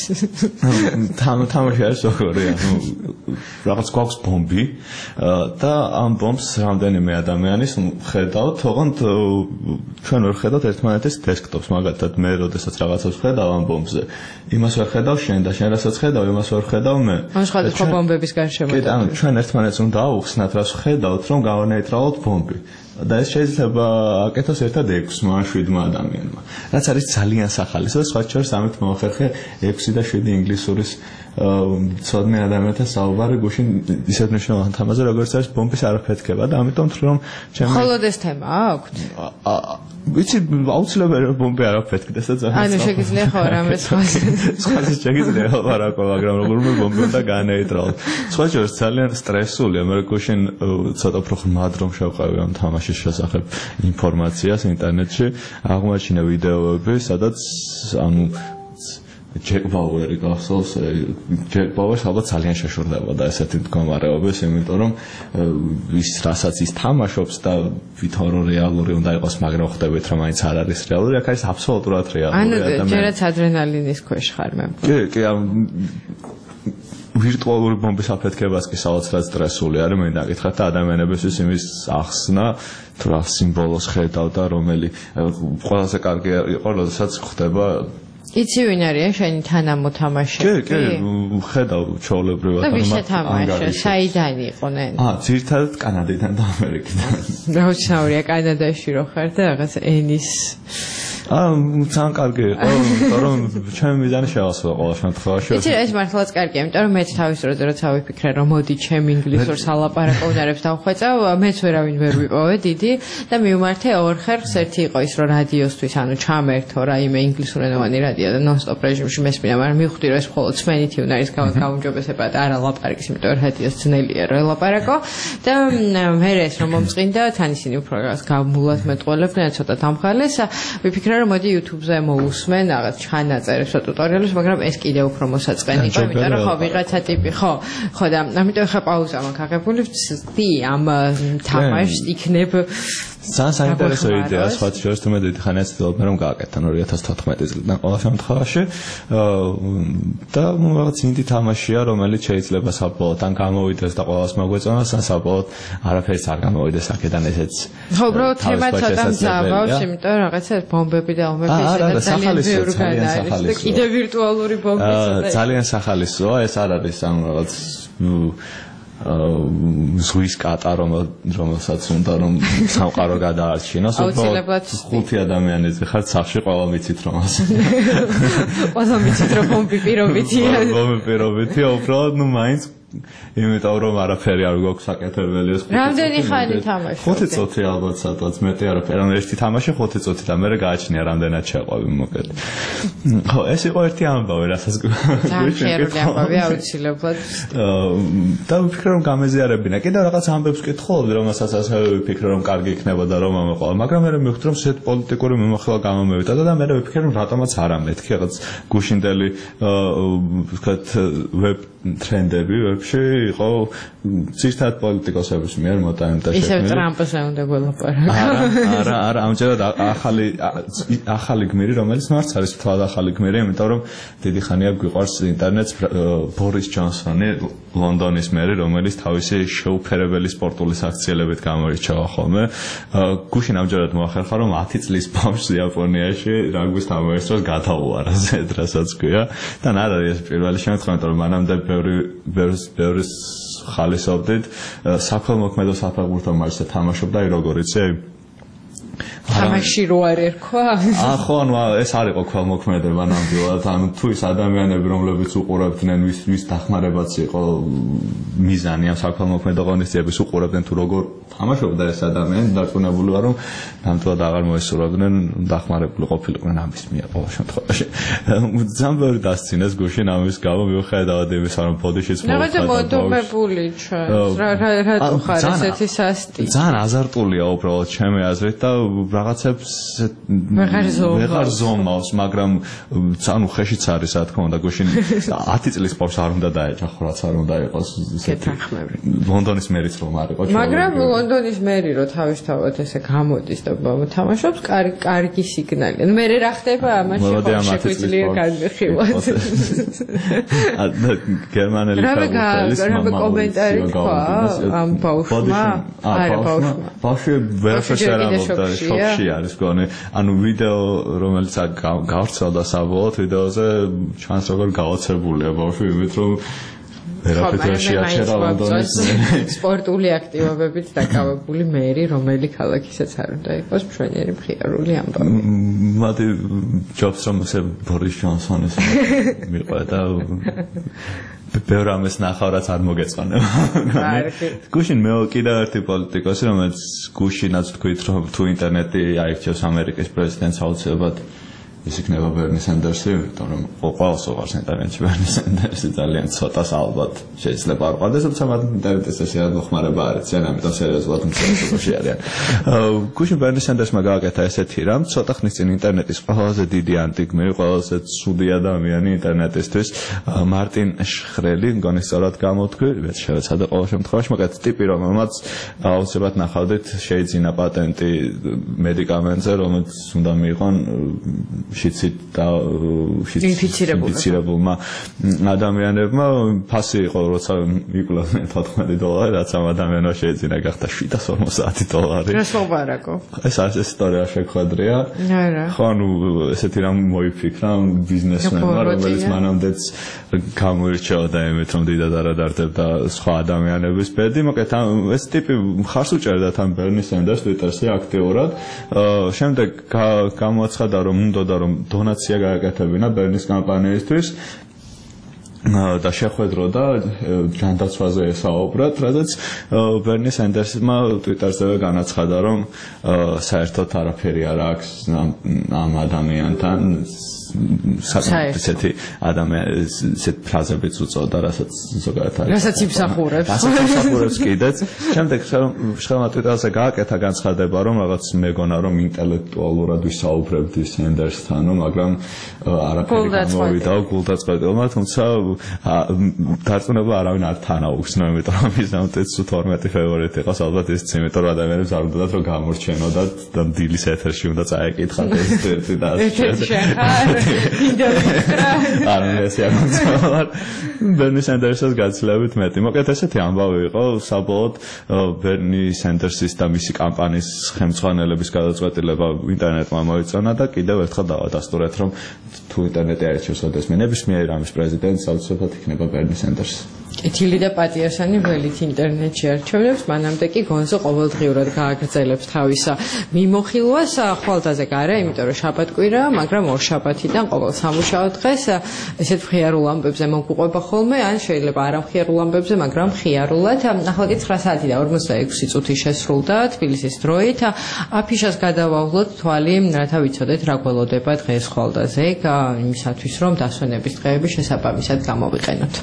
თამაში არის ოქროა, ნუ რაღაც გვაქვს ბომბი და ამ ბომბს რამდენიმე ადამიანის ხედავთ, თორემ ჩვენ ვერ ხედავთ ერთმანეთის დესკტოპს, მაგალითად მე როდესაც რაღაცას ხედავ ამ ბომბზე, იმას ვერ ხედავ შენ და შენ რასაც ხედავ, იმას ვერ ხედავ მე. ან სხვადასხვა ბომბების გარშემო. კი, ანუ ჩვენ ერთმანეთს უნდა აუხსნათ, რას ხედავთ, რომ გავანეიტრალოთ ბომბი. და ეს შეიძლება აკეთოს ერთად ექვსმა ან შვიდმა ადამიანმა. რაც არის ძალიან სახალისო, სხვა შორის ამით მოახერხე ექვსი და შვიდი ინგლისურის მცოდნე ადამიანთა საუბარი გუშინ ისეთ მნიშვნელოვან თემაზე, როგორც არის ბომბის არაფეთქება და ამიტომ ვთვლი, რომ ჩემი მხოლოდ ეს თემა აქვთ? ვიცი, აუცილებლად ბომბი არაფეთქდეს და ძალიან ანუ შეგიძლია ხო რამე სხვა სხვაზე შეგიძლია ელაპარაკო, მაგრამ რომელიმე ბომბი უნდა განეიტრალოთ. სხვა შორის ძალიან სტრესულია, მე გუშინ ცოტა უფრო ხმად რომ შევყავი ამ თამაშის შესახებ ინფორმაციას ინტერნეტში, აღმოაჩინა ვიდეოები, სადაც ანუ ჯეკ ბაუერი გახსოვს, ჯეკ ბაუერს ალბათ ძალიან შეშურდებოდა ესეთი მდგომარეობის, იმიტომ რომ ის რასაც ის თამაშობს და ვითომ რომ რეალური უნდა იყოს, მაგრამ ხვდებით რომ მაინც არ არის რეალური, აქ არის აბსოლუტურად რეალური ადამიანი. ანუ ჯერაც ადრენალინის ქვეშ ხარ მე. კი, კი, ვირტუალური ბომბის აფეთქებას კი საოცრად სტრესული არის, მე დაგითხრათ და ადამიანებისთვის იმის ახსნა თუ რა სიმბოლოს ხედავ და რომელი ყველაზე კარგი იყო, როდესაც ხდება იცი ვინ არის შენი თანამოთამაშე? კი, კი, ხედავ ჩაოლებრივად. და ვის შეთამაშე? საიდან იყვნენ? აა, ძირითადად კანადიდან და ამერიკიდან. დაუცნაურია კანადაში რო ხარ და რაღაც ენის აა, ძალიან კარგი იყო, რომ ჩემი მიზანი შეასრულა ყოველ შემთხვევაში. იცი, ეს მართლაც კარგია, იმიტომ რომ მეც თავის დროზე როცა ვიფიქრე, რომ მოდი ჩემ ინგლისურ სალაპარაკო უნარებს დავხვეწავ, მეც ვერავინ ვერ ვიპოვე დიდი და მივმართე ორ ხერხს, ერთი იყო ის, რომ რადიოსთვის, ანუ ჩამერთო რაიმე ინგლისურენოვანი რადიო და ნონ-სტოპ რეჟიმში მესმინა, მაგრამ მივხვდი, რომ ეს მხოლოდ სმენითი უნარის გაუმჯობესება და არა ლაპარაკის, იმიტომ რომ რადიოს ძნელია რომ ელაპარაკო და მე ეს რომ მომწყინდა, თან ისინი უფრო რაღაც გამულად მეტყველებდნენ, ცოტა დამხალეს, ვიფიქრე რომ მოდი YouTube-ზე მოусმენ რაღაც ჩანაწერებს და ტუტორიალებს, მაგრამ ეს კიდევ უფრო მოსაწყენი იყო, იმიტომ რომ ხო ვიღაცა ტიპი, ხო, ხო და ამიტომ ხა პაუზა მაქვს აღებული, ვცდი ამ თამაშს იქნებ ძალიან საინტერესო იდეა, სხვა შორის თუ მე დიდხანს ვცდილობ რომ გააკეთონ ორი ათას თოთხმეტი წლიდან ყოველ შემთხვევაში და რაღაც ინდი თამაშია, რომელიც შეიძლება საბოლოოდ ან გამოვიდეს და ყველას მოგვეწონოს, ან საბოლოოდ არაფერს არ გამოვიდეს აქედან ესეც. ხო, უბრალოდ თემა ცოტა მძაბავს, იმიტომ რომ რაღაცა ბომბები და ომები ესეც ძალიან ბევრი გადაარის და კიდე ვირტუალური ბომბები. ძალიან სახალისოა, ეს არ არის ამ რაღაც ზღვის კატა, რომელსაც უნდა რომ სამყარო გადაარჩინოს, უბრალოდ ხუთი ადამიანიც ხართ სახში, ყველა მიცით რომ ასე. ყველა მიცით რომ ბომბი პირობითია. ბომბი პირობითია, უბრალოდ ნუ მაინც იმიტომ რომ არაფერი არ გვაქვს საკეთებელი ეს. რამდენი ხანი თამაშობ? ხუთი წუთი ალბათ სადღაც მეტი არაფერი. ანუ ერთი თამაში ხუთი წუთი და მე გააჩნია რამდენად შეყვავი მოკლედ. ხო, ეს იყო ერთი ამბავი, რასაც გვიჩვენეთ ამბავი აუცილებლად. და ვფიქრე რომ გამეზიარებინა. კიდევ რაღაც ამბებს ვკითხულობდი, რომელსაც ასე ვფიქრე რომ კარგი იქნებოდა რომ ამოყვა, მაგრამ მე მივხვდი რომ ესეთ პოლიტიკური მიმოხილვა გამომევიდა და მე ვფიქრე რომ რატომაც არ ამეთქი რაღაც გუშინდელი ვთქვათ ვებ ტრენდები, ვებ დღეებში იყო ძირითადად პოლიტიკოსების მიერ მოტანითა შექმნილი. ისევ ტრამპს უნდა გველაპარაკო. არა, არა, არა, ამჯერად ახალი ახალი გმირი, რომელიც მარც არის თვალ ახალი გმირი, იმიტომ რომ დიდი ხანია გვიყვარს ინტერნეტს ბორის ჯონსონი, ლონდონის მერი, რომელიც თავისი შეუფერებელი სპორტული საქციელებით გამოირჩევა ხოლმე. გუშინ ამჯერად მოახერხა, რომ ათი წლის ბავშვს იაპონიაში რაგბის თამაშს გადაუარა ზედ, რასაც ქვია. და არ არის პირველი შემთხვევა, რომ მანამდე ბევრი ბევრი ხალისობდით საქველმოქმედო საფეხბურთო მარშზე თამაშობდა, როგორ იცი? თამაში რო არ ერქვა? ახო, ანუ ეს არ იყო ქველმოქმედება ნამდვილად, ანუ თუ ის ადამიანები, რომლებიც უყურებდნენ, ვის ვის დახმარებაც იყო მიზანი ამ საქველმოქმედო ღონისძიების, უყურებდნენ თუ როგორ თამაშობდა ეს ადამიანი, დარწმუნებული ვარ, რომ ნამდვილად აღარ მოესურვებდნენ, დახმარებული ყოფილიყვნენ ამის მიერ ყოველ შემთხვევაში. ძალიან ბევრი დასცინეს გუშინ ამის გამო, მიუხედავად იმისა, რომ ბოდიშიც მოხდა. რაღაცა მოდუმებული ჩვენ. რა რა რატო ხარ ესეთი სასტი? ძალიან აზარტულია უბრალოდ ჩემი აზრით და რაღაცებს ვეღარ ზომავს, მაგრამ ანუ ხეშიც არის, რა თქმა უნდა, გუშინ ათი წლის ბავშვს არ უნდა დაეჯახო, რაც არ უნდა იყოს ისეთი. ლონდონის მერიც რომ არ იყო. მაგრამ ლონდონის მერი რო თავისთავად ესე გამოდის და თამაშობს, კარგი კარგი სიგნალია. მე რა ხდება ამაში ხო შეგვიძლია განვიხილოთ. გერმანელი ფეხბურთელის მამა კომენტარი თქვა ამ ბავშვმა? არა, ბავშვმა. ბავშვი ვერაფერს არ ამბობდა, შოკში არის გონი. ანუ ვიდეო რომელიც გავრცელდა საბოლოოდ ვიდეოზე ჩანს როგორ გაოცებულია ბავშვი, იმით რომ ვერაფერს შეაჩერა ლონდონის სპორტული აქტივობებით დაკავებული მერი, რომელი ქალაქისაც არ უნდა იყოს მშვენიერი მხიარული ამბავი. მადი ჯობს რომ ესე ბორის ჯონსონის მიყვება და ბევრ ამას ნახავ, რაც არ მოგეწონება. გუშინ მე კიდევ ერთი პოლიტიკოსი, რომელიც გუშინაც თქვით, რომ თუ ინტერნეტი აირჩევს ამერიკის პრეზიდენტს, აუცილებლად ის იქნება ბერნი სენდერსი, იმიტომ რომ ყოველს უყურს ინტერნეტში ბერნი სენდერსი ძალიან ცოტას ალბათ შეიძლება არ ყვარდეს, თუმცა მათ ინტერნეტის ესე მოხმარება არ იციან, ამიტომ სერიოზულად მცირეობაში არიან. გუშინ ბერნი სენდერსმა გააკეთა ესეთი რამ, ცოტა ხნის წინ ინტერნეტის ყველაზე დიდი ანტიგმირი, ყველაზე ცუდი ადამიანი ინტერნეტისთვის, მარტინ შხრელი, მგონი სწორად გამოთქვი, შევეცადე ყოველ შემთხვევაში, მაგათ ტიპი, რომელმაც აუცილებლად ნახავდით, შეიძინა პატენტი მედიკამენტზე, რომელიც უნდა მიიღონ შიცით და ინფიცირებულმა ადამიანებმა. ფასი იყო, როცა იკლავდნენ თოთხმეტი დოლარი, რაც ამ ადამიანმა შეეძინა, გახდა შვიდას ორმოცდაათი დოლარი. რას მოგბარაკო? ეს არის ეს ისტორია შეხვედრია. არა. ხო, ანუ ესეთი რამ მოიფიქრა ბიზნესმენმა, რომელიც მანამდეც გამოირჩეოდა იმით, რომ დიდად არ ადარდებდა სხვა ადამიანების ბედი. მოკეთ ეს ტიპი მხარს უჭერდა თან ბერნი სენდერს ტვიტერში აქტიურად. შემდეგ გამოაცხადა, რომ უნდა რომ დონაცია გააკეთებინა ბერნის კამპანიისთვის და შეხვედროდა ჯანდაცვაზე ესაუბრათ, რადგან ბერნი სენდერსმა ტვიტერზე განაცხადა, რომ საერთოდ არაფერი არ აქვს ამ ადამიანთან საერთოდ ადამიანი ესეთ ფრაზებიც უწოდა, რასაც ზოგადად არის. რასაც იმსახურებს. რასაც იმსახურებს კიდეც. შემდეგ შეხება ტვიტერზე გააკეთა განცხადება, რომ რაღაც მეგონა რომ ინტელექტუალურად ვისაუბრებდი სენდერსთანო, მაგრამ არაფერი გამოვიდა გულდაწყვეტილმა, თუმცა დარწმუნება არავინ არ თანაუგზნო, იმიტომ რომ ის ნამდვილად თორმეტი ფევორიტი იყო, ალბათ ის იმიტომ რომ ადამიანებს არ უნდათ რომ გამორჩენოდათ და დილის ეთერში უნდა წაეკითხათ ეს ერთი და ასე. არ მეცია კონცოლარ ბერნი სენდერსის გაცილებით მეტი. მოკეთ ესეთი ამბავი იყო, საბოლოოდ ბერნი სენდერსის და მისი კამპანიის ხელმძღვანელების გადაწყვეტილება ინტერნეტმა მოიწონა და კიდევ ერთხელ დავადასტურეთ, რომ თუ ინტერნეტი აირჩევს ოდესმე ნებისმიერ ამის პრეზიდენტს, აუცილებლად იქნება ბერნი სენდერსი. კეთილი და პატიოსანი ველით ინტერნეტში არჩევნებს, მანამდე კი გონზო ყოველდღიურად გააგრძელებს თავის მიმოხილვას ხვალთაზე გარე, იმიტომ რომ შაბათ-კვირაა, მაგრამ ორ შაბათიდან ყოველ სამუშაო დღეს ესეთ მხიარულ ამბებზე მოგუყვება ხოლმე, ან შეიძლება არა მხიარულ ამბებზე, მაგრამ მხიარულად. ახლა კი ცხრა საათი და ორმოცდაექვსი წუთი შესრულდა თბილისის დროით. აფიშას გადავავლოთ თვალი, რათა ვიცოდეთ რა გველოდება დღეს ხვალთაზე, იმისათვის რომ დასვენების დღეები შესაბამისად გამოვიყენოთ.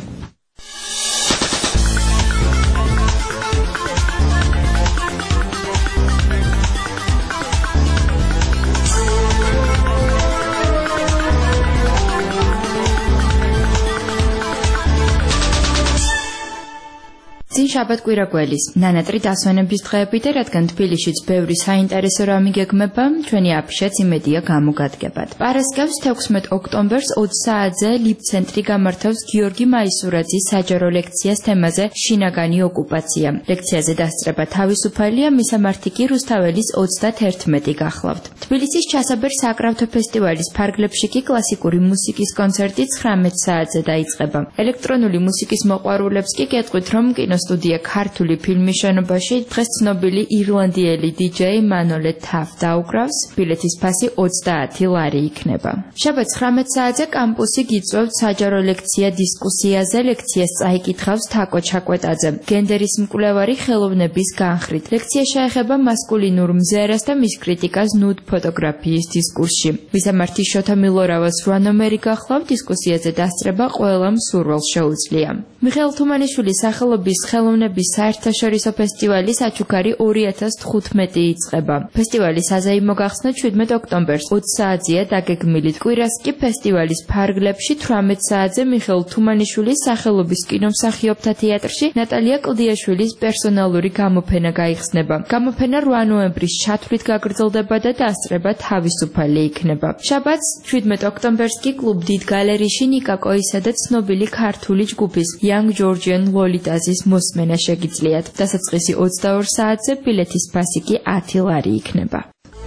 წინ შაბათ-კვირა გველის ნანატრი დასვენების დღეები და რადგან თბილისშიც ბევრი საინტერესო რამე გეგმება, ჩვენი აფიშაც იმედია გამოგადგებათ. პარასკევს თექვსმეტ ოქტომბერს ოცი საათზე ლიბცენტრი გამართავს გიორგი მაისურაძის საჯარო ლექციას თემაზე შინაგანი ოკუპაცია. ლექციაზე დასწრება თავისუფალია, მისამართი კი რუსთაველის ოცდაათერთმეტი გახლავთ. თბილისის ჩასაბერ საკრავთო ფესტივალის ფარგლებში კი კლასიკური მუსიკის კონცერტი ცხრამეტ საათზე დაიწყება. ელექტრონული მუსიკის მოყვარულებს კი გეტყვით, რომ კინოსტუდია ქართული ფილმის შენობაში დღეს ცნობილი ირლანდიელი დიჯეი მანოლე თაფ დაუკრავს. ბილეთის ფასი ოცდაათი ლარი იქნება. შაბათ ცხრამეტ საათზე კამპუსი გიწვევთ საჯარო ლექცია დისკუსიაზე. ლექციას წაიკითხავს თაკო ჩაკვეტაძე, გენდერის მკვლევარი ხელოვნების განხრით. ლექცია შეეხება მასკულინურ მზერას და მის კრიტიკას ნუდ ფოტოგრაფიის დისკურსში. მისამართი შოთა მილორავას რვა ნომერი გახლავთ. დისკუსიაზე დასწრება ყველა მსურველს შეუძლია. მიხეილ თუმანიშვილის სახელობის ხელოვნების საერთაშორისო ფესტივალი საჩუქარი ორი ათას თხუთმეტი იწყება. ფესტივალის საზეიმო გახსნა შვიდმეტ ოქტომბერს ოცი საათზეა დაგეგმილი. კვირას კი ფესტივალის ფარგლებში თვრამეტ საათზე მიხეილ თუმანიშვილის სახელობის კინომსახიობთა თეატრში ნატალია კლდიაშვილის პერსონალური გამოფენა გაიხსნება. გამოფენა რვა ნოემბრის ჩათვლით გაგრძელდება და დასწრება თავისუფალი იქნება. შაბათს შვიდმეტ ოქტომბერს კი კლუბ დიდ გალერეში ნიკა კოისა და ცნობილი ქართული ჯგუფის Young Georgian Lolitazis მოსმენა შეგიძლიათ. დასაწყისი ოცდაორ საათზე, ბილეთის ფასი კი ათი ლარი იქნება.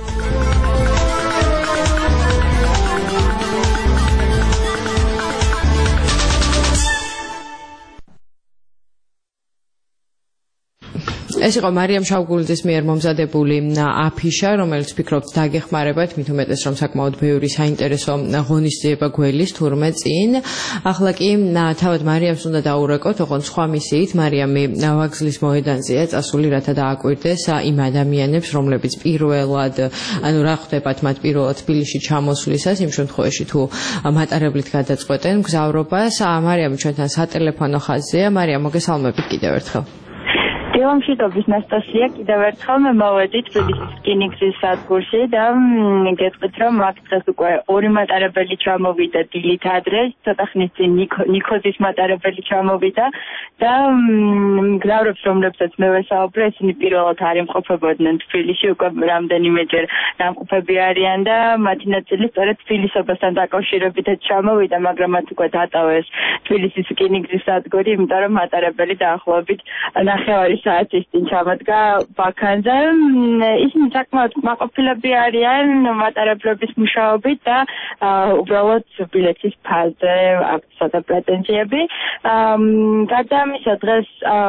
ეს იყო მარიამ შავგულიძის მიერ მომზადებული აფიშა, რომელიც ფიქრობთ დაგეხმარებათ, მით უმეტეს რომ საკმაოდ ბევრი საინტერესო ღონისძიება გველის თურმე წინ. ახლა კი თავად მარიამს უნდა დაურეკოთ, ოღონდ სხვა მისიით. მარიამი ვაგზლის მოედანზეა წასული, რათა დააკვირდეს იმ ადამიანებს, რომლებიც პირველად, ანუ რა ხდებათ მათ პირველად თბილისში ჩამოსვლისას, იმ შემთხვევაში თუ მატარებლით გადაწყვეტენ გზავრობას. მარიამი ჩვენთან სატელეფონო ხაზზეა. მარიამ, მოგესალმებით კიდევ ერთხელ. დილომშვიდობის ნასტასია, კიდევ ერთხელ მე მოვედი თბილისის რკინიგზის სადგურში და გეტყვით, რომ აქ დღეს უკვე ორი მატარებელი ჩამოვიდა დილით ადრე, ცოტა ხნის წინ ნიქოზის მატარებელი ჩამოვიდა და მგზავრებს, რომლებსაც მე ვესაუბრე, ისინი პირველად არ იმყოფებოდნენ თბილისში, უკვე რამდენიმეჯერ დამყოფები არიან და მათი ნაწილი სწორედ თბილისობასთან დაკავშირებითაც ჩამოვიდა, მაგრამ მათ უკვე დატოვეს თბილისის რკინიგზის სადგური, იმიტომ რომ მატარებელი დაახლოებით ნახევარი საათის წინ ჩამოდგა ბაქანზე. ისინი საკმაოდ კმაყოფილები არიან მატარებლების მუშაობით და უბრალოდ ბილეთის ფასზე აქვს ცოტა პრეტენზიები. გარდა ამისა, დღეს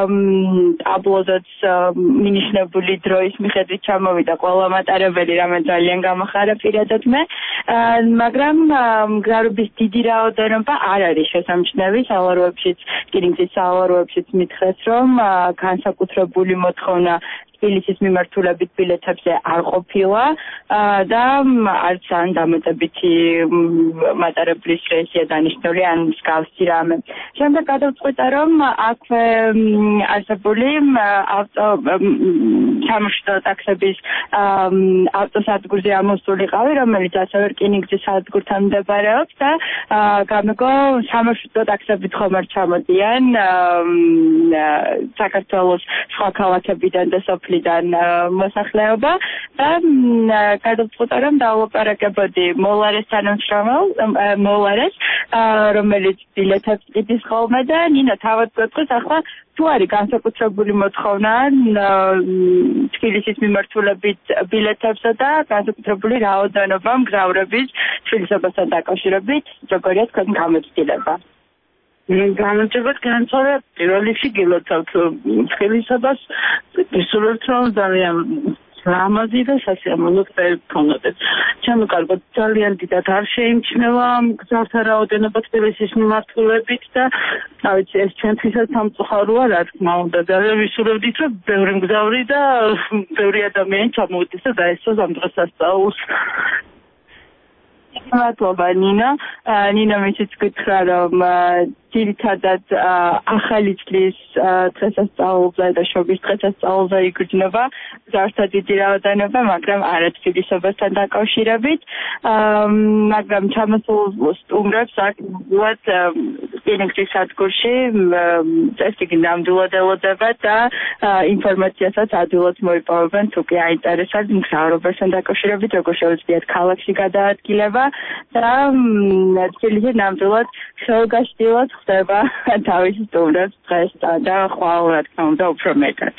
აბლოდაც მინიშნებული დროის მიხედვით ჩამოვიდა ყველა მატარებელი, რამე ძალიან გამახარა პირადად მე, მაგრამ მგზავრობის დიდი რაოდენობა არ არის შესამჩნევი. სალაროებშიც, რკინიგზის სალაროებშიც მითხრეს, რომ განსაკუთრებული მოთხოვნა თბილისის მიმართულებით ბილეთებზე არ ყოფილა და არც ან დამატებითი მატარებლის რეისია დანიშნული ან მსგავსი რამე. შემდეგ გადავწყვიტა, რომ აქვე არსებული ავტო ჩამოშლო ტაქსების ავტოსადგურზე ამოსულიყავი, რომელიც ასევე რკინიგზის სადგურთან მდებარეობს და გამიგო ჩამოშლო ტაქსებით ხომ არ ჩამოდიან საქართველოს სხვა ქალაქებიდან და სოფლიდან მოსახლეობა და გადავწყვიტა, რომ დავაპარაკებოდი მოლარეს თანამშრომელს, მოლარეს, რომელიც ბილეთებს ყიდის ხოლმე და ნინა თავად გვეტყვის, ახლა თუ არის განსაკუთრებული მოთხოვნა თბილისის მიმართულებით ბილეთებსა და განსაკუთრებული რაოდენობა მგზავრების თბილისობასთან დაკავშირებით, როგორია თქვენი გამოცდილება? განაჩებად განცორა პირველ რიგში გილოცავთ თბილისობას, ვისურვებთ, რომ ძალიან ლამაზი და სასიამოვნო წელი გქონოდეთ. ჩემო ძალიან დიდად არ შეიმჩნევა მგზავრთა რაოდენობა თბილისის მიმართულებით და რა ვიცი, ეს ჩვენთვისაც სამწუხაროა, რა თქმა უნდა. ძალიან ვისურვებდით, რომ ბევრი მგზავრი და ბევრი ადამიანი ჩამოვიდეს და დაესწროს ამ დღესასწაულს. მადლობა ნინა. ნინა მისიც გითხრა, რომ ძირითადად ახალი წლის დღესასწაულზე და შობის დღესასწაულზე იგრძნობა მგზავრთა დიდი რაოდენობა, მაგრამ არა თბილისობასთან დაკავშირებით. მაგრამ ჩამოსულ სტუმრებს აქ რკინიგზის სადგურში წესრიგი ნამდვილად ელოდება და ინფორმაციასაც ადვილად მოიპოვებენ თუ კი აინტერესებთ მგზავრობასთან დაკავშირებით, როგორ შეუძლიათ ქალაქში გადაადგილება და თბილისში ნამდვილად ხელგაშლილად ხდება თავისი სტუმრებს დღეს და ხვალ რა თქმა უნდა უფრო მეტად.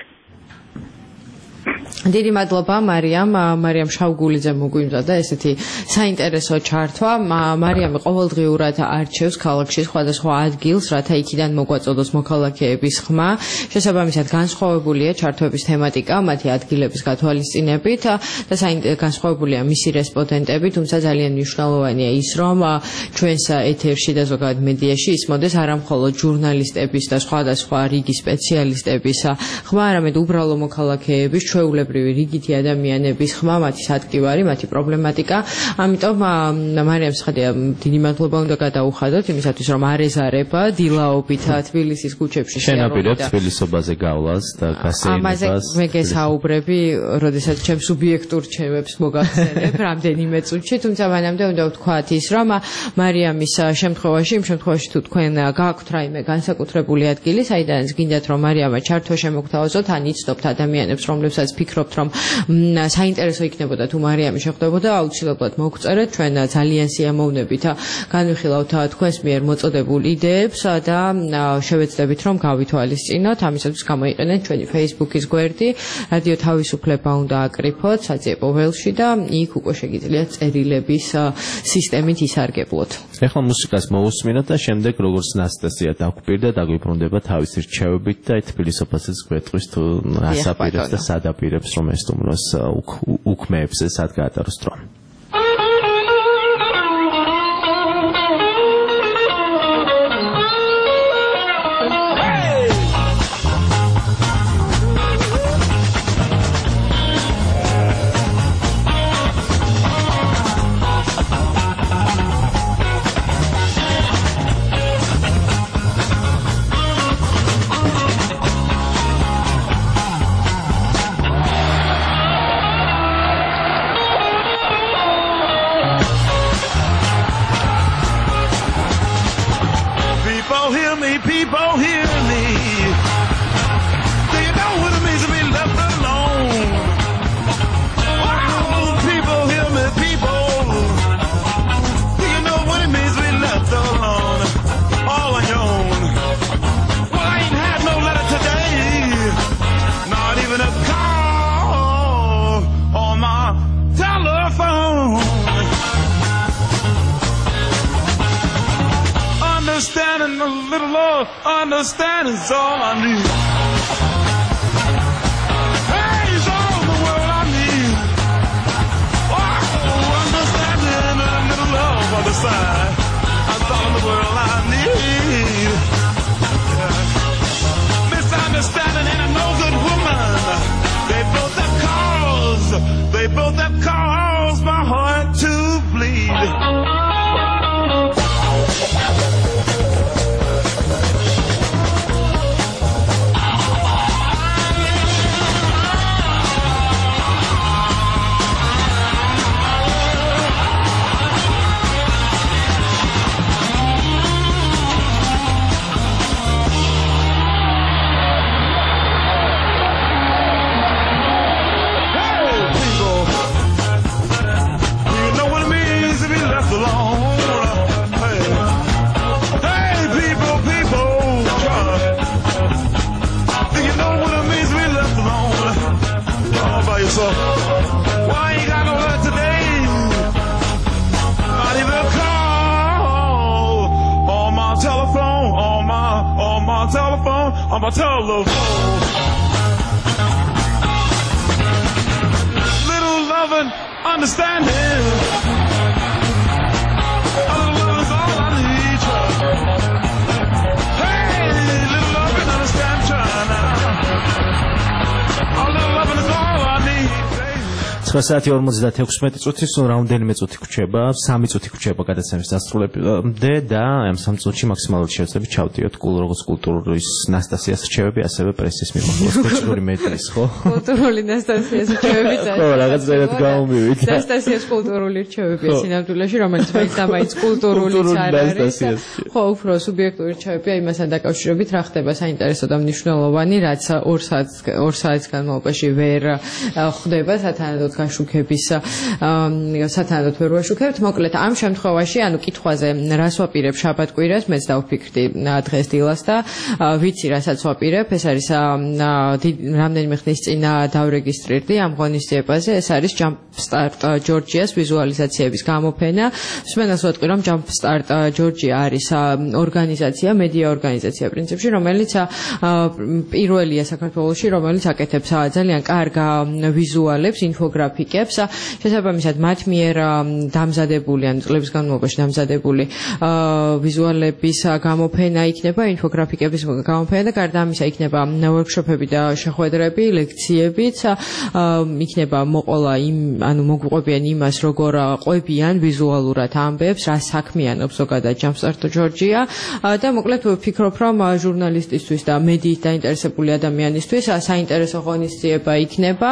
დიდი მადლობა მარიამ მარიამ შავგულიძემ მოგვიმზადა ესეთი საინტერესო ჩართვა მარიამი ყოველდღიურად არჩევს ქალაქში სხვადასხვა ადგილს რათა იქიდან მოგვაწოდოს მოქალაქეების ხმა შესაბამისად განსხვავებულია ჩართვების თემატიკა მათი ადგილების გათვალისწინებით და განსხვავებულია მისი რესპონდენტები თუმცა ძალიან მნიშვნელოვანია ის რომ ჩვენს ეთერში და ზოგადად მედიაში ისმოდეს არა მხოლოდ ჟურნალისტების და სხვადასხვა რიგის სპეციალისტების ხმა არამედ უბრალო მოქალაქეების ჩვეულებრივი რიგითი ადამიანების ხმა, მათი სადგივარი, მათი პრობლემატიკა. ამიტომ მარიამს ხადია დიდი მადლობა უნდა გადაუხადოთ იმისათვის რომ არ ეზარება დილაობით თბილისის ქუჩებში შენაპირებს თბილისობაზე გავლას და გასეირნებას. ამაზე მე გესაუბრები, როდესაც ჩემ სუბიექტურ რჩევებს მოგახსენებ რამდენიმე წუთში, თუმცა მანამდე უნდა ვთქვათ ის რომ მარიამის შემთხვევაში, იმ შემთხვევაში თუ თქვენ გააქვთ რაიმე განსაკუთრებული ადგილი, საიდანაც გინდათ რომ მარიამა ჩართვა შემოგთავაზოთ, ან იცნობთ ადამიანებს რომლებსაც ფიქრობთ რომ საინტერესო იქნებოდა თუ მარიამი შეხვდებოდა აუცილებლად მოგწერეთ ჩვენ ძალიან სიამოვნებით განვიხილავთ თქვენს მიერ მოწოდებულ იდეებს და შევეცდებით რომ გავითვალისწინოთ ამისათვის გამოიყენეთ ჩვენი Facebook-ის გვერდი რადიო თავისუფლება უნდა აკრიფოთ საძიებო ველში და იქ უკვე შეგიძლიათ წერილების სისტემით ისარგებლოთ. ეხლა მუსიკას მოусმინოთ და შემდეგ როგორც ნასტასია დაგვპირდა დაგვიბრუნდება თავისი რჩევებით და თბილისობასაც გვეტყვის თუ ასაპირებს და სადაპირებს რომ ეს სტუმროს უქმეებს სად გაატაროს დრო. Understanding a little love, understanding is all I need. Hey, it's all the world I need. Oh, understanding a little love on the side. That's all the world I need. Yeah. Misunderstanding and a no good woman. They both have cause, they both have caused my heart to bleed. So why you got no love today? Not even a call on my telephone, on my on my telephone, on my telephone. Little loving, understanding. A little love is all I need. Hey, little loving, understand, trying now. A little loving is all I need. ცხრა საათი ორმოცდათექვსმეტი წუთი, სულ რამდენიმე წუთი გვჭირდება, სამი წუთი გვჭირდება გადაცემის დასრულებამდე და ამ სამ წუთში მაქსიმალურად შევძლებთ ჩავდიოთ როგორც კულტურის ნასტასიას რჩევები, ასევე პრესის მიმოხილვის კულტურული მედიის, ხო? კულტურული ნასტასიას რჩევები წავა. ხო, რაღაცნაირად გამომივით. ნასტასიას კულტურული რჩევებია სინამდვილეში, რომელიც მაინც და მაინც კულტურულიც არ არის. ხო, უფრო სუბიექტური რჩევებია იმასთან დაკავშირებით, რა ხდება საინტერესო და მნიშვნელოვანი, რაც ორ საათს ორ საათის განმავლობაში ვერ ხდება სათანადოდ გაშუქების სათანადოდ ვერ ვაშუქებთ. მოკლედ ამ შემთხვევაში, ანუ კითხვაზე რას ვაპირებ შაბათ-კვირას, მეც დავფიქრდი დღეს დილას და ვიცი რასაც ვაპირებ, ეს არის რამდენიმე ხნის წინ დავრეგისტრირდი ამ ღონისძიებაზე, ეს არის Jumpstart Georgia-ს ვიზუალიზაციების გამოფენა. მსმენელს ვეტყვი, რომ Jumpstart Georgia არის ორგანიზაცია, მედია ორგანიზაცია პრინციპში, რომელიც პირველია საქართველოში, რომელიც აკეთებს ძალიან კარგ ვიზუალებს, ინფოგრაფიკებს, შესაბამისად მათ მიერ დამზადებული, ან წლების განმავლობაში დამზადებული ვიზუალების გამოფენა იქნება, ინფოგრაფიკების გამოფენა და გარდა ამისა იქნება ვორქშოპები და შეხვედრები, ლექციებიც, იქნება მოყოლა იმ, ანუ მოგვიყვებიან იმას, როგორ ყვებიან ვიზუალურად ამბებს, რა საქმიანობს ზოგადად Jumpstart Georgia და მოკლედ ვფიქრობ, რომ ჟურნალისტისთვის და მედიით დაინტერესებული ადამიანისთვის საინტერესო ღონისძიება იქნება.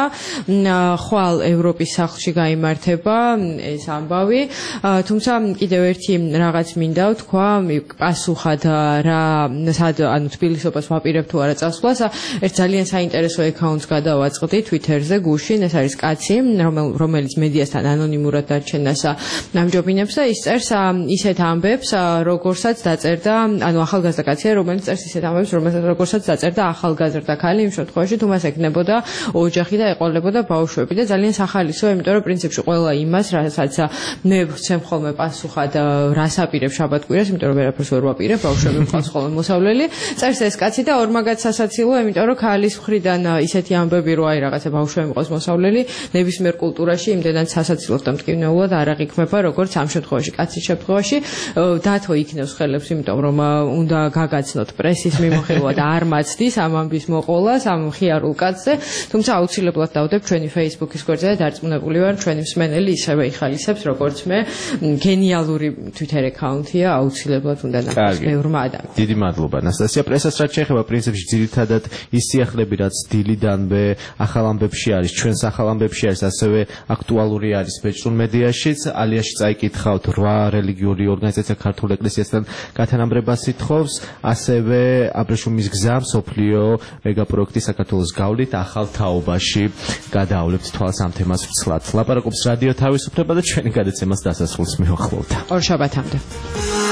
ხვალ ევროპის სახლში გაიმართება ეს ამბავი, თუმცა კიდევ ერთი რაღაც მინდა ვთქვა, პასუხად რა სად ანუ თბილისობას ვაპირებ თუ არა წასვლას, ერთ ძალიან საინტერესო აკაუნტს გადავაწყდი Twitter-ზე გუშინ, ეს არის კაცი, რომელიც მედიასთან ანონიმურად დარჩენას ამჯობინებს და ის წერს ისეთ ამბებს, როგორცაც დაწერდა, ანუ ახალგაზრდა კაცია, რომელიც წერს ისეთ ამბებს, როგორცაც დაწერდა ახალგაზრდა ქალი იმ შემთხვევაში, თუ მას ეკნებოდა ოჯახი და ეყოლებოდა ბავშვები და ძალიან სახალისოა, იმიტომ რომ პრინციპში ყველა იმას, რასაც მე ვცემ ხოლმე პასუხად, რას აპირებ შაბათ-კვირას, იმიტომ რომ ვერაფერს ვერ ვაპირებ, ბავშვები მყავს ხოლმე მოსავლელი, წერს ეს კაცი და ორმაგად სასაცილოა, იმიტომ რომ ქალის მხრიდან ისეთი ამბები რო აი რაღაცა ბავშვები მყავს მოსავლელი, ნებისმიერ კულტურაში იმდენად სასაცილოდ და მტკივნეულად არ აღიქმება, როგორც ამ შემთხვევაში, კაცის შემთხვევაში, დათო იქნევს ხელებს, იმიტომ რომ უნდა გაგაცნოთ პრესის მიმოხილვა და არ მაცდის ამ ამბის მოყოლას, ამ მხიარულ კაცზე, თუმცა აუცილებლად დავდებ ჩვენი Facebook-ის გვერდზე და დარწმუნებული ვარ, ჩვენი მსმენელი ისევე იხალისებს, როგორც მე, გენიალური Twitter აკაუნტია, აუცილებლად უნდა ნახოს ბევრმა ადამიანმა. დიდი მადლობა, ნასტასია. პრესას რაც შეეხება, პრინციპში ძირითადად ის სიახლეები, რაც დილიდანვე ახალ ამბებში არის, ჩვენს ახალ ამბებში არის, ასევე აქტუალური არის ბეჭდურ მედიაშიც. ალიაში წაიკითხავთ რვა რელიგიური ორგანიზაცია ქართულ ეკლესიასთან გათანაბრებას ითხოვს, ასევე აბრეშუმის გზა მსოფლიო მეგაპროექტი საქართველოს გავლით ახალ თაობაში გადაავლებთ თვალს ამ თემას ვცლად. ლაპარაკობს რადიო თავისუფლება და ჩვენი გადაცემას დასასრულს მივახლოვდა. ორ შაბათამდე.